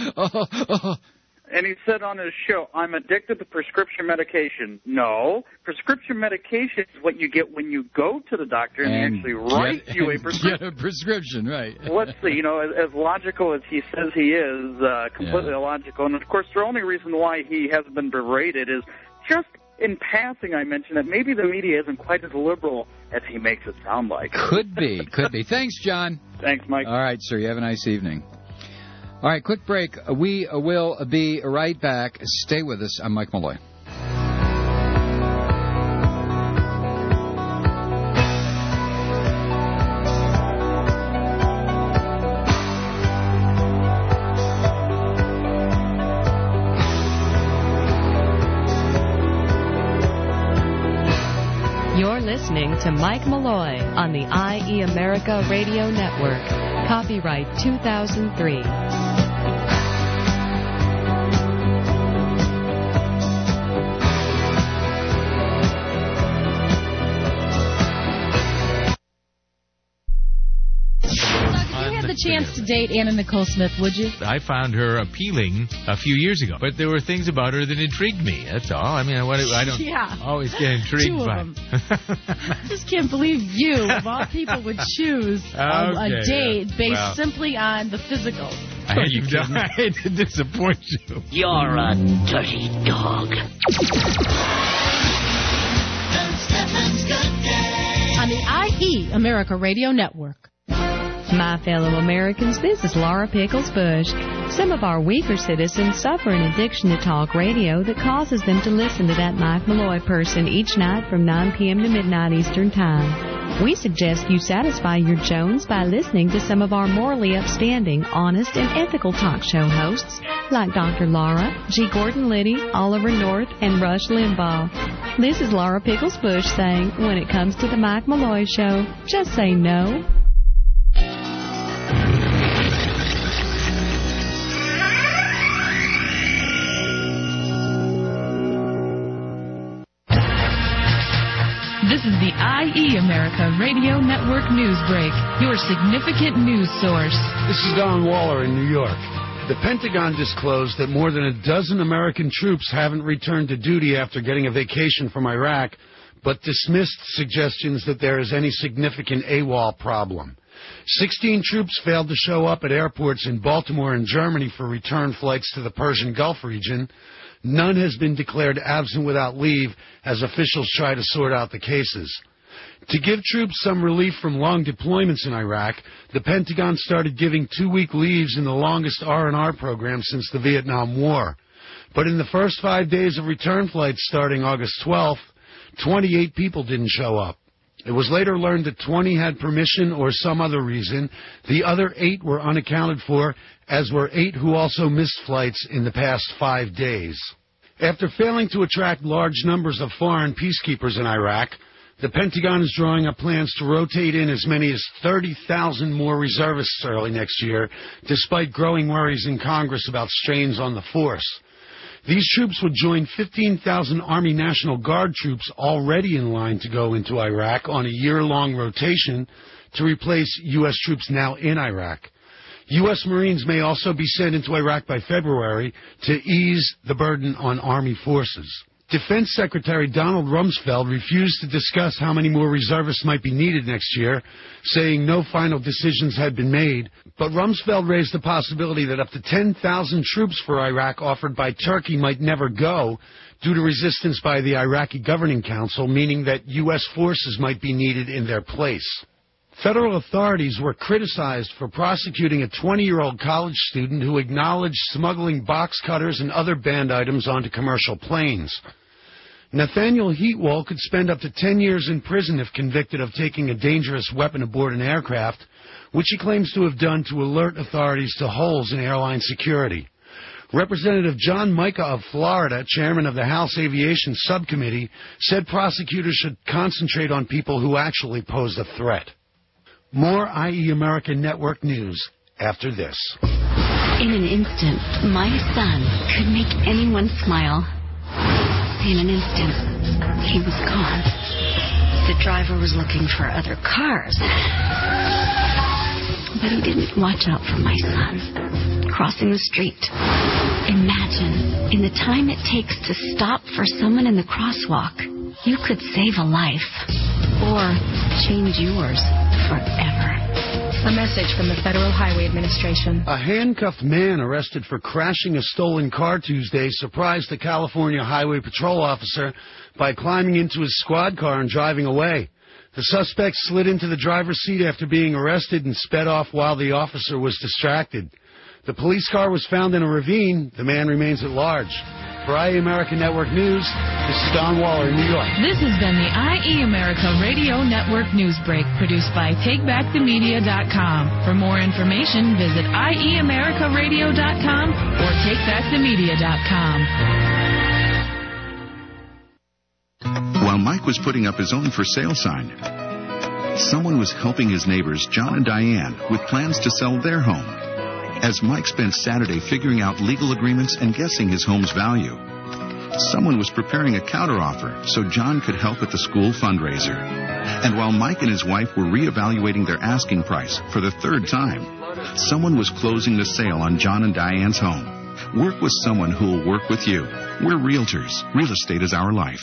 And he said on his show, I'm addicted to prescription medication. No, prescription medication is what you get when you go to the doctor and, and they actually write get, you a prescription. Get a prescription, right. Let's see, you know, as, as logical as he says he is, uh, completely Yeah. illogical. And, of course, the only reason why he hasn't been berated is just in passing I mentioned that maybe the media isn't quite as liberal as he makes it sound like. Could be, could be. Thanks, John. Thanks, Mike. All right, sir, you have a nice evening. All right, quick break. We will be right back. Stay with us. I'm Mike Malloy. You're listening to Mike Malloy on the I E America Radio Network. Copyright two thousand three. chance to date Anna Nicole Smith, would you? I found her appealing a few years ago, but there were things about her that intrigued me. That's all. I mean, what, I don't Yeah. always get intrigued Two of by. them. I just can't believe you, of all people, would choose a, a Okay, date yeah. based Well. simply on the physical. I hate, you I hate to disappoint you. You're a dirty dog. On the I E America Radio Network. My fellow Americans, this is Laura Pickles Bush. Some of our weaker citizens suffer an addiction to talk radio that causes them to listen to that Mike Malloy person each night from nine p.m. to midnight Eastern Time. We suggest you satisfy your Jones by listening to some of our morally upstanding, honest, and ethical talk show hosts like Doctor Laura, G. Gordon Liddy, Oliver North, and Rush Limbaugh. This is Laura Pickles Bush saying, when it comes to the Mike Malloy Show, just say no. This is the I E America Radio Network News Break, your significant news source. This is Don Waller in New York. The Pentagon disclosed that more than a dozen American troops haven't returned to duty after getting a vacation from Iraq, but dismissed suggestions that there is any significant AWOL problem. Sixteen troops failed to show up at airports in Baltimore and Germany for return flights to the Persian Gulf region. None has been declared absent without leave as officials try to sort out the cases. To give troops some relief from long deployments in Iraq, the Pentagon started giving two-week leaves in the longest R and R program since the Vietnam War. But in the first five days of return flights starting August twelfth, twenty-eight people didn't show up. It was later learned that twenty had permission or some other reason. The other eight were unaccounted for, as were eight who also missed flights in the past five days. After failing to attract large numbers of foreign peacekeepers in Iraq, the Pentagon is drawing up plans to rotate in as many as thirty thousand more reservists early next year, despite growing worries in Congress about strains on the force. These troops would join fifteen thousand Army National Guard troops already in line to go into Iraq on a year-long rotation to replace U S troops now in Iraq. U S Marines may also be sent into Iraq by February to ease the burden on Army forces. Defense Secretary Donald Rumsfeld refused to discuss how many more reservists might be needed next year, saying no final decisions had been made. But Rumsfeld raised the possibility that up to ten thousand troops for Iraq offered by Turkey might never go due to resistance by the Iraqi Governing Council, meaning that U S forces might be needed in their place. Federal authorities were criticized for prosecuting a twenty-year-old college student who acknowledged smuggling box cutters and other banned items onto commercial planes. Nathaniel Heatwell could spend up to ten years in prison if convicted of taking a dangerous weapon aboard an aircraft, which he claims to have done to alert authorities to holes in airline security. Representative John Mica of Florida, chairman of the House Aviation Subcommittee, said prosecutors should concentrate on people who actually pose a threat. More I E America Network news after this. In an instant, my son could make anyone smile. In an instant, he was gone. The driver was looking for other cars. But he didn't watch out for my son. Crossing the street. Imagine, in the time it takes to stop for someone in the crosswalk, you could save a life. Or change yours forever. A message from the Federal Highway Administration. A handcuffed man arrested for crashing a stolen car Tuesday surprised the California Highway Patrol officer by climbing into his squad car and driving away. The suspect slid into the driver's seat after being arrested and sped off while the officer was distracted. The police car was found in a ravine. The man remains at large. For I E America Network News, this is Don Waller in New York. This has been the I E America Radio Network News Break, produced by take back the media dot com. For more information, visit I E America Radio dot com or take back the media dot com. While Mike was putting up his own for sale sign, someone was helping his neighbors, John and Diane, with plans to sell their home. As Mike spent Saturday figuring out legal agreements and guessing his home's value, Someone was preparing a counteroffer so John could help at the school fundraiser. And while Mike and his wife were reevaluating their asking price for the third time, someone was closing the sale on John and Diane's home. Work with someone who will work with you. We're realtors. Real estate is our life.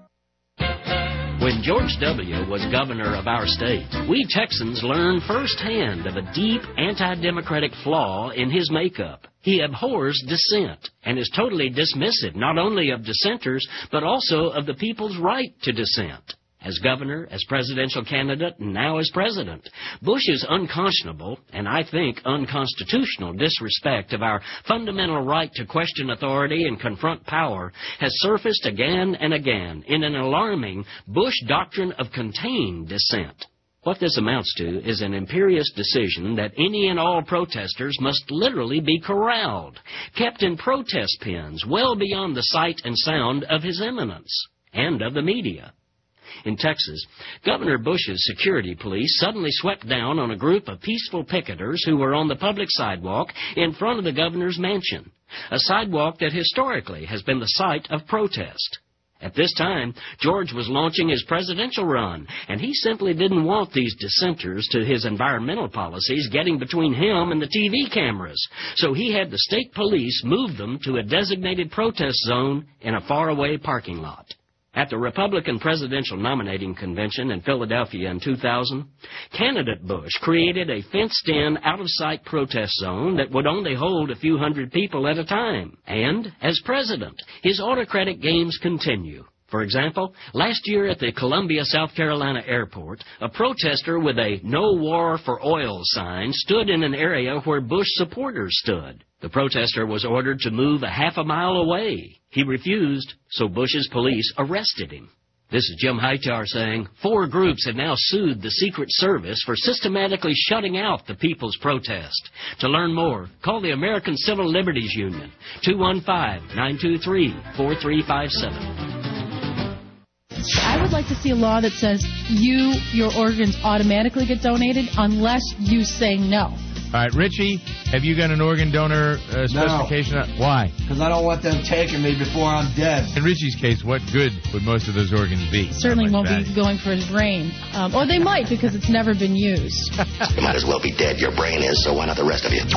When George W. was governor of our state, we Texans learned firsthand of a deep anti-democratic flaw in his makeup. He abhors dissent and is totally dismissive not only of dissenters, but also of the people's right to dissent. As governor, as presidential candidate, and now as president, Bush's unconscionable, and I think unconstitutional, disrespect of our fundamental right to question authority and confront power has surfaced again and again in an alarming Bush doctrine of contained dissent. What this amounts to is an imperious decision that any and all protesters must literally be corralled, kept in protest pens well beyond the sight and sound of His Eminence and of the media. In Texas, Governor Bush's security police suddenly swept down on a group of peaceful picketers who were on the public sidewalk in front of the governor's mansion, a sidewalk that historically has been the site of protest. At this time, George was launching his presidential run, and he simply didn't want these dissenters to his environmental policies getting between him and the T V cameras, so he had the state police move them to a designated protest zone in a faraway parking lot. At the Republican Presidential Nominating Convention in Philadelphia in two thousand, candidate Bush created a fenced-in, out-of-sight protest zone that would only hold a few hundred people at a time. And, as president, his autocratic games continue. For example, last year at the Columbia, South Carolina airport, a protester with a "No War for Oil" sign stood in an area where Bush supporters stood. The protester was ordered to move a half a mile away. He refused, so Bush's police arrested him. This is Jim Hightower saying, four groups have now sued the Secret Service for systematically shutting out the people's protest. To learn more, call the American Civil Liberties Union, two one five, nine two three, four three five seven. I would like to see a law that says you, your organs automatically get donated unless you say no. All right, Richie, have you got an organ donor uh, specification? No. Why? Because I don't want them taking me before I'm dead. In Richie's case, what good would most of those organs be? Certainly won't value. be going for his brain. Um, or they might because it's never been used. You might as well be dead. Your brain is, so why not the rest of you?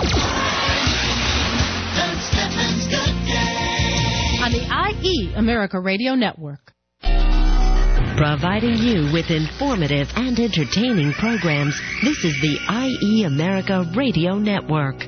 On the I E America Radio Network. Providing you with informative and entertaining programs, this is the I E America Radio Network.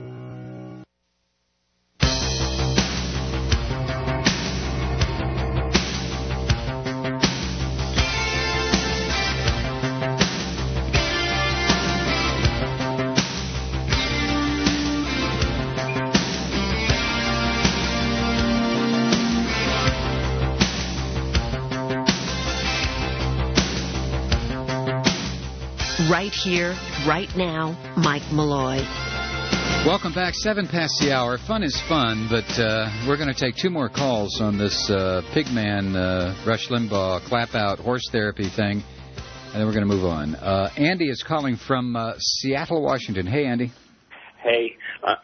Right here, right now, Mike Malloy. Welcome back. Seven past the hour. Fun is fun, but uh, we're going to take two more calls on this uh, Pigman, uh, Rush Limbaugh, clap-out horse therapy thing, and then we're going to move on. Uh, Andy is calling from uh, Seattle, Washington. Hey, Andy. Hey. Uh,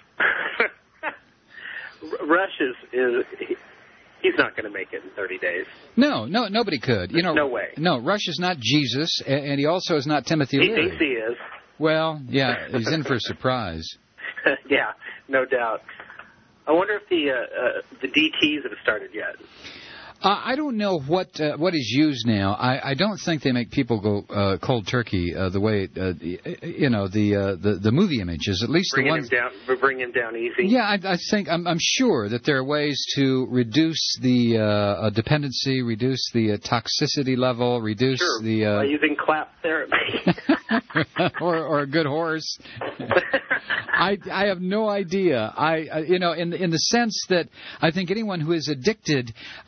Rush is... is he, He's not going to make it in thirty days. No, no, nobody could. You know, no way. No, Rush is not Jesus, and he also is not Timothy He Leary. thinks he is. Well, yeah, he's in for a surprise. Yeah, no doubt. I wonder if the uh, uh, the D Ts have started yet. Uh, I don't know what uh, what is used now. I, I don't think they make people go uh, cold turkey uh, the way uh, you know the, uh, the the movie images. At least bringing the ones. him down, bring him down easy. Yeah, I, I think I'm, I'm sure that there are ways to reduce the uh, uh, dependency, reduce the uh, toxicity level, reduce sure. the uh, by using clap therapy. or or a good horse. I I have no idea. I, I you know in in the sense that I think anyone who is addicted uh, deserves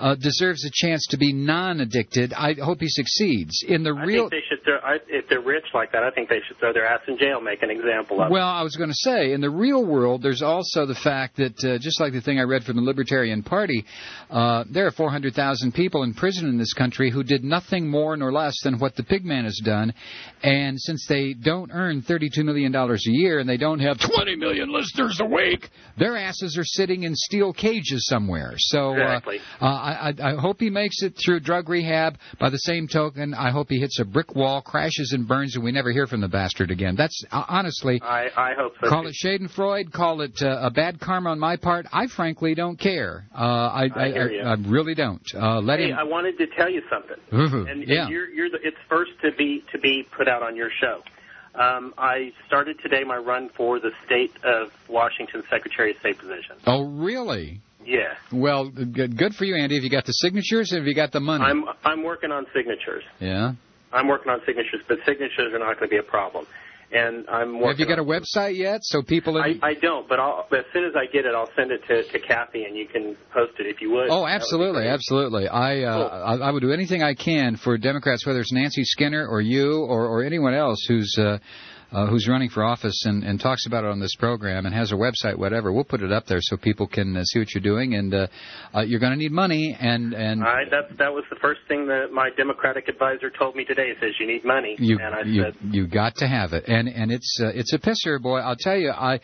deserves a chance to be non-addicted. I hope he succeeds. In the I real, think they should. Throw, I, if they're rich like that, I think they should throw their ass in jail. Make an example of. Well, I was going to say, in the real world, there's also the fact that uh, just like the thing I read from the Libertarian Party, uh, there are four hundred thousand people in prison in this country who did nothing more nor less than what the Pigman has done, and since they don't earn thirty-two million dollars a year and they don't have twenty million listeners a week, their asses are sitting in steel cages somewhere. So exactly. uh, uh, I, I hope he makes it through drug rehab. By the same token, I hope he hits a brick wall, crashes and burns, and we never hear from the bastard again. That's uh, honestly. I, I hope so. Call too. it Schadenfreude, call it uh, a bad karma on my part. I frankly don't care. Uh, I, I, hear you. I, I really don't. Uh, let hey, him. I wanted to tell you something. Ooh, and, yeah. and you're, you're the, it's first to be to be put out on your show. Um, I started today my run for the state of Washington Secretary of State position. Oh, really? Yeah. Well, good, good for you, Andy. Have you got the signatures or have you got the money? I'm I'm working on signatures. Yeah. I'm working on signatures, but signatures are not going to be a problem. And I'm working Have you got a website yet? So people. I, I don't, but I'll, as soon as I get it, I'll send it to, to Kathy, and you can post it if you would. Oh, absolutely, absolutely. I, uh, cool. I I would do anything I can for Democrats, whether it's Nancy Skinner or you or, or anyone else who's. Uh, Uh, who's running for office and, and talks about it on this program and has a website, whatever. We'll put it up there so people can uh, see what you're doing. And uh, uh, you're going to need money. And and I, that that was the first thing that my Democratic advisor told me today. He says you need money, you and I you, said you got to have it. And and it's uh, it's a pisser, boy. I'll tell you. I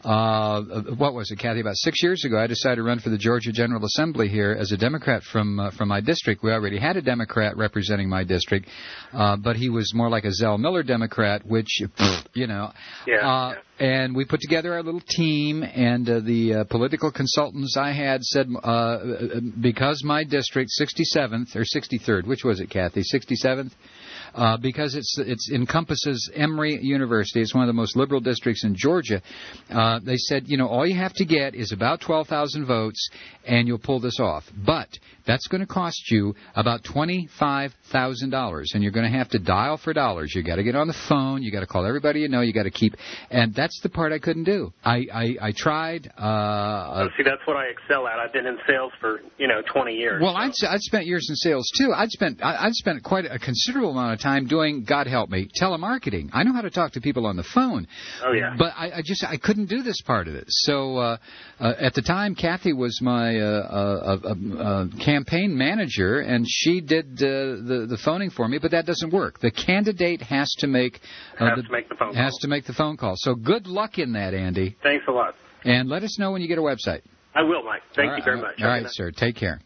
uh, what was it, Kathy? About six years ago, I decided to run for the Georgia General Assembly here as a Democrat from uh, from my district. We already had a Democrat representing my district, uh, but he was more like a Zell Miller Democrat, which you know. Yeah, uh, yeah. And we put together our little team, and uh, the uh, political consultants I had said, uh, because my district, sixty-seventh, or sixty-third, which was it, Kathy, sixty-seventh? Uh, because it's it's encompasses Emory University. It's one of the most liberal districts in Georgia. Uh, they said, you know, all you have to get is about twelve thousand votes, and you'll pull this off. But that's going to cost you about twenty-five thousand dollars, and you're going to have to dial for dollars. You got to get on the phone. You got to call everybody you know. You got to keep, and that's the part I couldn't do. I I, I tried. Uh, oh, see, that's what I excel at. I've been in sales for you know twenty years. Well, so. I'd I'd spent years in sales too. I'd spent I, I'd spent quite a considerable amount of time doing, God help me, telemarketing. I know how to talk to people on the phone. Oh yeah. But I, I just I couldn't do this part of it. So uh, uh, at the time, Kathy was my uh, uh, uh, uh, campaign manager, and she did uh, the the phoning for me. But that doesn't work. The candidate has to make uh, has the, to make the phone has call. to make the phone call. So good luck in that, Andy. Thanks a lot. And let us know when you get a website. I will, Mike. Thank All you right, very much. All right, sir. Take care.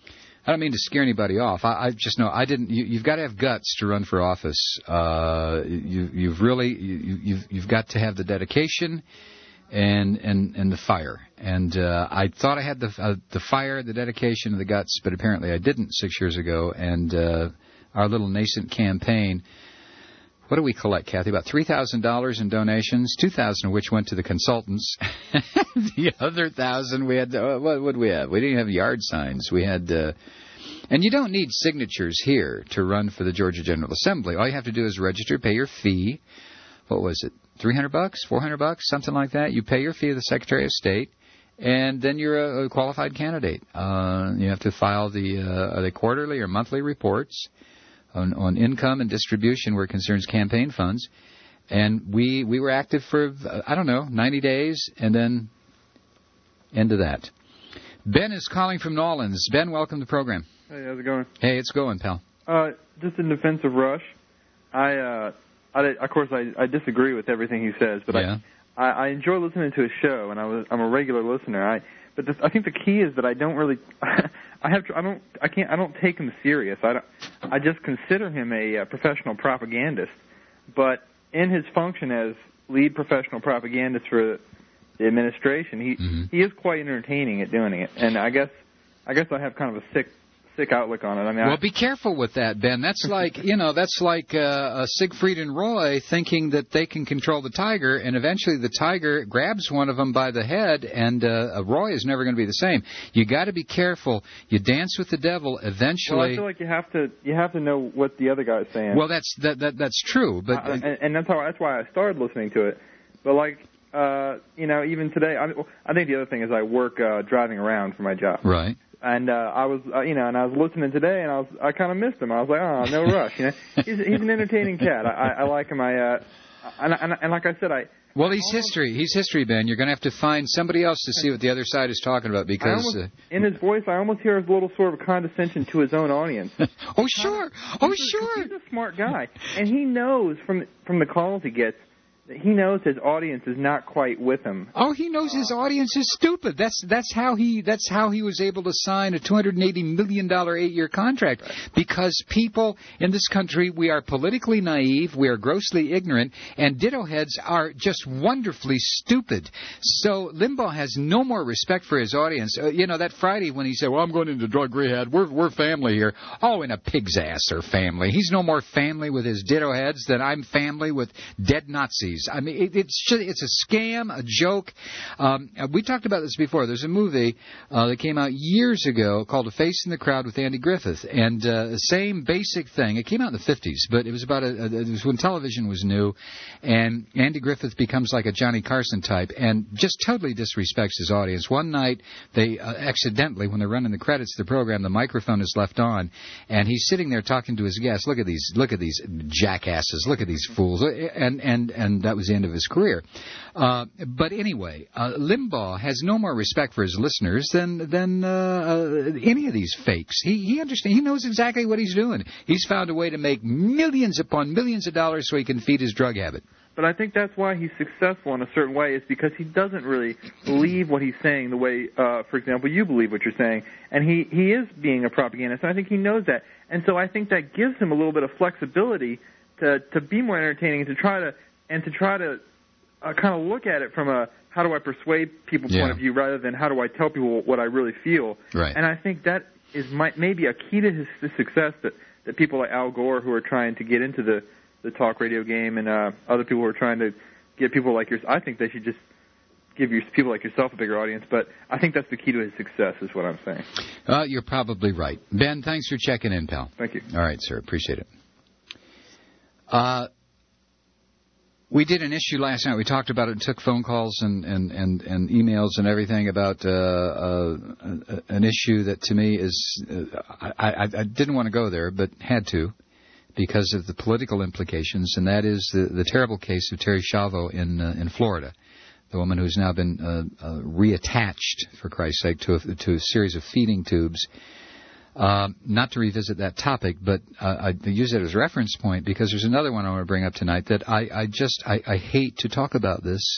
I don't mean to scare anybody off. I, I just know I didn't. You, you've got to have guts to run for office. Uh, you, you've really, you, you've, you've got to have the dedication and and and the fire. And uh, I thought I had the uh, the fire, the dedication, and the guts, but apparently I didn't six years ago. And uh, our little nascent campaign. What do we collect, Kathy? About three thousand dollars in donations, two thousand of which went to the consultants. The other thousand we had, to, uh, what would we have? We didn't have yard signs. We had, uh, and you don't need signatures here to run for the Georgia General Assembly. All you have to do is register, pay your fee. What was it? three hundred bucks, four hundred bucks, something like that. You pay your fee to the Secretary of State, and then you're a, a qualified candidate. Uh, you have to file the, uh, are they quarterly or monthly reports on, on income and distribution where it concerns campaign funds. And we, we were active for, uh, I don't know, ninety days, and then end of that. Ben is calling from Nolens. Ben, welcome to the program. Hey, how's it going? Hey, it's going, pal. Uh, just in defense of Rush, I, uh, I of course, I, I disagree with everything he says, but yeah. I, I, I enjoy listening to his show, and I was, I'm a regular listener. I, but this, I think the key is that I don't really, I have, I don't, I can't, I don't take him serious. I don't, I just consider him a uh, professional propagandist, but in his function as lead professional propagandist for the administration, he mm-hmm. he is quite entertaining at doing it, and I guess I guess I have kind of a sick sick outlook on it. I mean, well, I, be careful with that, Ben. That's like you know, that's like uh, uh, Siegfried and Roy thinking that they can control the tiger, and eventually the tiger grabs one of them by the head, and uh, Roy is never going to be the same. You got to be careful. You dance with the devil. Eventually, well, I feel like you have to you have to know what the other guy's saying. Well, that's that, that that's true, but I, and, and that's how that's why I started listening to it. But like. Uh, you know, even today, I, I think the other thing is I work uh, driving around for my job. Right. And uh, I was, uh, you know, and I was listening today, and I was, I kind of missed him. I was like, oh, no rush. You know, he's, he's an entertaining cat. I, I, I like him. I, uh, and, and, and like I said, I. Well, he's history. He's history, Ben. You're going to have to find somebody else to see what the other side is talking about because... Almost, uh, in his voice, I almost hear a little sort of condescension to his own audience. oh, sure. Oh, he's sure. A, he's a smart guy. And he knows from from the calls he gets that he knows his audience is not quite with him. Oh, he knows his audience is stupid. That's that's how he that's how he was able to sign a two hundred eighty million dollars eight-year contract. Right. Because people in this country, we are politically naive, we are grossly ignorant, and ditto heads are just wonderfully stupid. So Limbaugh has no more respect for his audience. Uh, you know, that Friday when he said, well, I'm going into drug rehab, we're, we're family here. Oh, in a pig's ass are family. He's no more family with his ditto heads than I'm family with dead Nazis. I mean, it, it's just, it's a scam, a joke. Um, we talked about this before. There's a movie uh, that came out years ago called A Face in the Crowd with Andy Griffith, and uh, the same basic thing. It came out in the fifties, but it was about a, a, it was when television was new, and Andy Griffith becomes like a Johnny Carson type and just totally disrespects his audience. One night, they uh, accidentally, when they're running the credits of the program, the microphone is left on, and he's sitting there talking to his guests. Look at these, look at these jackasses. Look at these fools, and and and. That was the end of his career. Uh, but anyway, uh, Limbaugh has no more respect for his listeners than than uh, uh, any of these fakes. He he understands. He knows exactly what he's doing. He's found a way to make millions upon millions of dollars so he can feed his drug habit. But I think that's why he's successful in a certain way, is because he doesn't really believe what he's saying the way, uh, for example, you believe what you're saying. And he, he is being a propagandist, and I think he knows that. And so I think that gives him a little bit of flexibility to, to be more entertaining and to try to and to try to uh, kind of look at it from a how do I persuade people yeah. point of view rather than how do I tell people what I really feel. Right. And I think that is might, maybe a key to his, his success that, that people like Al Gore, who are trying to get into the, the talk radio game, and uh, other people who are trying to get people like yours, I think they should just give your, people like yourself a bigger audience. But I think that's the key to his success is what I'm saying. Uh, you're probably right. Ben, thanks for checking in, pal. Thank you. All right, sir. Appreciate it. Uh... We did an issue last night. We talked about it and took phone calls and, and, and, and emails and everything about uh, uh, an issue that to me is uh, I, I, I didn't want to go there, but had to because of the political implications, and that is the, the terrible case of Terri Schiavo in uh, in Florida, the woman who's now been uh, uh, reattached, for Christ's sake, to a, to a series of feeding tubes. Uh, not to revisit that topic, but uh, I use it as a reference point because there's another one I want to bring up tonight that I, I just I, I hate to talk about this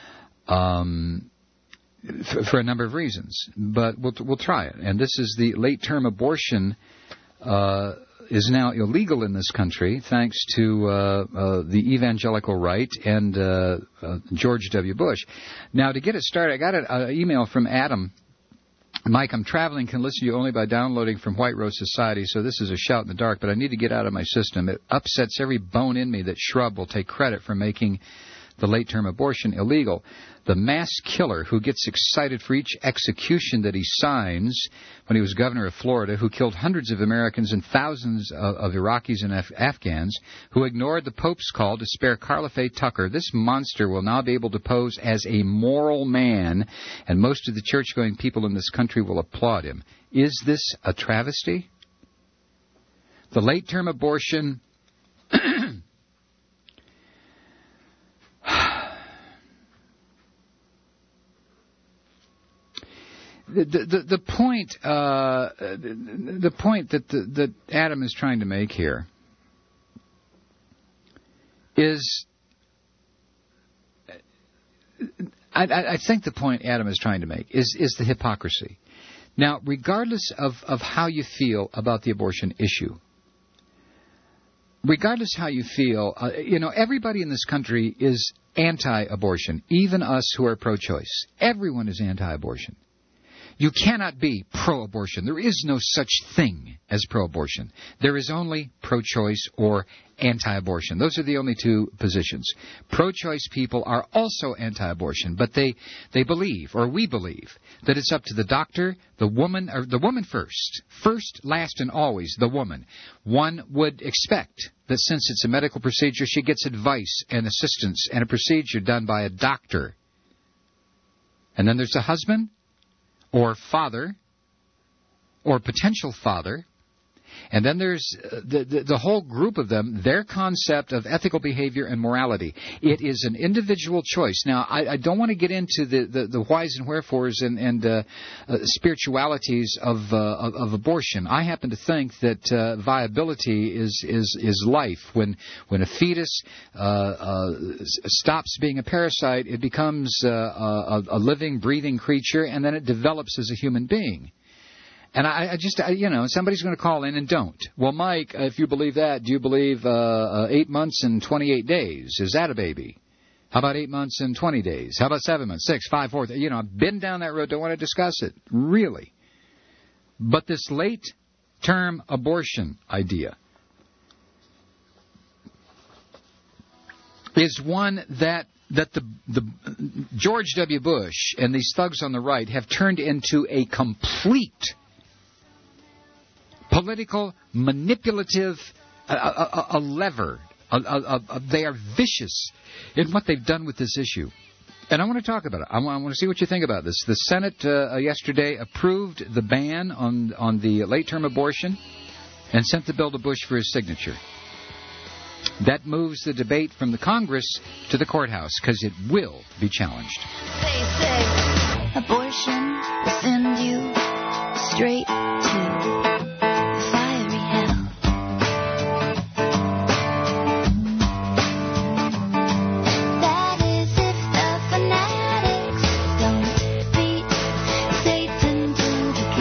um, f- for a number of reasons, but we'll we'll try it. And this is the late-term abortion uh, is now illegal in this country thanks to uh, uh, the evangelical right and uh, uh, George W. Bush. Now, to get it started, I got an email from Adam. Mike, I'm traveling, can listen to you only by downloading from White Rose Society, so this is a shout in the dark, but I need to get out of my system. It upsets every bone in me that Shrub will take credit for making the late-term abortion illegal. The mass killer who gets excited for each execution that he signs when he was governor of Florida, who killed hundreds of Americans and thousands of, of Iraqis and Af- Afghans, who ignored the Pope's call to spare Carla Faye Tucker. This monster will now be able to pose as a moral man, and most of the church-going people in this country will applaud him. Is this a travesty? The late-term abortion... The, the the point uh, the, the point that the, that Adam is trying to make here is I, I think the point Adam is trying to make is is the hypocrisy. Now, regardless of, of how you feel about the abortion issue, regardless how you feel, uh, you know, everybody in this country is anti-abortion, even us who are pro-choice. Everyone is anti-abortion. You cannot be pro-abortion. There is no such thing as pro-abortion. There is only pro-choice or anti-abortion. Those are the only two positions. Pro-choice people are also anti-abortion, but they they believe, or we believe, that it's up to the doctor, the woman, or the woman first. First, last, and always the woman. One would expect that since it's a medical procedure, she gets advice and assistance and a procedure done by a doctor. And then there's the husband, or father, or potential father. And then there's uh, the, the the whole group of them, their concept of ethical behavior and morality. It is an individual choice. Now, I, I don't want to get into the, the, the whys and wherefores and, and uh, uh, spiritualities of, uh, of of abortion. I happen to think that uh, viability is, is, is life. When when a fetus uh, uh, stops being a parasite, it becomes uh, a, a living, breathing creature, and then it develops as a human being. And I, I just, I, you know, somebody's going to call in and don't. Well, Mike, if you believe that, do you believe uh, uh, eight months and twenty-eight days? Is that a baby? How about eight months and twenty days? How about seven months, six, five, four? You know, I've been down that road. Don't want to discuss it, really. But this late-term abortion idea is one that that the the George W. Bush and these thugs on the right have turned into a complete political, manipulative, a, a, a lever. A, a, a, they are vicious in what they've done with this issue. And I want to talk about it. I want, I want to see what you think about this. The Senate uh, yesterday approved the ban on, on the late-term abortion and sent the bill to Bush for his signature. That moves the debate from the Congress to the courthouse because it will be challenged. They say abortion will send you straight to fiery hell. That is if the fanatics don't beat Satan to the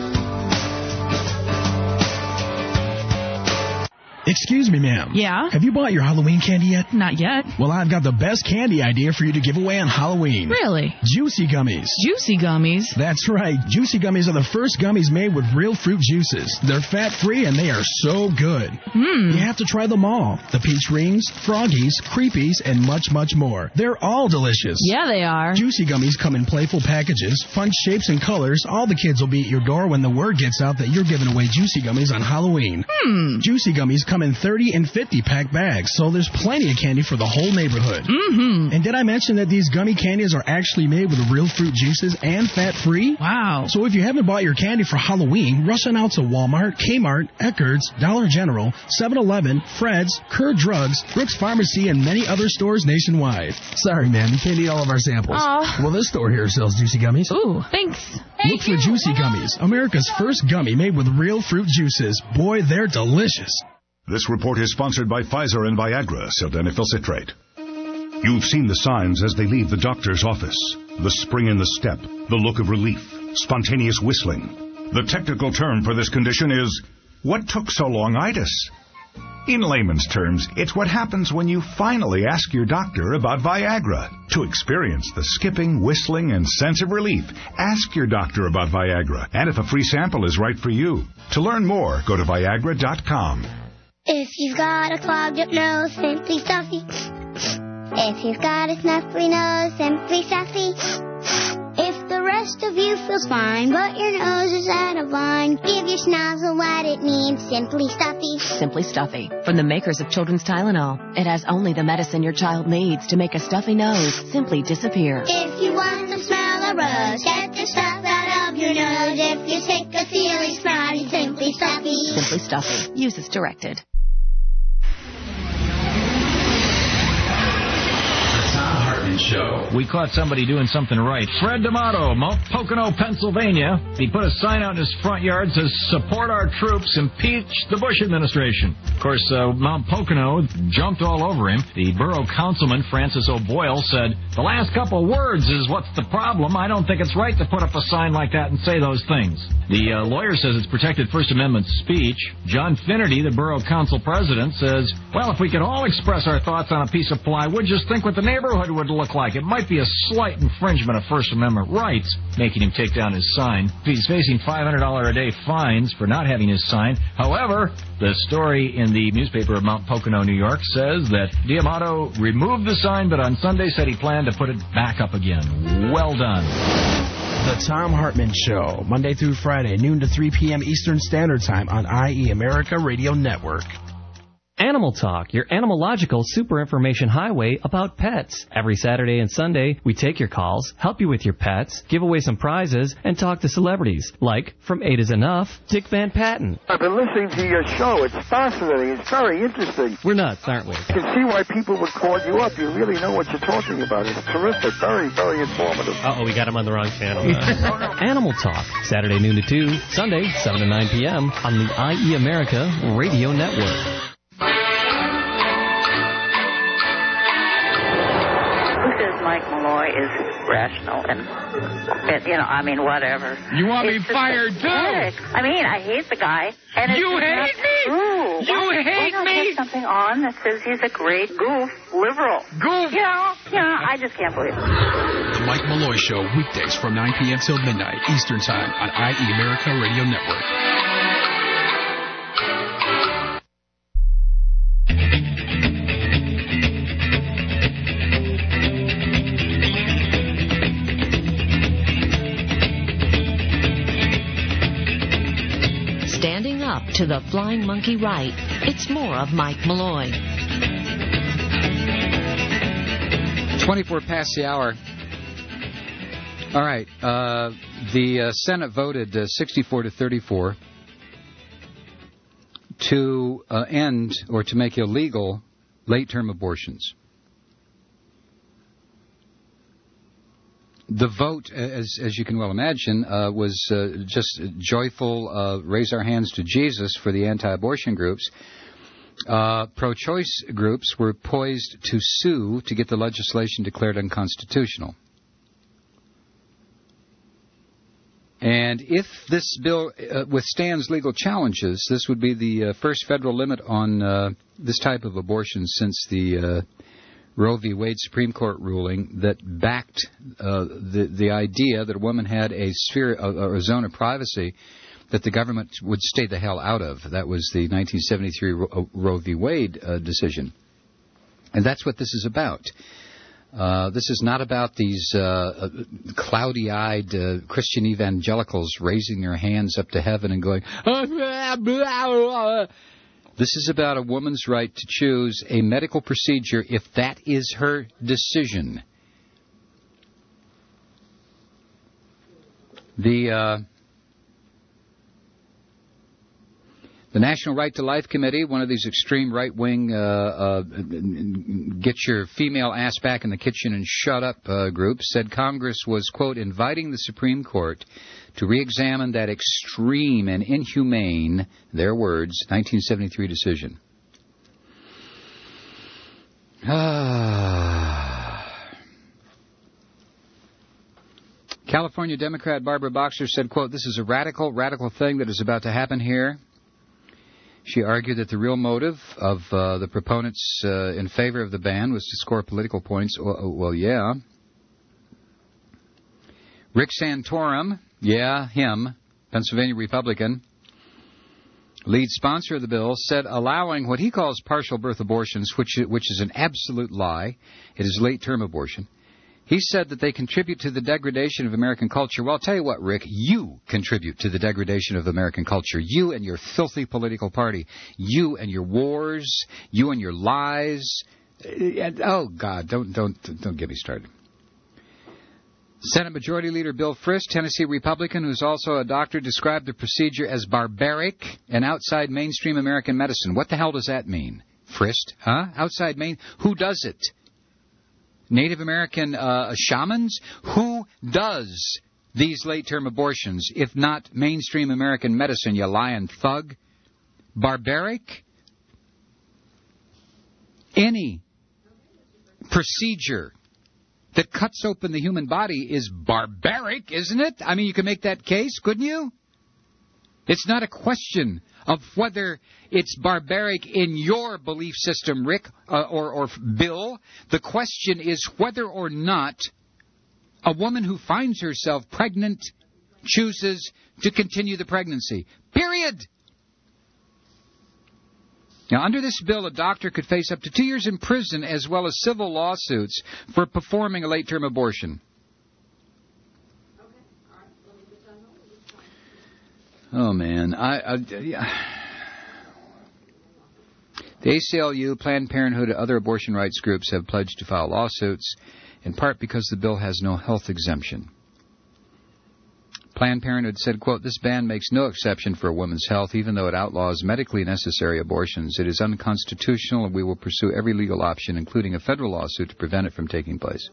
kill. Excuse me, ma'am. Yeah? Have you bought your Halloween candy yet? Not yet. Well, I've got the best candy idea for you to give away on Halloween. Really? Juicy Gummies. Juicy Gummies? That's right. Juicy Gummies are the first gummies made with real fruit juices. They're fat-free and they are so good. Hmm. You have to try them all. The Peach Rings, Froggies, Creepies, and much, much more. They're all delicious. Yeah, they are. Juicy Gummies come in playful packages, fun shapes and colors. All the kids will be at your door when the word gets out that you're giving away Juicy Gummies on Halloween. Hmm. Juicy Gummies come in thirty and fifty pack bags, so there's plenty of candy for the whole neighborhood. Mm-hmm. And did I mention that these gummy candies are actually made with real fruit juices and fat-free? Wow. So if you haven't bought your candy for Halloween, rush on out to Walmart, Kmart, Eckerd's, Dollar General, seven eleven, Fred's, Kerr Drugs, Brooks Pharmacy, and many other stores nationwide. Sorry, man, you can't eat all of our samples. Aw. Well, this store here sells Juicy Gummies. Ooh, thanks. Look for Juicy Gummies, America's first gummy made with real fruit juices. Boy, they're delicious. This report is sponsored by Pfizer and Viagra, sildenafil citrate. You've seen the signs as they leave the doctor's office. The spring in the step, the look of relief, spontaneous whistling. The technical term for this condition is, what took so long-itis? In layman's terms, it's what happens when you finally ask your doctor about Viagra. To experience the skipping, whistling, and sense of relief, ask your doctor about Viagra, and if a free sample is right for you. To learn more, go to Viagra dot com. If you've got a clogged up nose, Simply Stuffy. If you've got a snuffly nose, Simply Stuffy. If the rest of you feels fine, but your nose is out of line, give your schnozzle what it needs, Simply Stuffy. Simply Stuffy, from the makers of Children's Tylenol. It has only the medicine your child needs to make a stuffy nose simply disappear. If you want to smell a rose, get the stuff out of your nose. If you're sick of feeling snotty, Simply Stuffy. Simply Stuffy. Use as directed. Show. We caught somebody doing something right. Fred D'Amato, Mount Pocono, Pennsylvania. He put a sign out in his front yard that says, support our troops, impeach the Bush administration. Of course, uh, Mount Pocono jumped all over him. The borough councilman, Francis O'Boyle, said, the last couple words is what's the problem. I don't think it's right to put up a sign like that and say those things. The uh, lawyer says it's protected First Amendment speech. John Finnerty, the borough council president, says, well, if we could all express our thoughts on a piece of plywood, just think what the neighborhood would look like. It might be a slight infringement of First Amendment rights, making him take down his sign. He's facing five hundred dollars a day fines for not having his sign. However, the story in the newspaper of Mount Pocono, New York, says that D'Amato removed the sign, but on Sunday said he planned to put it back up again. Well done. The Thom Hartmann Show, Monday through Friday, noon to three p.m. Eastern Standard Time on I E America Radio Network. Animal Talk, your animalogical super information highway about pets. Every Saturday and Sunday, we take your calls, help you with your pets, give away some prizes, and talk to celebrities, like From Eight Is Enough, Dick Van Patten. I've been listening to your show. It's fascinating. It's very interesting. We're nuts, aren't we? I can see why people would call you up. You really know what you're talking about. It's terrific. Very, very informative. Uh-oh, we got him on the wrong channel. Animal Talk, Saturday noon to two, Sunday seven to nine p.m. on the I E America Radio Network. Mike Malloy is rational and, and, you know, I mean, whatever. You want it's me fired, too? I mean, I hate the guy. And it's you hate me? True. You why, hate why not me? Have something on that says he's a great goof, liberal. Goof? You know, you know, I just can't believe it. The Mike Malloy Show, weekdays from nine p.m. till midnight Eastern Time on I E America Radio Network. Standing up to the flying monkey right, it's more of Mike Malloy. twenty-four past the hour. All right. Uh, the uh, Senate voted uh, sixty-four to thirty-four to uh, end or to make illegal late-term abortions. The vote, as as you can well imagine, uh, was uh, just joyful, uh, raise our hands to Jesus for the anti-abortion groups. Uh, pro-choice groups were poised to sue to get the legislation declared unconstitutional. And if this bill uh, withstands legal challenges, this would be the uh, first federal limit on uh, this type of abortion since the uh, Roe v. Wade Supreme Court ruling that backed uh, the the idea that a woman had a sphere or a zone of privacy that the government would stay the hell out of. That was the nineteen seventy-three Ro- Roe v. Wade uh, decision, and that's what this is about. Uh, this is not about these uh, cloudy-eyed uh, Christian evangelicals raising their hands up to heaven and going, oh, blah, blah, blah. This is about a woman's right to choose a medical procedure if that is her decision. The uh, the National Right to Life Committee, one of these extreme right-wing uh, uh, get your female ass back in the kitchen and shut up uh, groups, said Congress was, quote, inviting the Supreme Court to re-examine that extreme and inhumane, their words, nineteen seventy-three decision. California Democrat Barbara Boxer said, quote, this is a radical, radical thing that is about to happen here. She argued that the real motive of uh, the proponents uh, in favor of the ban was to score political points. Well, well yeah. Rick Santorum, yeah, him, Pennsylvania Republican, lead sponsor of the bill, said allowing what he calls partial birth abortions, which which is an absolute lie. It is late-term abortion. He said that they contribute to the degradation of American culture. Well, I'll tell you what, Rick, you contribute to the degradation of American culture. You and your filthy political party. You and your wars. You and your lies. And, oh, God, don't don't don't get me started. Senate Majority Leader Bill Frist, Tennessee Republican, who's also a doctor, described the procedure as barbaric and outside mainstream American medicine. What the hell does that mean, Frist? Huh? Outside main? Who does it? Native American uh, shamans? Who does these late-term abortions, if not mainstream American medicine, you lying thug? Barbaric? Any procedure that cuts open the human body is barbaric, isn't it? I mean, you can make that case, couldn't you? It's not a question of whether it's barbaric in your belief system, Rick, uh, or, or Bill. The question is whether or not a woman who finds herself pregnant chooses to continue the pregnancy. Period. Now, under this bill, a doctor could face up to two years in prison as well as civil lawsuits for performing a late-term abortion. Oh, man. I, I, yeah. The A C L U, Planned Parenthood, and other abortion rights groups have pledged to file lawsuits, in part because the bill has no health exemption. Planned Parenthood said, quote, "This ban makes no exception for a woman's health, even though it outlaws medically necessary abortions. It is unconstitutional, and we will pursue every legal option, including a federal lawsuit, to prevent it from taking place."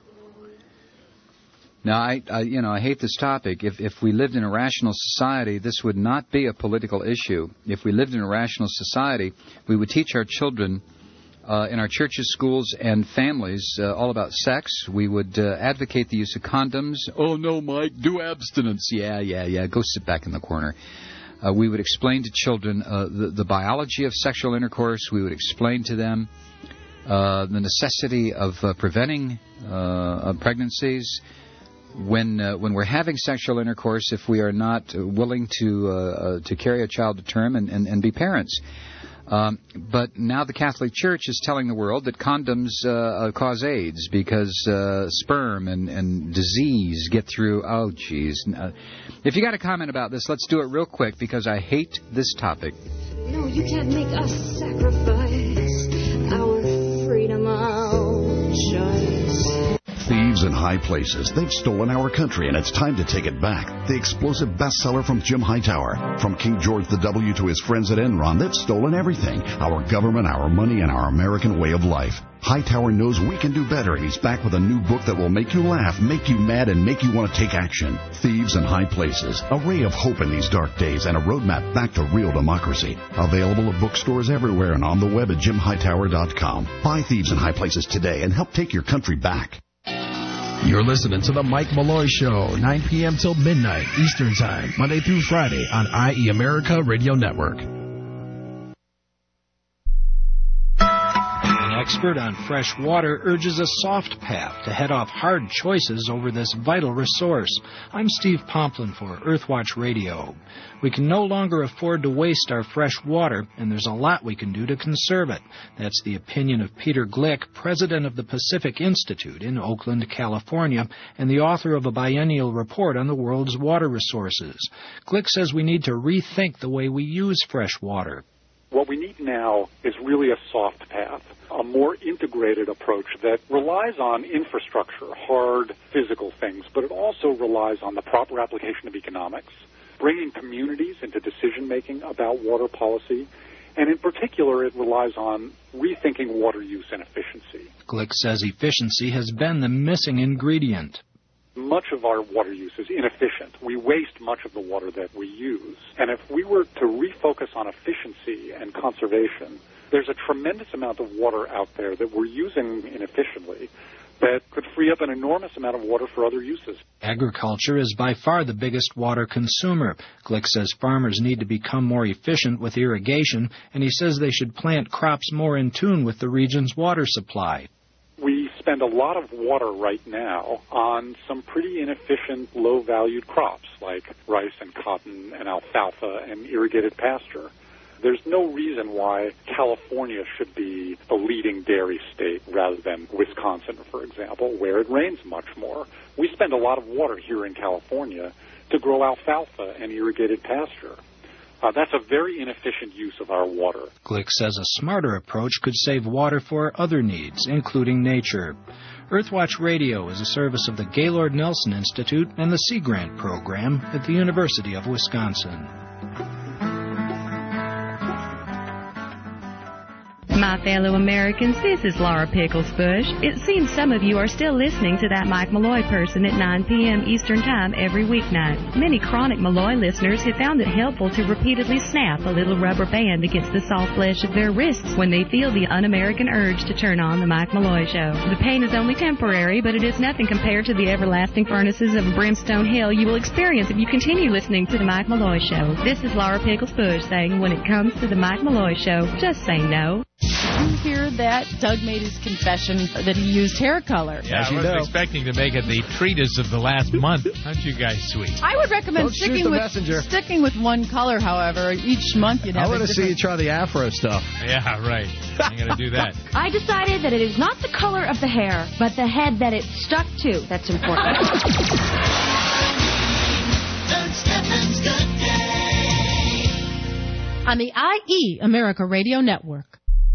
Now, I, I you know, I hate this topic. If if we lived in a rational society, this would not be a political issue. If we lived in a rational society, we would teach our children Uh, in our churches, schools, and families, uh, all about sex. We would uh, advocate the use of condoms. Oh, no, Mike, do abstinence. Yeah, yeah, yeah, go sit back in the corner. Uh, we would explain to children uh, the, the biology of sexual intercourse. We would explain to them uh, the necessity of uh, preventing uh, of pregnancies. When uh, when we're having sexual intercourse, if we are not willing to uh, uh, to carry a child to term and, and, and be parents. Um, but now the Catholic Church is telling the world that condoms uh, cause AIDS because uh, sperm and, and disease get through. Oh, geez. Uh, if you got a comment about this, let's do it real quick because I hate this topic. No, you can't make us sacrifice our freedom of choice. Thieves in high places. They've stolen our country, and it's time to take it back. The explosive bestseller from Jim Hightower. From King George the W to his friends at Enron, they've stolen everything. Our government, our money, and our American way of life. Hightower knows we can do better, and he's back with a new book that will make you laugh, make you mad, and make you want to take action. Thieves in High Places. A ray of hope in these dark days and a roadmap back to real democracy. Available at bookstores everywhere and on the web at jim hightower dot com. Buy Thieves in High Places today and help take your country back. You're listening to The Mike Malloy Show, nine p.m. till midnight Eastern Time, Monday through Friday on I E America Radio Network. An expert on fresh water urges a soft path to head off hard choices over this vital resource. I'm Steve Pomplin for Earthwatch Radio. We can no longer afford to waste our fresh water, and there's a lot we can do to conserve it. That's the opinion of Peter Glick, president of the Pacific Institute in Oakland, California, and the author of a biennial report on the world's water resources. Glick says we need to rethink the way we use fresh water. What we need now is really a soft path, a more integrated approach that relies on infrastructure, hard physical things, but it also relies on the proper application of economics, bringing communities into decision-making about water policy, and in particular, it relies on rethinking water use and efficiency. Glick says efficiency has been the missing ingredient. Much of our water use is inefficient. We waste much of the water that we use. And if we were to refocus on efficiency and conservation, there's a tremendous amount of water out there that we're using inefficiently that could free up an enormous amount of water for other uses. Agriculture is by far the biggest water consumer. Glick says farmers need to become more efficient with irrigation, and he says they should plant crops more in tune with the region's water supply. We spend a lot of water right now on some pretty inefficient, low-valued crops like rice and cotton and alfalfa and irrigated pasture. There's no reason why California should be the leading dairy state rather than Wisconsin, for example, where it rains much more. We spend a lot of water here in California to grow alfalfa and irrigated pasture. Uh, that's a very inefficient use of our water. Glick says a smarter approach could save water for other needs, including nature. Earthwatch Radio is a service of the Gaylord Nelson Institute and the Sea Grant Program at the University of Wisconsin. My fellow Americans, this is Laura Pickles Bush. It seems some of you are still listening to that Mike Malloy person at nine p.m. Eastern Time every weeknight. Many chronic Malloy listeners have found it helpful to repeatedly snap a little rubber band against the soft flesh of their wrists when they feel the un-American urge to turn on the Mike Malloy Show. The pain is only temporary, but it is nothing compared to the everlasting furnaces of brimstone hell you will experience if you continue listening to the Mike Malloy Show. This is Laura Pickles Bush saying, when it comes to the Mike Malloy Show, just say no. You hear that? Doug made his confession that he used hair color. Yeah, I was know. expecting to make it the treatise of the last month. Aren't you guys sweet? I would recommend Don't sticking with messenger. sticking with one color, however. Each month you'd have I want a to see you try the afro stuff. Yeah, right. I'm going to do that. I decided that it is not the color of the hair, but the head that it's stuck to that's important. Doug Steffens Good Day. On the I E America Radio Network.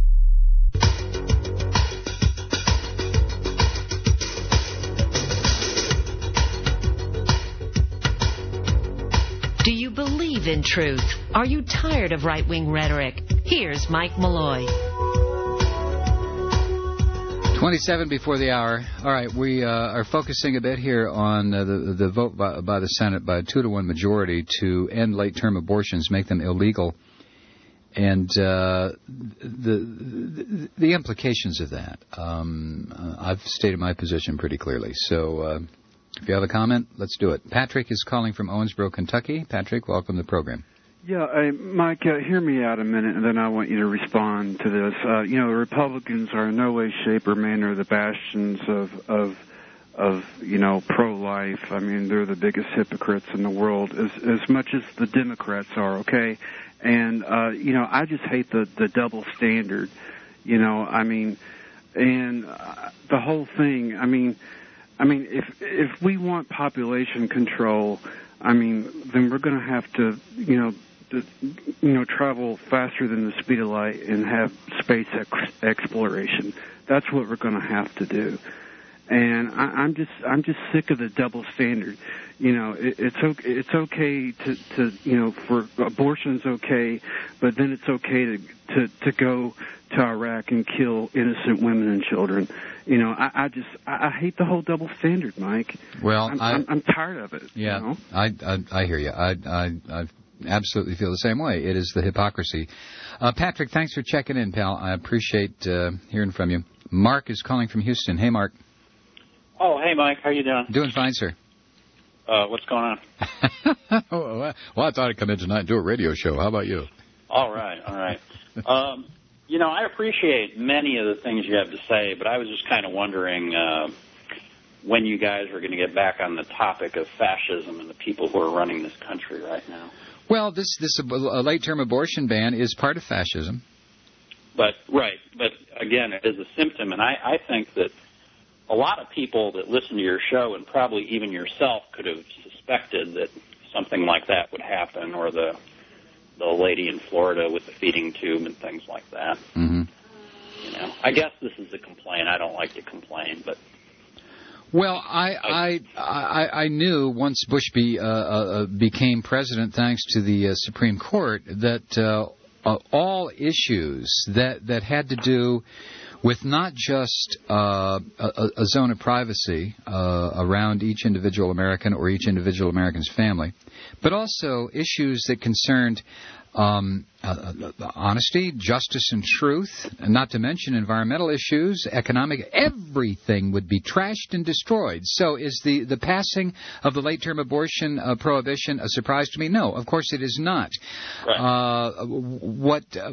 and truth. Are you tired of right-wing rhetoric? Here's Mike Malloy. twenty-seven before the hour. All right, we uh, are focusing a bit here on uh, the, the vote by, by the Senate by a two to one majority to end late-term abortions, make them illegal, and uh, the, the the implications of that. Um, uh, I've stated my position pretty clearly. So uh, if you have a comment, let's do it. Patrick is calling from Owensboro, Kentucky. Patrick, welcome to the program. Yeah, uh, Mike, uh, hear me out a minute, and then I want you to respond to this. Uh, you know, the Republicans are in no way, shape, or manner the bastions of, of, of you know, pro-life. I mean, they're the biggest hypocrites in the world, as as much as the Democrats are, okay? And, uh, you know, I just hate the, the double standard, you know, I mean, and uh, the whole thing, I mean, I mean, if if we want population control, I mean, then we're going to have to, you know, to, you know, travel faster than the speed of light and have space ex- exploration. That's what we're going to have to do. And I, I'm just, I'm just sick of the double standard. You know, it, it's okay, it's okay to, to, you know, for abortion's okay, but then it's okay to, to, to go to Iraq and kill innocent women and children. You know, I, I just, I, I hate the whole double standard, Mike. Well, I'm, I, I'm, I'm tired of it. Yeah, you know? I, I, I hear you. I, I, I absolutely feel the same way. It is the hypocrisy. Uh, Patrick, thanks for checking in, pal. I appreciate uh, hearing from you. Mark is calling from Houston. Hey, Mark. Oh, hey, Mike. How you doing? Doing fine, sir. Uh, what's going on? Well, I thought I'd come in tonight and do a radio show. How about you? All right, all right. Um, you know, I appreciate many of the things you have to say, but I was just kind of wondering uh, when you guys were going to get back on the topic of fascism and the people who are running this country right now. Well, this this uh, late-term abortion ban is part of fascism. But, right, but again, it is a symptom, and I, I think that a lot of people that listen to your show, and probably even yourself, could have suspected that something like that would happen, or the the lady in Florida with the feeding tube and things like that. Mm-hmm. You know, I guess this is a complaint. I don't like to complain, but well, I I I, I knew once Bush be, uh, uh, became president, thanks to the uh, Supreme Court, that uh, uh, all issues that that had to do with not just uh, a, a zone of privacy uh, around each individual American or each individual American's family, but also issues that concerned um, uh, honesty, justice, and truth, and not to mention environmental issues, economic, everything would be trashed and destroyed. So is the, the passing of the late-term abortion uh, prohibition a surprise to me? No, of course it is not. Right. Uh, what uh,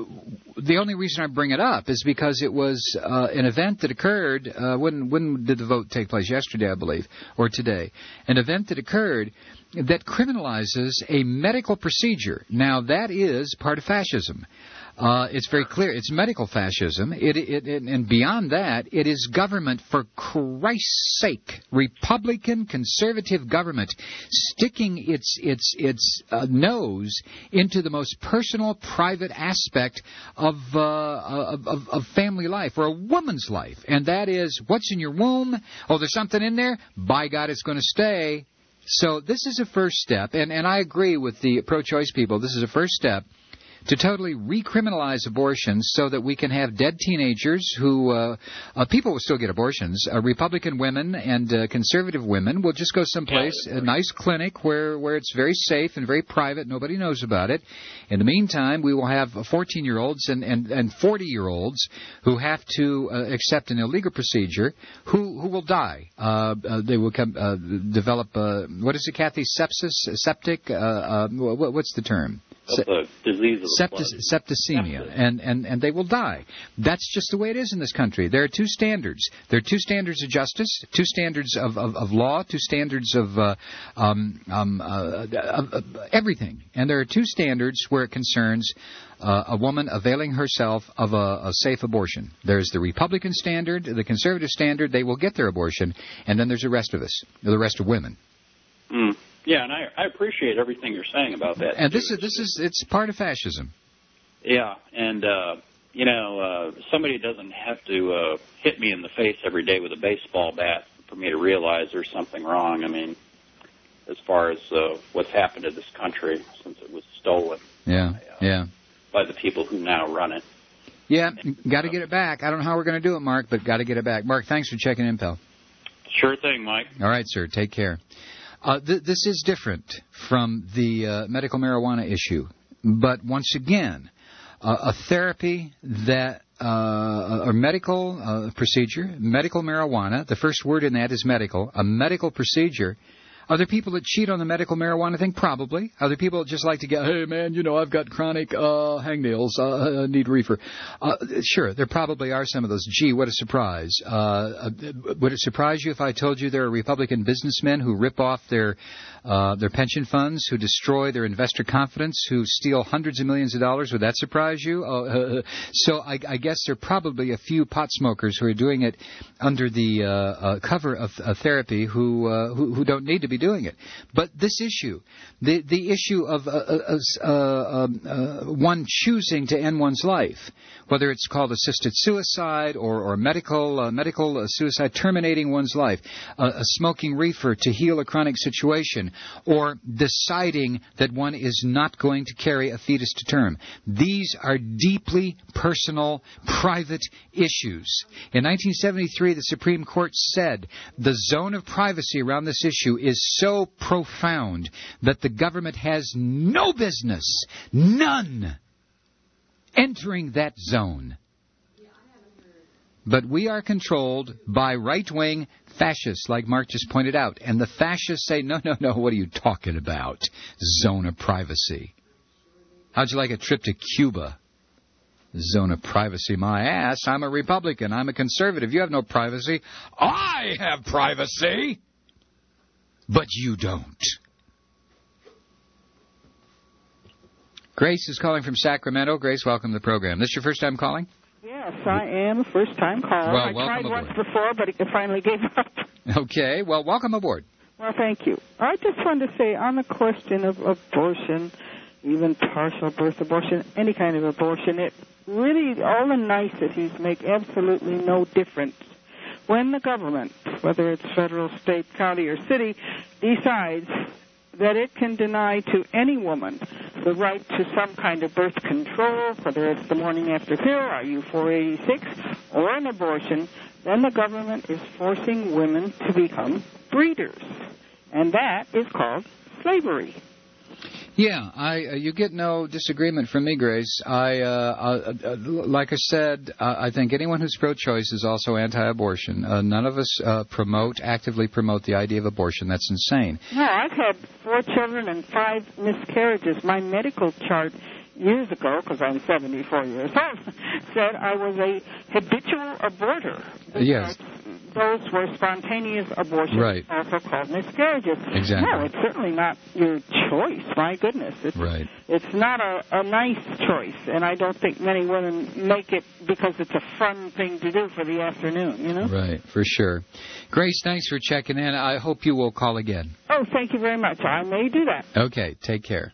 the only reason I bring it up is because it was uh, an event that occurred, uh, when, when did the vote take place? Yesterday, I believe, or today. An event that occurred that criminalizes a medical procedure. Now, that is part of fascism. Uh, it's very clear. It's medical fascism. It, it, it, and beyond that, it is government, for Christ's sake, Republican conservative government, sticking its its its uh, nose into the most personal, private aspect of, uh, of, of of family life, or a woman's life, and that is what's in your womb. Oh, there's something in there. By God, it's going to stay. So this is a first step, and, and I agree with the pro-choice people. This is a first step to totally recriminalize abortions so that we can have dead teenagers who, uh, uh, people will still get abortions. Uh, Republican women and uh, conservative women will just go someplace, a nice clinic where, where it's very safe and very private. Nobody knows about it. In the meantime, we will have fourteen-year-olds and, and, and forty-year-olds who have to uh, accept an illegal procedure who, who will die. Uh, uh, they will come, uh, develop, uh, what is it, Kathy, sepsis, septic? Uh, uh, what's the term? Of the disease of Septis, septicemia, and, and, and they will die. That's just the way it is in this country. There are two standards. There are two standards of justice, two standards of, of, of law, two standards of, uh, um, um, uh, of, of everything. And there are two standards where it concerns uh, a woman availing herself of a, a safe abortion. There's the Republican standard, the conservative standard. They will get their abortion, and then there's the rest of us, the rest of women. Mm. Yeah, and I, I appreciate everything you're saying about that. And this is this is it's part of fascism. Yeah, and uh, you know, uh, somebody doesn't have to uh, hit me in the face every day with a baseball bat for me to realize there's something wrong. I mean, as far as uh, what's happened to this country since it was stolen. Yeah, by, uh, yeah. by the people who now run it. Yeah, got to get it back. I don't know how we're going to do it, Mark, but got to get it back. Mark, thanks for checking in, pal. Sure thing, Mike. All right, sir. Take care. Uh, th- this is different from the uh, medical marijuana issue. But once again, uh, a therapy that, uh, or medical uh, procedure, medical marijuana, the first word in that is medical, a medical procedure. Are there people that cheat on the medical marijuana thing? Probably. Are there people that just like to get, hey, man, you know, I've got chronic uh, hangnails, uh, need reefer? Uh, sure, there probably are some of those. Gee, what a surprise. Uh, would it surprise you if I told you there are Republican businessmen who rip off their uh, their pension funds, who destroy their investor confidence, who steal hundreds of millions of dollars? Would that surprise you? Uh, so I, I guess there are probably a few pot smokers who are doing it under the uh, uh, cover of uh, therapy who, uh, who who don't need to be doing it. But this issue, the the issue of uh, uh, uh, uh, one choosing to end one's life, whether it's called assisted suicide or, or medical uh, medical uh, suicide, terminating one's life, uh, a smoking reefer to heal a chronic situation, or deciding that one is not going to carry a fetus to term. These are deeply personal, private issues. In nineteen seventy-three, the Supreme Court said the zone of privacy around this issue is so profound that the government has no business, none, entering that zone. But we are controlled by right-wing fascists, like Mark just pointed out. And the fascists say, no, no, no, what are you talking about? Zone of privacy. How'd you like a trip to Cuba? Zone of privacy, my ass. I'm a Republican. I'm a conservative. You have no privacy. I have privacy. But you don't. Grace is calling from Sacramento. Grace, welcome to the program. This your first time calling? Yes, I am a first-time caller. Well, I tried aboard. once before, but I finally gave up. Okay, well, welcome aboard. Well, thank you. I just wanted to say on the question of abortion, even partial birth abortion, any kind of abortion, it really, all the niceties make absolutely no difference. When the government, whether it's federal, state, county, or city, decides that it can deny to any woman the right to some kind of birth control, whether it's the morning after pill, or U four eighty-six, or an abortion, then the government is forcing women to become breeders. And that is called slavery. Yeah, I uh, you get no disagreement from me, Grace. I, uh, uh, uh, like I said, uh, I think anyone who's pro-choice is also anti-abortion. Uh, none of us uh, promote, actively promote the idea of abortion. That's insane. No, I've had four children and five miscarriages. My medical chart years ago, because I'm seventy-four years old, said I was a habitual aborter. Yes. Those were spontaneous abortions, right. Also called miscarriages. Exactly. No, it's certainly not your choice. My goodness, it's right. It's not a, a nice choice, and I don't think many women make it because it's a fun thing to do for the afternoon. You know. Right, for sure. Grace, thanks for checking in. I hope you will call again. Oh, thank you very much. I may do that. Okay, take care.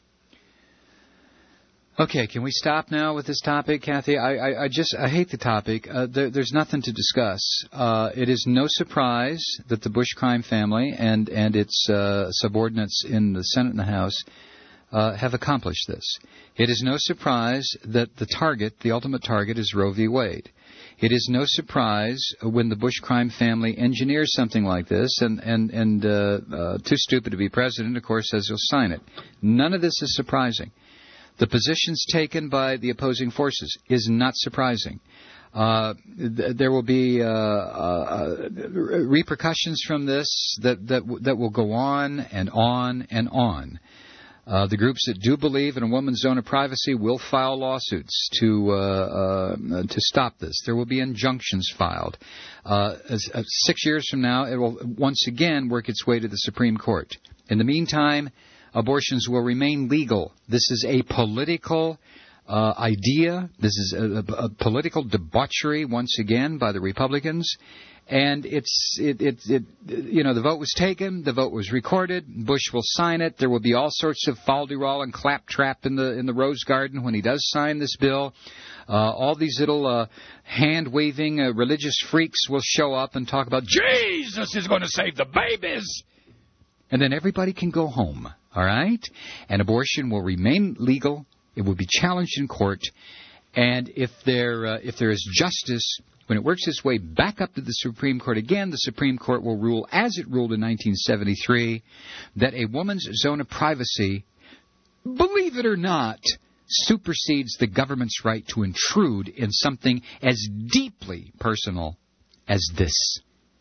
Okay, can we stop now with this topic, Kathy? I, I, I just I hate the topic. Uh, there, there's nothing to discuss. Uh, it is no surprise that the Bush crime family and and its uh, subordinates in the Senate and the House uh, have accomplished this. It is no surprise that the target, the ultimate target, is Roe v. Wade. It is no surprise when the Bush crime family engineers something like this, and and and uh, uh, too stupid to be president, of course, says he'll sign it. None of this is surprising. The positions taken by the opposing forces is not surprising. Uh, th- there will be uh, uh, repercussions from this that, that that will go on and on and on. Uh, the groups that do believe in a woman's zone of privacy will file lawsuits to uh, uh, to stop this. There will be injunctions filed. Uh, as, uh, six years from now, it will once again work its way to the Supreme Court. In the meantime, abortions will remain legal. This is a political uh, idea. This is a, a, a political debauchery once again by the Republicans. And it's it, it it you know the vote was taken, the vote was recorded. Bush will sign it. There will be all sorts of fal-de-ral and claptrap in the in the Rose Garden when he does sign this bill. Uh, all these little uh, hand-waving uh, religious freaks will show up and talk about Jesus is going to save the babies. And then everybody can go home, all right? And abortion will remain legal. It will be challenged in court. And if there uh, if there is justice, when it works its way back up to the Supreme Court again, the Supreme Court will rule, as it ruled in nineteen seventy-three, that a woman's zone of privacy, believe it or not, supersedes the government's right to intrude in something as deeply personal as this.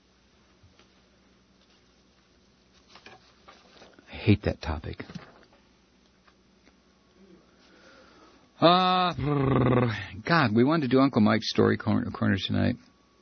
I hate that topic. Uh, God, we wanted to do Uncle Mike's story corner, corner tonight.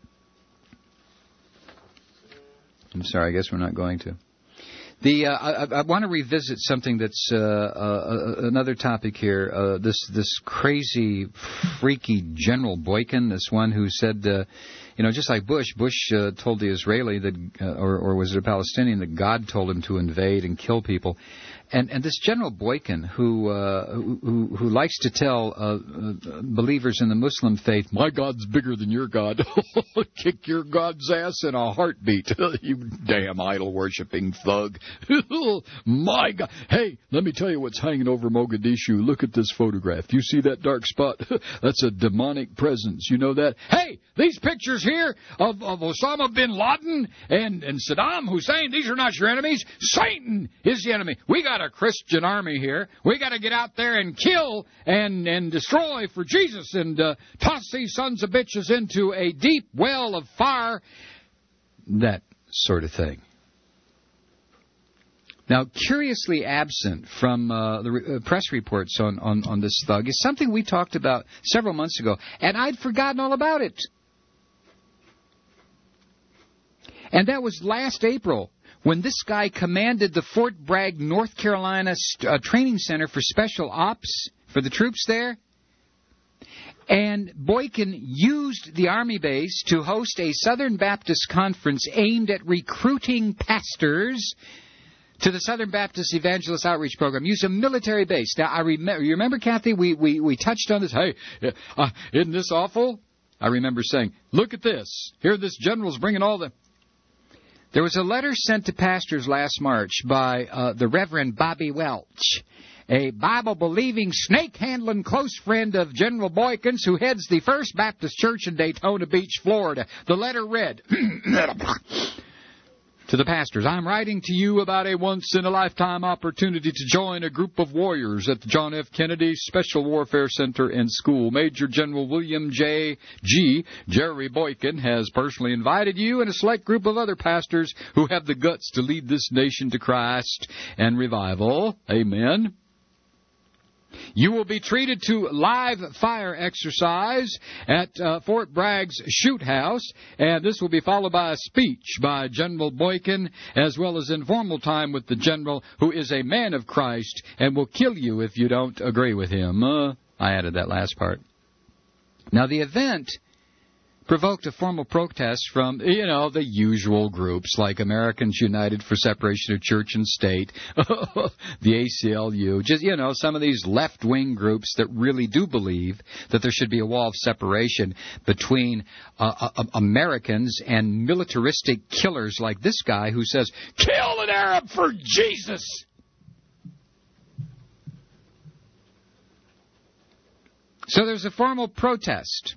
I'm sorry, I guess we're not going to. The uh, I, I want to revisit something that's uh, uh, another topic here. Uh, this this crazy, freaky General Boykin, this one who said, uh, you know, just like Bush, Bush uh, told the Israeli that, uh, or, or was it a Palestinian, that God told him to invade and kill people. And and this General Boykin, who uh, who, who likes to tell uh, uh, believers in the Muslim faith, my God's bigger than your God. Kick your God's ass in a heartbeat. You damn idol-worshipping thug. My God. Hey, let me tell you what's hanging over Mogadishu. Look at this photograph. You see that dark spot? That's a demonic presence. You know that? Hey, these pictures here of, of Osama bin Laden and, and Saddam Hussein, these are not your enemies. Satan is the enemy. We got a Christian army here. We got to get out there and kill and, and destroy for Jesus and uh, toss these sons of bitches into a deep well of fire. That sort of thing. Now, curiously absent from uh, the re- uh, press reports on, on, on this thug is something we talked about several months ago, and I'd forgotten all about it. And that was last April, when this guy commanded the Fort Bragg, North Carolina st- uh, training center for special ops for the troops there. And Boykin used the Army base to host a Southern Baptist conference aimed at recruiting pastors to the Southern Baptist Evangelist Outreach Program. Use a military base. Now, I remember, you remember, Kathy, we, we, we touched on this. Hey, uh, isn't this awful? I remember saying, look at this. Here this general's bringing all the... There was a letter sent to pastors last March by uh, the Reverend Bobby Welch, a Bible-believing, snake-handling close friend of General Boykin's who heads the First Baptist Church in Daytona Beach, Florida. The letter read... To the pastors, I'm writing to you about a once-in-a-lifetime opportunity to join a group of warriors at the John F. Kennedy Special Warfare Center and School. Major General William J. G. Jerry Boykin has personally invited you and a select group of other pastors who have the guts to lead this nation to Christ and revival. Amen. You will be treated to live fire exercise at uh, Fort Bragg's Shoot House, and this will be followed by a speech by General Boykin, as well as informal time with the general, who is a man of Christ and will kill you if you don't agree with him. Uh, I added that last part. Now, the event provoked a formal protest from, you know, the usual groups like Americans United for Separation of Church and State, the A C L U, just, you know, some of these left-wing groups that really do believe that there should be a wall of separation between uh, uh, Americans and militaristic killers like this guy who says, kill an Arab for Jesus! So there's a formal protest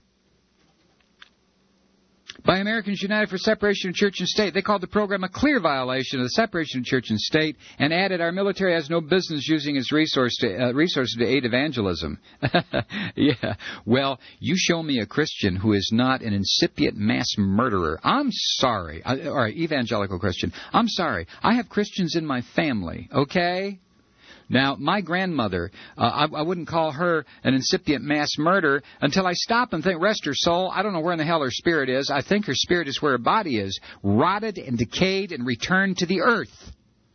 by Americans United for Separation of Church and State. They called the program a clear violation of the separation of church and state and added our military has no business using its resource to, uh, resources to aid evangelism. Yeah, well, you show me a Christian who is not an incipient mass murderer. I'm sorry. I, all right, evangelical Christian. I'm sorry. I have Christians in my family, okay? Now, my grandmother, uh, I, I wouldn't call her an incipient mass murderer until I stop and think, rest her soul, I don't know where in the hell her spirit is. I think her spirit is where her body is, rotted and decayed and returned to the earth.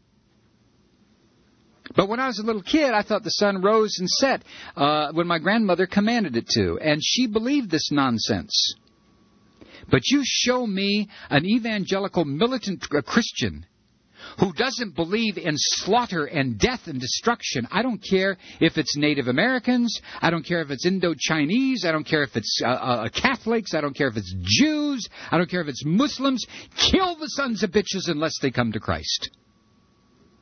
But when I was a little kid, I thought the sun rose and set uh, when my grandmother commanded it to, and she believed this nonsense. But you show me an evangelical militant Christian who doesn't believe in slaughter and death and destruction. I don't care if it's Native Americans. I don't care if it's Indo-Chinese. I don't care if it's uh, uh, Catholics. I don't care if it's Jews. I don't care if it's Muslims. Kill the sons of bitches unless they come to Christ.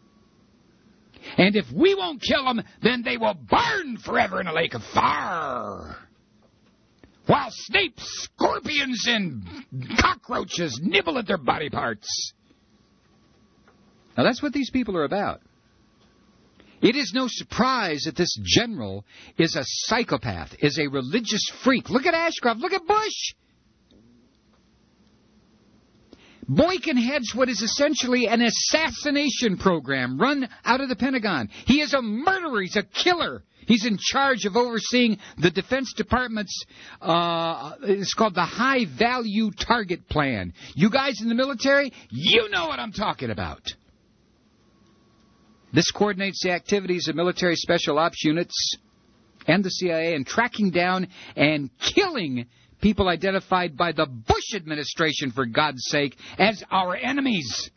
And if we won't kill them, then they will burn forever in a lake of fire. While snakes, scorpions, and cockroaches nibble at their body parts. Now that's what these people are about. It is no surprise that this general is a psychopath, is a religious freak. Look at Ashcroft. Look at Bush. Boykin heads what is essentially an assassination program run out of the Pentagon. He is a murderer. He's a killer. He's in charge of overseeing the Defense Department's, uh, it's called the High Value Target Plan. You guys in the military, you know what I'm talking about. This coordinates the activities of military special ops units and the C I A in tracking down and killing people identified by the Bush administration, for God's sake, as our enemies.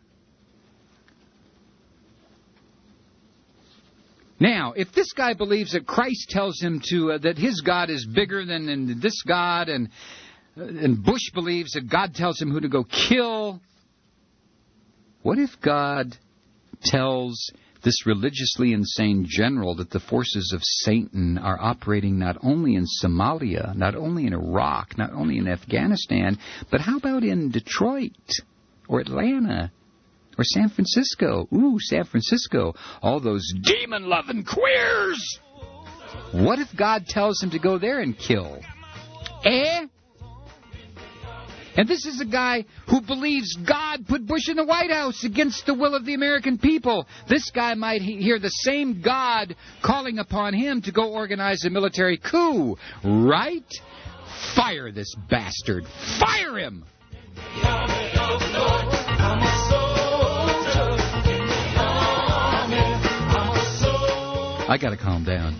Now, if this guy believes that Christ tells him to uh, that his God is bigger than, than this God, and uh, and Bush believes that God tells him who to go kill, what if God tells this religiously insane general that the forces of Satan are operating not only in Somalia, not only in Iraq, not only in Afghanistan, but how about in Detroit or Atlanta or San Francisco? Ooh, San Francisco, all those demon-loving queers. What if God tells him to go there and kill? Eh? And this is a guy who believes God put Bush in the White House against the will of the American people. This guy might he- hear the same God calling upon him to go organize a military coup, right? Fire this bastard. Fire him! I gotta calm down.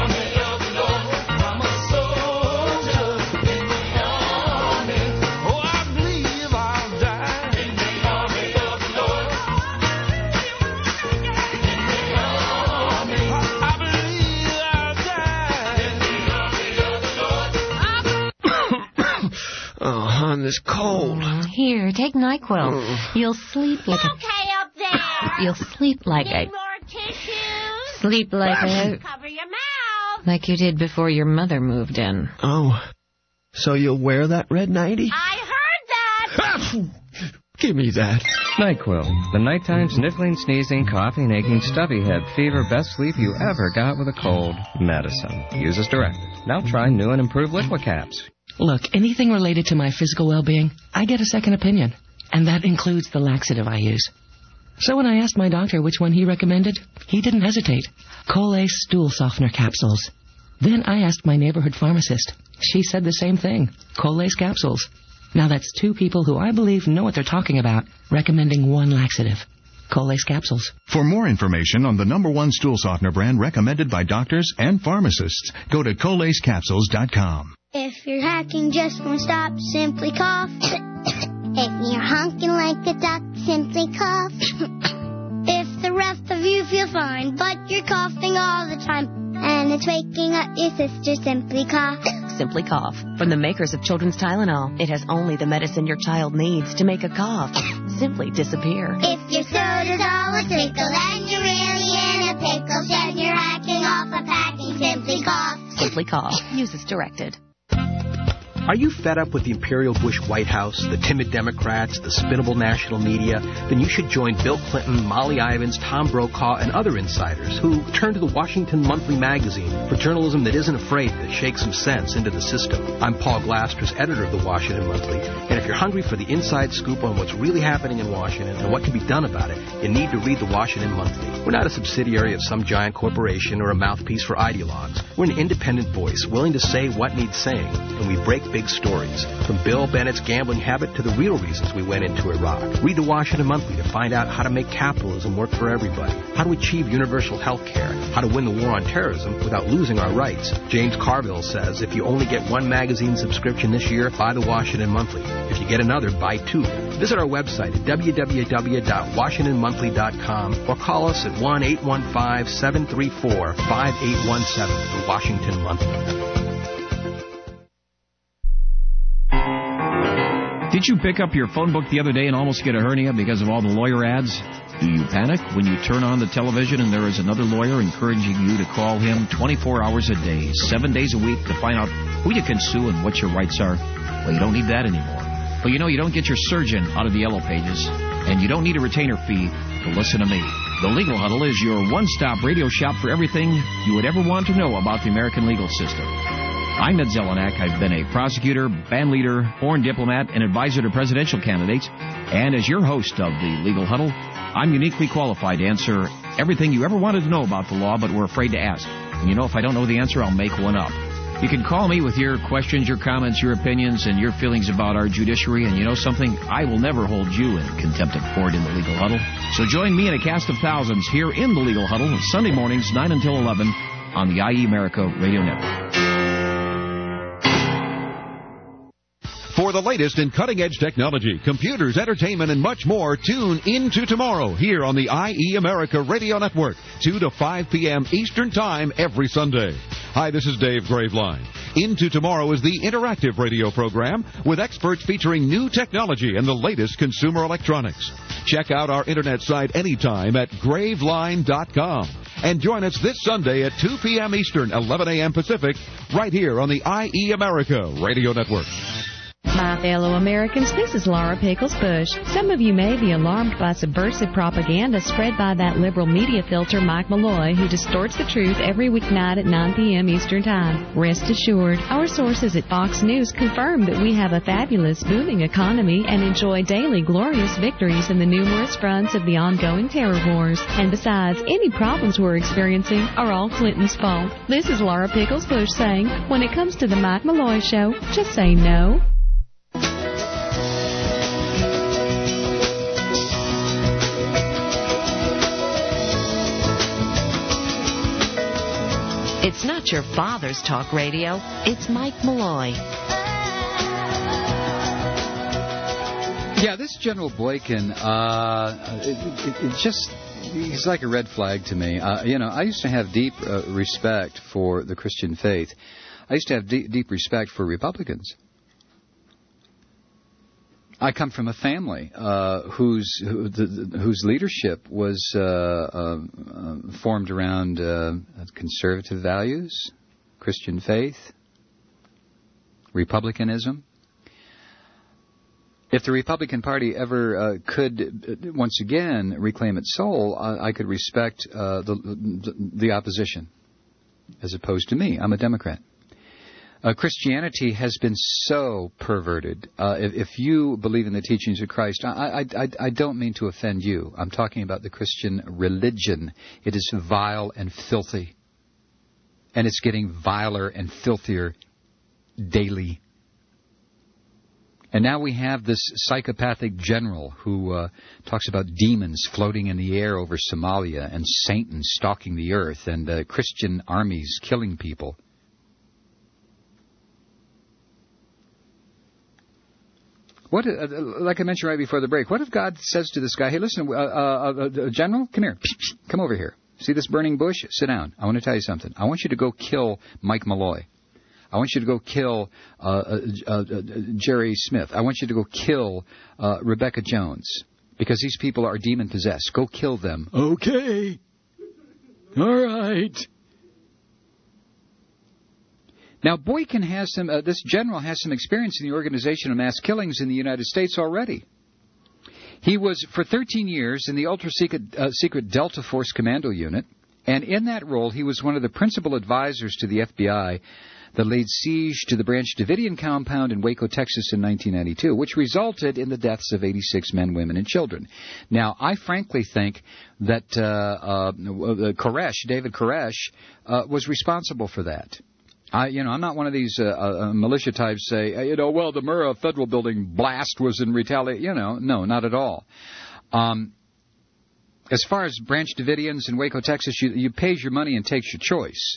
Oh, hon, this cold. Mm, here, take NyQuil. Oh. You'll sleep like okay a... up there. You'll sleep like Need a... more tissues? Sleep like a... Cover your mouth. Like you did before your mother moved in. Oh, so you'll wear that red nightie? I heard that. Give me that. NyQuil, the nighttime sniffling, sneezing, coughing, aching, stuffy head, fever, best sleep you ever got with a cold. Medicine. Use as directed. Now try new and improved Liqua Caps. Look, anything related to my physical well-being, I get a second opinion. And that includes the laxative I use. So when I asked my doctor which one he recommended, he didn't hesitate. Colace Stool Softener Capsules. Then I asked my neighborhood pharmacist. She said the same thing. Colace Capsules. Now that's two people who I believe know what they're talking about, recommending one laxative. Colace Capsules. For more information on the number one stool softener brand recommended by doctors and pharmacists, go to colace capsules dot com. If your hacking just won't stop, simply cough. If you're honking like a duck, simply cough. If the rest of you feel fine, but you're coughing all the time, and it's waking up your sister, simply cough. Simply Cough. From the makers of Children's Tylenol, it has only the medicine your child needs to make a cough simply disappear. If your soda's all a trickle, then you're really in a pickle. Then you're hacking off a packing, simply cough. Simply Cough. Use as directed. Are you fed up with the Imperial Bush White House, the timid Democrats, the spinnable national media? Then you should join Bill Clinton, Molly Ivins, Tom Brokaw, and other insiders who turn to the Washington Monthly magazine for journalism that isn't afraid to shake some sense into the system. I'm Paul Glasters, editor of the Washington Monthly, and if you're hungry for the inside scoop on what's really happening in Washington and what can be done about it, you need to read the Washington Monthly. We're not a subsidiary of some giant corporation or a mouthpiece for ideologues. We're an independent voice, willing to say what needs saying, and we break big stories, from Bill Bennett's gambling habit to the real reasons we went into Iraq. Read the Washington Monthly to find out how to make capitalism work for everybody, how to achieve universal health care, how to win the war on terrorism without losing our rights. James Carville says if you only get one magazine subscription this year, buy the Washington Monthly. If you get another, buy two. Visit our website at w w w dot washington monthly dot com or call us at one eight one five, seven three four, five eight one seven for the Washington Monthly. Did you pick up your phone book the other day and almost get a hernia because of all the lawyer ads? Do you panic when you turn on the television and there is another lawyer encouraging you to call him twenty-four hours a day, seven days a week to find out who you can sue and what your rights are? Well, you don't need that anymore. But you know, you don't get your surgeon out of the yellow pages, and you don't need a retainer fee to listen to me. The Legal Huddle is your one-stop radio shop for everything you would ever want to know about the American legal system. I'm Ned Zelenak. I've been a prosecutor, band leader, foreign diplomat, and advisor to presidential candidates. And as your host of the Legal Huddle, I'm uniquely qualified to answer everything you ever wanted to know about the law but were afraid to ask. And you know, if I don't know the answer, I'll make one up. You can call me with your questions, your comments, your opinions, and your feelings about our judiciary. And you know something? I will never hold you in contempt of court in the Legal Huddle. So join me and a cast of thousands here in the Legal Huddle, Sunday mornings, nine until eleven, on the I E America Radio Network. For the latest in cutting-edge technology, computers, entertainment, and much more, tune into tomorrow here on the I E America Radio Network, two to five p.m. Eastern Time every Sunday. Hi, this is Dave Graveline. Into Tomorrow is the interactive radio program with experts featuring new technology and the latest consumer electronics. Check out our internet site anytime at graveline dot com. And join us this Sunday at two p.m. Eastern, eleven a.m. Pacific, right here on the I E America Radio Network. My fellow Americans, this is Laura Pickles Bush. Some of you may be alarmed by subversive propaganda spread by that liberal media filter Mike Malloy, who distorts the truth every weeknight at nine p.m. Eastern Time. Rest assured, our sources at Fox News confirm that we have a fabulous, booming economy and enjoy daily glorious victories in the numerous fronts of the ongoing terror wars. And besides, any problems we're experiencing are all Clinton's fault. This is Laura Pickles Bush saying, when it comes to the Mike Malloy Show, just say no. It's not your father's talk radio. It's Mike Malloy. Yeah, this General Boykin, uh, it, it, it just, he's like a red flag to me. Uh, you know, I used to have deep uh, respect for the Christian faith. I used to have deep, deep respect for Republicans. I come from a family uh, whose who, the, whose leadership was uh, uh, uh, formed around uh, conservative values, Christian faith, Republicanism. If the Republican Party ever uh, could uh, once again reclaim its soul, I, I could respect uh, the, the the opposition, as opposed to me. I'm a Democrat. Uh, Christianity has been so perverted. Uh, if, if you believe in the teachings of Christ, I, I, I, I don't mean to offend you. I'm talking about the Christian religion. It is vile and filthy. And it's getting viler and filthier daily. And now we have this psychopathic general who uh, talks about demons floating in the air over Somalia and Satan stalking the earth and uh, Christian armies killing people. What, uh, like I mentioned right before the break, what if God says to this guy, hey, listen, uh, uh, uh, General, come here. Come over here. See this burning bush? Sit down. I want to tell you something. I want you to go kill Mike Malloy. I want you to go kill uh, uh, uh, uh, Jerry Smith. I want you to go kill uh, Rebecca Jones, because these people are demon-possessed. Go kill them. Okay. All right. Now, Boykin has some, uh, this general has some experience in the organization of mass killings in the United States already. He was, for thirteen years, in the ultra-secret uh, secret Delta Force Commando Unit, and in that role, he was one of the principal advisors to the F B I that laid siege to the Branch Davidian compound in Waco, Texas in nineteen ninety-two, which resulted in the deaths of eighty-six men, women, and children. Now, I frankly think that uh, uh, Koresh, David Koresh, uh, was responsible for that. I, you know, I'm not one of these uh, uh, militia types say, you know, well, the Murrah Federal Building blast was in retaliation. You know, no, not at all. Um, as far as Branch Davidians in Waco, Texas, you, you pays your money and takes your choice.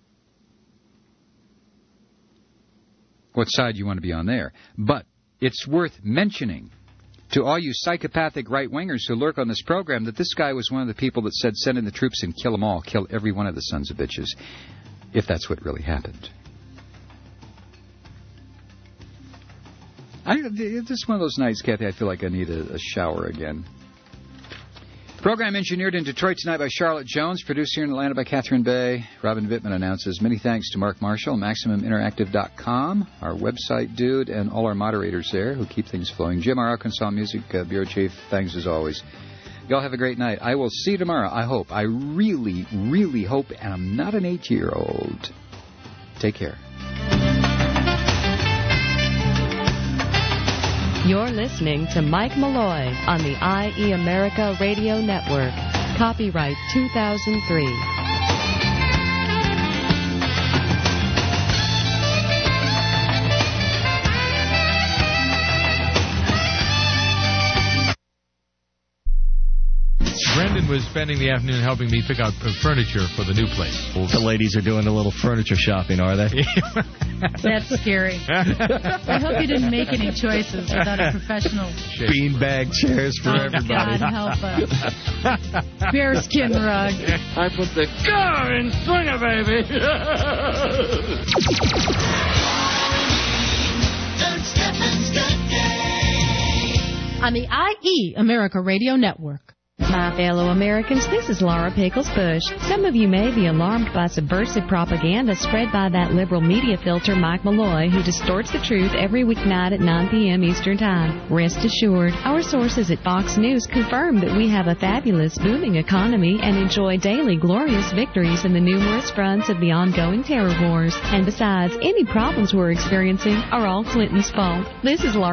What side you want to be on there. But it's worth mentioning to all you psychopathic right-wingers who lurk on this program that this guy was one of the people that said, send in the troops and kill them all, kill every one of the sons of bitches. If that's what really happened. I, it's just one of those nights, Kathy, I feel like I need a, a shower again. Program engineered in Detroit tonight by Charlotte Jones. Produced here in Atlanta by Catherine Bay. Robin Vittman announces. Many thanks to Mark Marshall, Maximum Interactive dot com, our website dude, and all our moderators there who keep things flowing. Jim, our Arkansas Music uh, Bureau Chief, thanks as always. Y'all have a great night. I will see you tomorrow, I hope. I really, really hope, and I'm not an eight-year-old. Take care. You're listening to Mike Malloy on the I E America Radio Network. Copyright two thousand three. Brendan was spending the afternoon helping me pick out uh, furniture for the new place. The ladies are doing a little furniture shopping, are they? That's scary. I hope you didn't make any choices without a professional. Beanbag chairs for oh, everybody. God help us. Bearskin rug. I put the car in Swinger, baby. On the I E America Radio Network. My fellow Americans, this is Laura Pickles Bush. Some of you may be alarmed by subversive propaganda spread by that liberal media filter Mike Malloy, who distorts the truth every weeknight at nine p.m. Eastern Time. Rest assured, our sources at Fox News confirm that we have a fabulous, booming economy and enjoy daily glorious victories in the numerous fronts of the ongoing terror wars. And besides, any problems we're experiencing are all Clinton's fault. This is Laura